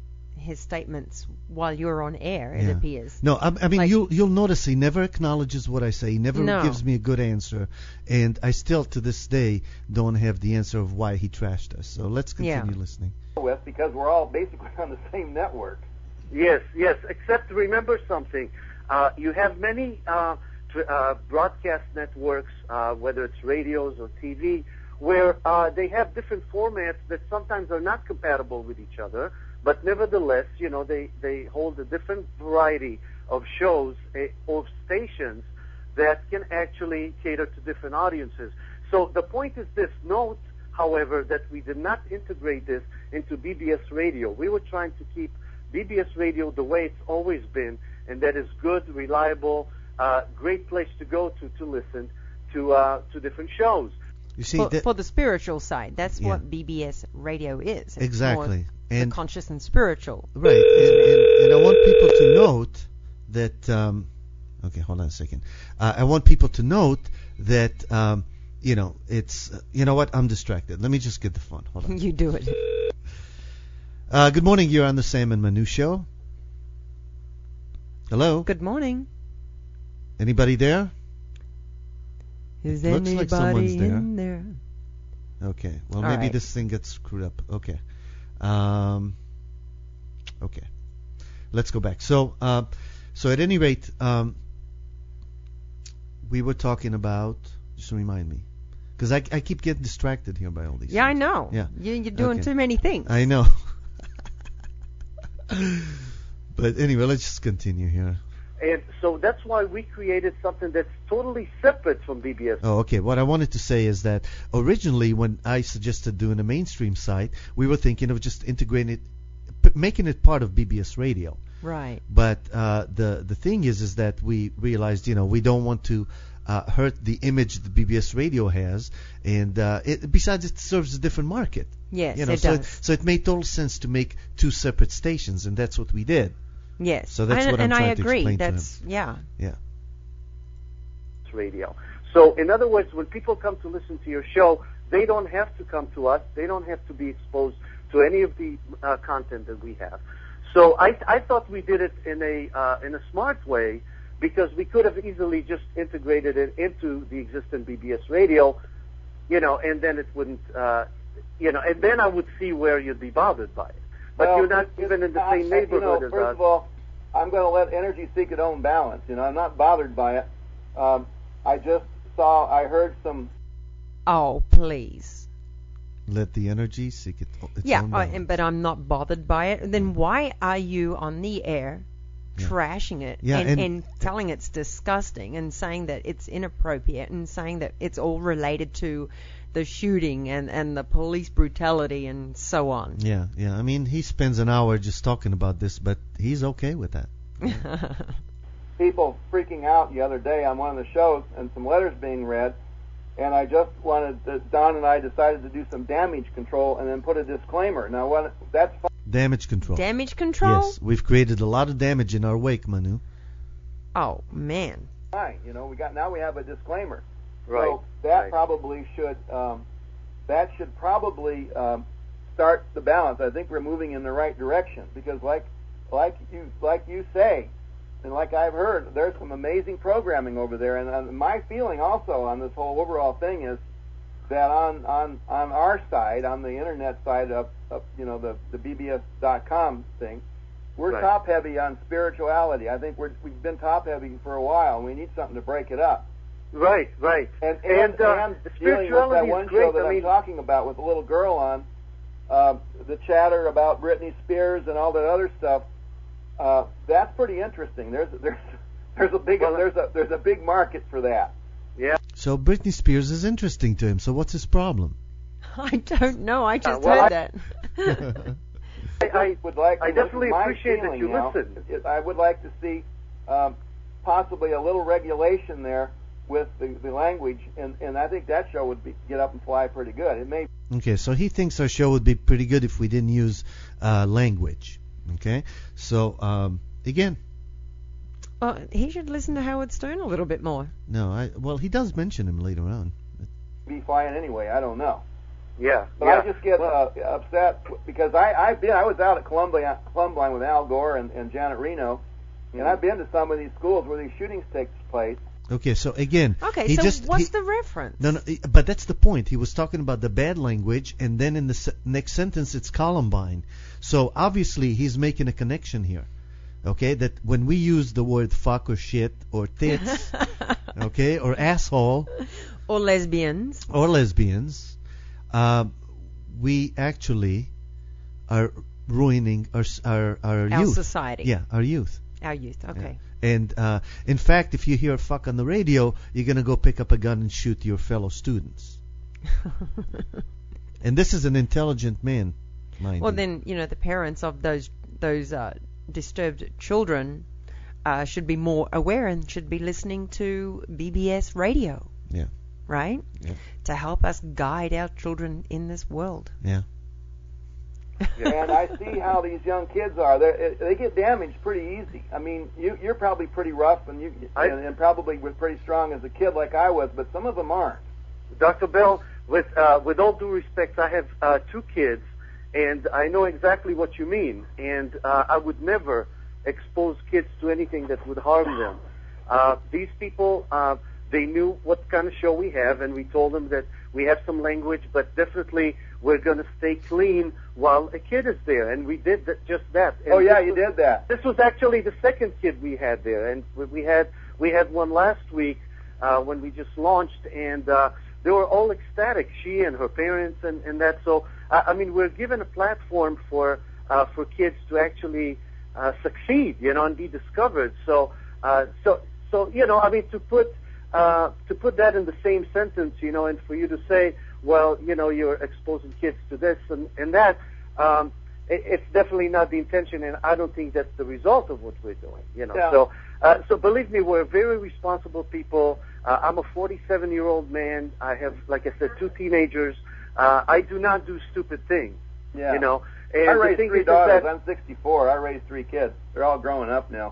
his statements while you're on air, it
Yeah.
appears.
No, I, I mean
Like-
you'll you'll notice he never acknowledges what I say. He never
No.
gives me a good answer, and I still to this day don't have the answer of why he trashed us. So let's continue
Yeah.
listening.
with because we're all basically on the same network.
Yes, yes. Except remember something. Uh, you have many uh, tr- uh, broadcast networks, uh, whether it's radios or T V, where uh, they have different formats that sometimes are not compatible with each other, but nevertheless, you know, they, they hold a different variety of shows, eh, of stations that can actually cater to different audiences. So the point is this: note, however, that we did not integrate this into B B S Radio. We were trying to keep B B S Radio the way it's always been, and that is good, reliable, uh, great place to go to to listen to uh, to different shows.
You see,
For,
that,
for the spiritual side, that's
Yeah.
what B B S radio is. It's
Exactly.
more
And-
the conscious and spiritual.
right, and, and, and I want people to note that. Um, okay, hold on a second. Uh, I want people to note that. Um, you know, it's. Uh, you know what? I'm distracted. Let me just get the phone. Hold on.
You do it.
Uh, good morning. You're on the Sam and Manu show. Hello.
Good morning.
Anybody there?
Is
It looks
anybody
like someone's there.
in there?
Okay. Well,
All
maybe
right.
this thing gets screwed up. Okay. Um, okay. Let's go back. So, uh, so at any rate, um, we were talking about. Just remind me, because I, I keep getting distracted here by all these.
Yeah, I
things.
know.
Yeah.
You, you're doing
Okay.
too many things.
I know. But anyway, let's just continue here.
And so that's why we created something that's totally separate from B B S.
Oh, okay. What I wanted to say is that originally when I suggested doing a mainstream site, we were thinking of just integrating it, p- making it part of B B S Radio.
Right.
But uh, the the thing is, is that we realized, you know, we don't want to uh, hurt the image that B B S Radio has, and uh, it, besides, it serves a different market.
Yes,
you know,
it
so
does.
It, so it made total sense to make two separate stations, and that's what we did.
Yes.
So that's
and,
what I'm
and
trying
I
to
agree.
explain to
That's
him.
yeah.
Yeah.
Radio. So, in other words, when people come to listen to your show, they don't have to come to us. They don't have to be exposed to any of the uh, content that we have. So, I, I thought we did it in a uh, in a smart way because we could have easily just integrated it into the existing B B S Radio, you know, and then it wouldn't, uh, you know, and then I would see where you'd be bothered by it. But
well,
you're not even in the
I,
same
I,
neighborhood
you know,
as
first
us.
of all, I'm going to let energy seek its own balance. You know, I'm not bothered by it. Um, I just saw, I heard some.
Oh, please.
Let the energy seek it, its
Yeah,
own
uh,
balance.
and- but I'm not bothered by it. Then why are you on the air
Yeah.
trashing it
Yeah,
and,
and-
and telling it's disgusting and saying that it's inappropriate and saying that it's all related to the shooting and, and the police brutality and so on?
Yeah, yeah. I mean, he spends an hour just talking about this, but he's okay with that.
people freaking out the other day on one of the shows and some letters being read, and I just wanted to, Don and I decided to do some damage control and then put a disclaimer. Now, what, that's fine.
Damage control.
Damage control?
Yes, we've created a lot of damage in our wake, Manu.
Oh, man.
You know, we got now we have a disclaimer.
Right.
So that
right.
probably should um, that should probably um, start the balance. I think we're moving in the right direction because, like like you like you say, and like I've heard, there's some amazing programming over there. And uh, my feeling also on this whole overall thing is that on on on our side, on the internet side of, of you know the the B B S dot com thing, we're
Right.
top heavy on spirituality. I think we're we've been top heavy for a while, and we need something to break it up.
Right, right.
And and,
And, uh,
and dealing with
spirituality
that
is
one
great.
show that
I
I'm
mean-
talking about with the little girl on, uh, the chatter about Britney Spears and all that other stuff. Uh, that's pretty interesting. There's there's there's a big
Well,
there's a there's a big market for that.
Yeah.
So Britney Spears is interesting to him. So what's his problem?
I don't know. I just
well,
heard
I-
that.
I, I would like.
I
this is
definitely
my
appreciate that
feeling
you
now.
listen.
It- I would like to see um, possibly a little regulation there with the, the language, and, and I think that show would be, get up and fly pretty good. It may.
Okay, so he thinks our show would be pretty good if we didn't use uh, language. Okay, so um, again,
Well, he should listen to Howard Stern a little bit more.
no, I well he does mention him later on.
be flying anyway. I don't know.
Yeah.
But
yeah.
I just get uh, upset because I I've been I was out at Columbine, Columbine with Al Gore and, and Janet Reno, and
Mhm.
I've been to some of these schools where these shootings take place.
Okay, so again,
Okay,
he
so
just
what's
he-
the reference?
No, no, i- but that's the point. He was talking about the bad language, and then in the se- next sentence, it's Columbine. So obviously, he's making a connection here. Okay, that when we use the word fuck or shit or tits, okay, or asshole
Or lesbians.
or lesbians, uh, we actually are ruining our s- our our,
Our
youth.
society.
Yeah, our youth.
Our youth. Okay.
And uh, in fact, if you hear fuck on the radio, you're gonna go pick up a gun and shoot your fellow students. And this is an intelligent man, mind
Well,
you.
then, you know, the parents of those those uh, disturbed children uh, should be more aware and should be listening to B B S radio.
Yeah.
Right?
Yeah.
To help us guide our children in this world.
Yeah.
And I see how these young kids are. They they get damaged pretty easy. I mean, you you're probably pretty rough and you
I-
and, and probably was pretty strong as a kid like I was, but some of them aren't.
Doctor Bell, with uh, with all due respect, I have uh, two kids, and I know exactly what you mean. And uh, I would never expose kids to anything that would harm them. Uh, these people, uh, they knew what kind of show we have, and we told them that we have some language, but definitely we're going to stay clean while a kid is there. And we did that, just that. And
Oh yeah,
this
you
was-
did that.
This was actually the second kid we had there, and we- we had we had one last week uh, when we just launched, and uh, they were all ecstatic. She and her parents, and, and that. So uh, I mean, we're given a platform for uh, for kids to actually uh, succeed, you know, and be discovered. So Uh, so, so you know, I mean, to put uh, to put that in the same sentence, you know, and for you to say, well, you know, you're exposing kids to this and, and that, um, it, it's definitely not the intention, and I don't think that's the result of what we're doing, you know.
Yeah.
So, uh, so believe me, we're very responsible people. Uh, I'm a forty-seven-year-old man. I have, like I said, two teenagers. Uh, I do not do stupid things,
Yeah.
you know. And
I
the
raised
thing
three
is
daughters.
that-
I'm sixty-four. I raised three kids. They're all growing up now.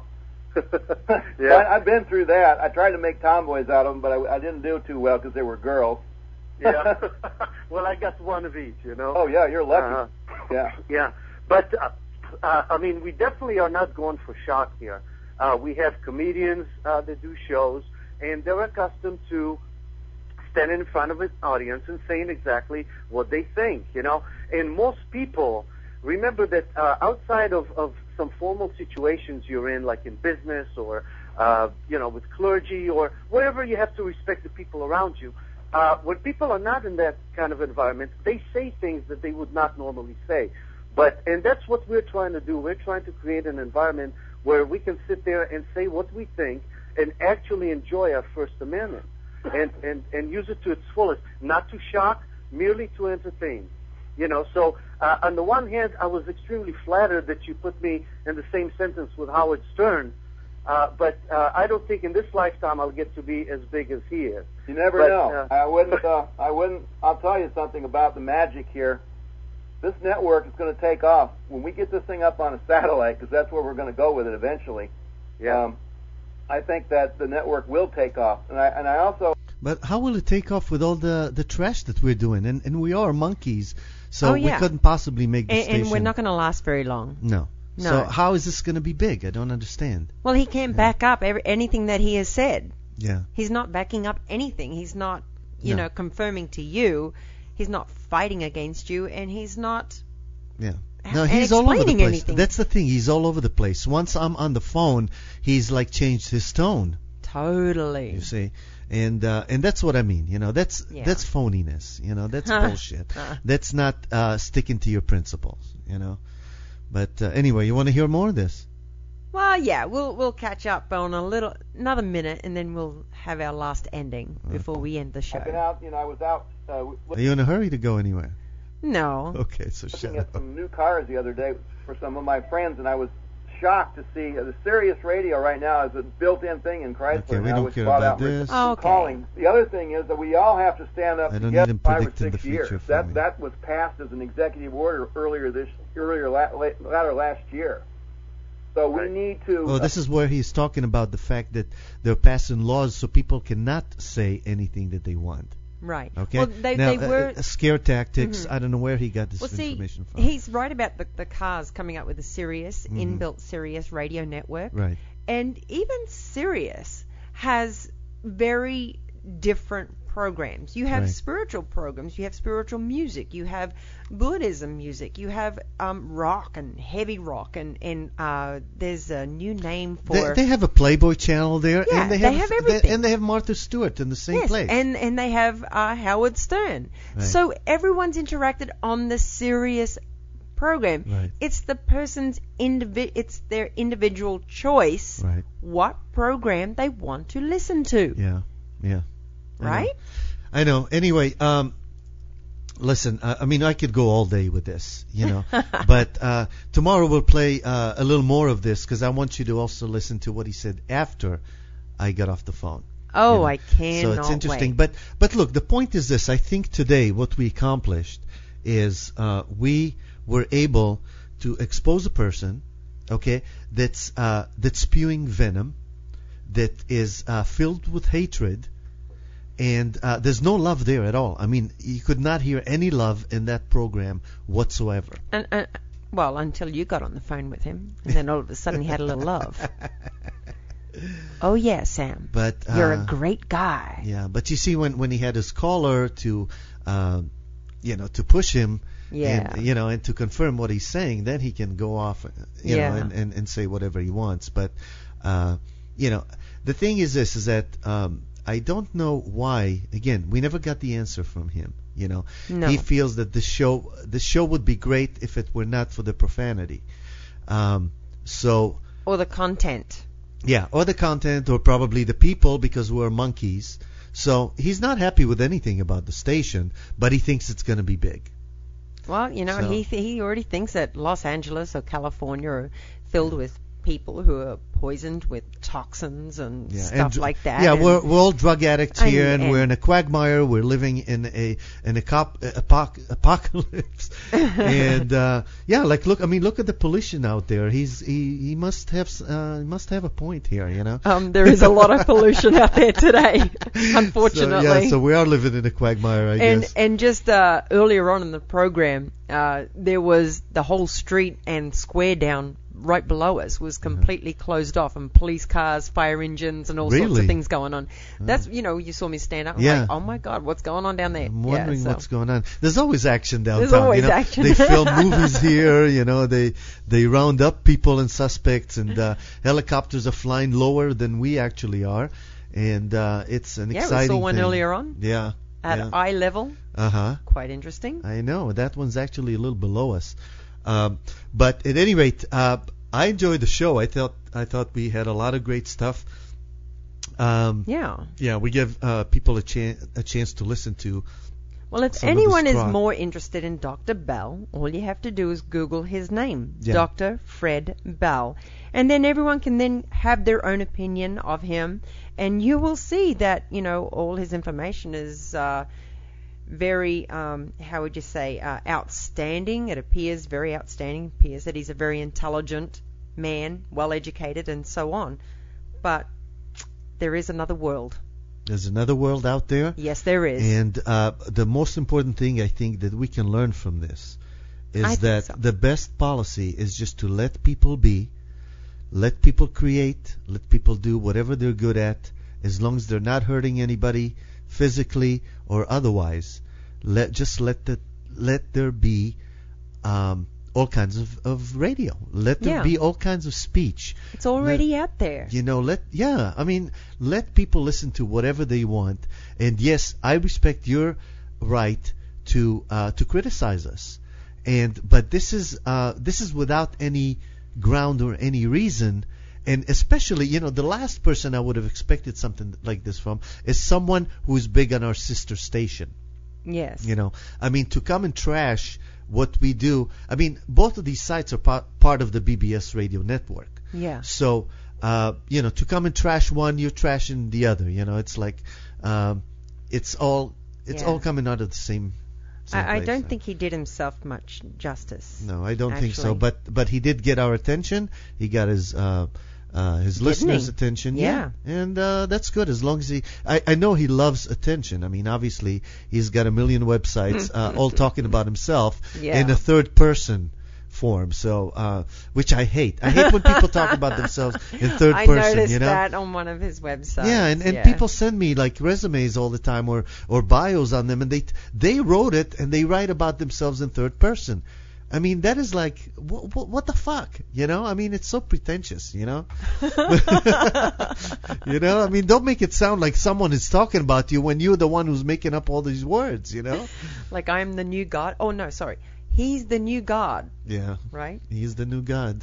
yeah.
I, I've been through that. I tried to make tomboys out of them, but I, I didn't do too well because they were girls.
yeah. Well, I got one of each, you know.
Oh, yeah, you're lucky.
Uh-huh.
Yeah.
Yeah. But, uh, uh, I mean, we definitely are not going for shock here. Uh, we have comedians uh, that do shows, and they're accustomed to standing in front of an audience and saying exactly what they think, you know. And most people, remember that uh, outside of, of some formal situations you're in, like in business or, uh, you know, with clergy or wherever you have to respect the people around you, uh, when people are not in that kind of environment, they say things that they would not normally say. But, and that's what we're trying to do. We're trying to create an environment where we can sit there and say what we think and actually enjoy our First Amendment and, and, and use it to its fullest, not to shock, merely to entertain. You know, so uh, on the one hand, I was extremely flattered that you put me in the same sentence with Howard Stern, uh, but uh, I don't think in this lifetime I'll get to be as big as he is.
You never
But,
know.
uh,
I wouldn't. Uh, I wouldn't. I'll tell you something about the magic here. This network is going to take off when we get this thing up on a satellite, because that's where we're going to go with it eventually.
Yeah.
Um, I think that the network will take off, and I and I also.
But how will it take off with all the, the trash that we're doing? And and we are monkeys, so
Oh, yeah.
we couldn't possibly make the
And,
station.
and we're not going to last very long.
No.
No.
So how is this going to be big? I don't understand.
Well, he can't back up every, anything that he has said.
Yeah.
He's not backing up anything. He's not, you
No.
know, confirming to you. He's not fighting against you, and he's not.
Yeah.
h-
No, he's all over the
explaining
place.
anything.
That's the thing. He's all over the place. Once I'm on the phone, he's like changed his tone.
Totally.
You see, and uh, and that's what I mean. You know, that's
Yeah.
that's phoniness. You know, that's bullshit. That's not uh, sticking to your principles. You know. But uh, anyway, you want to hear more of this?
Well, yeah, we'll we'll catch up on a little another minute, and then we'll have our last ending before we end the show.
I've been out. You know, I was out uh,
Are you in a hurry to go anywhere?
No.
Okay, so shut
looking at
up.
some new cars the other day for some of my friends, and I was shocked to see uh, the Sirius radio right now is a built-in thing in Chrysler.
Okay, we
now,
don't
which
care
bought
about
out for
this.
Oh, okay.
calling. The other thing is that we all have to stand up
I don't
together
need him
five or
predicting
six
the
years.
future for
That
me.
that was passed as an executive order earlier this earlier la- la- latter last year. So we
Right.
need to.
Oh, this is where he's talking about the fact that they're passing laws so people cannot say anything that they want.
Right.
Okay.
Well, they
now,
they
uh,
were.
uh, scare tactics.
Mhm.
I don't know where he got this
Well, see,
information from.
he's right about the, the cars coming up with the Sirius,
Mhm.
inbuilt Sirius radio network.
Right.
And even Sirius has very different programs. You have
Right.
spiritual programs, you have spiritual music, you have Buddhism music, you have um, rock and heavy rock, and, and uh, there's a new name for...
They, they have a Playboy channel there,
Yeah,
and they
they
have,
have everything.
and they have Martha Stewart in the same
yes,
place.
and and they have uh, Howard Stern.
Right.
So everyone's interacted on the Sirius program.
Right.
It's the person's indivi- it's their individual choice
Right.
what program they want to listen to.
Yeah. Yeah. I know.
Right?
I know. Anyway, um, listen. Uh, I mean, I could go all day with this, you know. but uh, tomorrow we'll play uh, a little more of this because I want you to also listen to what he said after I got off the phone.
Oh,
you know.
I cannot
So it's interesting.
wait.
But but look, the point is this. I think today what we accomplished is uh, we were able to expose a person, okay, that's uh, that's spewing venom, that is uh, filled with hatred, and uh, there's no love there at all. I mean, you could not hear any love in that program whatsoever.
And, uh, well, until you got on the phone with him, and then all of a sudden he had a little love. Oh yeah, Sam.
But
You're
uh,
a great guy.
Yeah, but you see, when when he had his caller to, uh, you know, to push him,
Yeah.
and, you know, and to confirm what he's saying, then he can go off, you
Yeah.
know, and, and, and say whatever he wants. But, uh, you know, the thing is this, is that um, I don't know why, again, we never got the answer from him, you know.
No.
He feels that the show, the show would be great if it were not for the profanity. Um, so,
Or the content.
Yeah, or the content, or probably the people, because we're monkeys. So he's not happy with anything about the station, but he thinks it's going to be big.
Well, you know,
So-
he he already thinks that Los Angeles or California are filled with people who are poisoned with toxins and
Yeah,
stuff
and-
like that.
Yeah,
and-
we're we're all drug addicts
and-
here, and,
and-
we're in a quagmire. We're living in a in a cop, apoc, apocalypse, and uh, yeah, like look, I mean, look at the pollution out there. He's he he must have s- uh, he must have a point here, you know.
Um, there is a lot of pollution out there today, unfortunately.
So, yeah, so we are living in a quagmire, I
and
guess.
and just uh, earlier on in the program, uh, there was the whole street and square down right below us was completely closed off, and police cars, fire engines, and all sorts
Really?
of things going on. That's you know, you saw me stand up. And
Yeah.
like, oh my God, what's going on down there?
I'm wondering
yeah, so.
what's going on. There's always action downtown.
There's always
you know?
action.
They film movies here. You know, they they round up people and suspects, and uh, helicopters are flying lower than we actually are, and uh, it's an
Yeah, we
exciting
saw one
thing.
earlier on
Yeah.
at
yeah.
eye level.
Uh huh.
Quite interesting.
I know that one's actually a little below us, um, but at any rate, uh, I enjoyed the show. I thought I thought we had a lot of great stuff. Um,
Yeah.
yeah, we give uh, people a chance a chance to listen to.
Well, if
some of this
anyone is
crap.
more interested in Doctor Bell, all you have to do is Google his name,
Yeah.
Doctor Fred Bell, and then everyone can then have their own opinion of him, and you will see that you know all his information is uh, very, um, how would you say, uh, outstanding. It appears very outstanding. It appears that he's a very intelligent man, well educated, and so on. But there is another world.
There's another world out there.
Yes, there is.
And uh, the most important thing I think that we can learn from this is
I think
that
so.
the best policy is just to let people be, let people create, let people do whatever they're good at, as long as they're not hurting anybody physically or otherwise. Let just let the let there be um, all kinds of, of radio. Let there
Yeah.
be all kinds of speech.
It's already out there.
You know, let yeah, I mean, let people listen to whatever they want. And yes, I respect your right to uh, to criticize us. And but this is uh, this is without any ground or any reason. And especially, you know, the last person I would have expected something like this from is someone who is big on our sister station.
Yes.
You know, I mean, to come and trash what we do. I mean, both of these sites are part part of the B B S radio network.
Yeah.
So, uh, you know, to come and trash one, you're trashing the other. You know, it's like, um, it's all it's
Yeah.
all coming out of the same. same
I, I
place.
don't think he did himself much justice.
No, I don't think so.
actually.
But but he did get our attention. He got his uh, uh, his
Didn't
listeners'
he?
attention.
Yeah.
and uh, that's good as long as he. I, I know he loves attention. I mean, obviously he's got a million websites, uh, all talking about himself
Yeah.
in a third person form. So, uh, which I hate. I hate when people talk about themselves in third
I
person.
noticed
You know.
that on one of his websites.
Yeah, and, and
yeah.
people send me like resumes all the time or, or bios on them, and they they wrote it and they write about themselves in third person. I mean, that is like, wh- wh- what the fuck, you know? I mean, it's so pretentious, you know? You know, I mean, don't make it sound like someone is talking about you when you're the one who's making up all these words, you know?
Like I'm the new God. Oh no, sorry. He's the new God,
Yeah,
right?
he's the new god.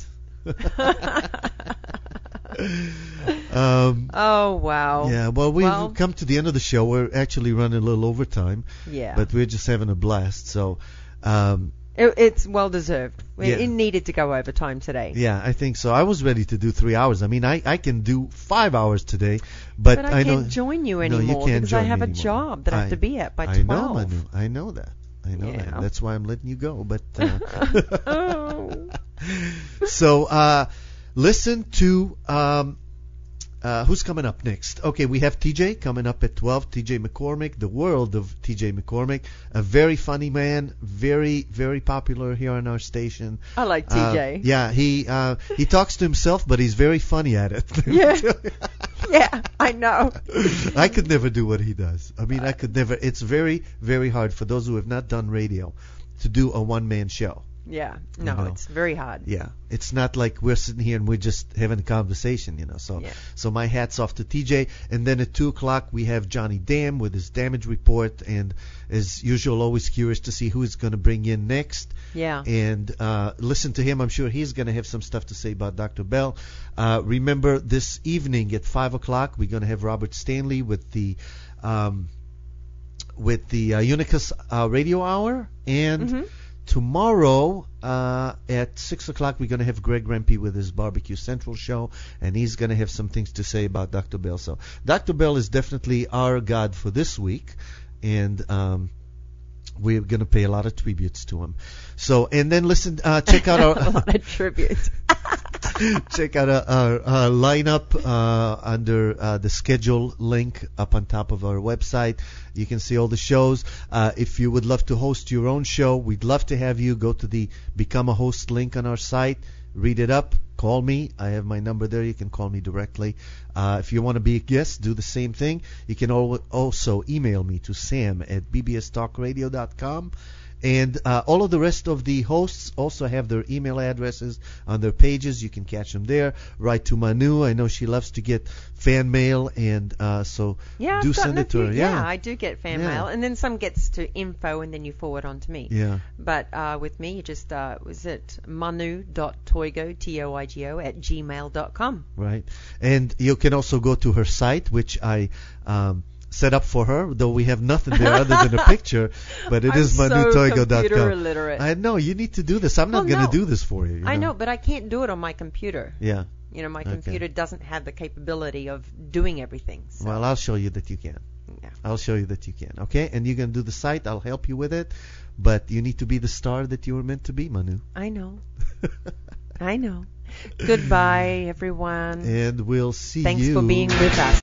um,
Oh wow.
yeah, well, we've
Well-
come to the end of the show. We're actually running a little overtime,
Yeah.
but we're just having a blast. So, um,
It, it's well deserved. It,
Yeah.
it needed to go overtime today.
yeah, I think so. I was ready to do three hours. I mean, I, I can do five hours today, but,
But I,
know
can't join you
No,
anymore
you can't
because I
join
have
me
a
anymore.
job that I, have to be at by
I
twelve.
know, Manu. I know that. I know
Yeah.
that. That's why I'm letting you go. But uh,
Oh.
so uh, listen to um, uh, who's coming up next. Okay, we have T J coming up at twelve. T J McCormick, the world of T J McCormick, a very funny man, very very popular here on our station.
I like T J.
Uh, yeah, he uh, he talks to himself, but he's very funny at it.
Yeah. Yeah, I know.
I could never do what he does. I mean, I could never. It's very, very hard for those who have not done radio to do a one-man show.
Yeah. No,
You know?
it's very hard.
Yeah, it's not like we're sitting here and we're just having a conversation, you know. So,
Yeah.
so my hat's off to T J. And then at two o'clock we have Johnny Dam with his damage report, and as usual, always curious to see who's going to bring in next.
Yeah.
And uh, listen to him. I'm sure he's going to have some stuff to say about Doctor Bell. Uh, remember, this evening at five o'clock we're going to have Robert Stanley with the um, with the uh, Unicus uh, Radio Hour, and
Mhm.
tomorrow uh, at six o'clock we're going to have Greg Rempe with his Barbecue Central show, and he's going to have some things to say about Doctor Bell. So Doctor Bell is definitely our god for this week, and um, we're going to pay a lot of tributes to him. So, and then listen, uh, check out our
a lot of tribute.
check out our, our, our lineup uh, under uh, the schedule link up on top of our website. You can see all the shows. Uh, if you would love to host your own show, we'd love to have you. Go to the Become a Host link on our site. Read it up. Call me. I have my number there. You can call me directly. Uh, if you want to be a guest, do the same thing. You can al- also email me to sam at b b s talk radio dot com. And uh, all of the rest of the hosts also have their email addresses on their pages. You can catch them there. Write to Manu. I know she loves to get fan mail, and uh, so
Yeah,
do
I've
send
gotten a
it to
few,
her.
yeah.
Yeah,
I do get fan
Yeah.
mail, and then some gets to info, and then you forward on to me.
yeah.
But uh, with me, you just uh, was it manu.toigo, T O I G O, at gmail dot com.
Right. And you can also go to her site, which I um, set up for her, though we have nothing there other than a picture. But it
I'm
is
so
manu toigo dot
computer
com.
illiterate.
I know. You need to do this. I'm not
Well,
going to
no.
do this for you. you
I know, but I can't do it on my computer.
Yeah.
You know, my
Okay.
computer doesn't have the capability of doing everything. So.
Well, I'll show you that you can.
Yeah.
I'll show you that you can. Okay? And you're going to do the site. I'll help you with it. But you need to be the star that you were meant to be, Manu.
I know. I know. Goodbye, everyone.
And we'll see
Thanks
you.
for being with us.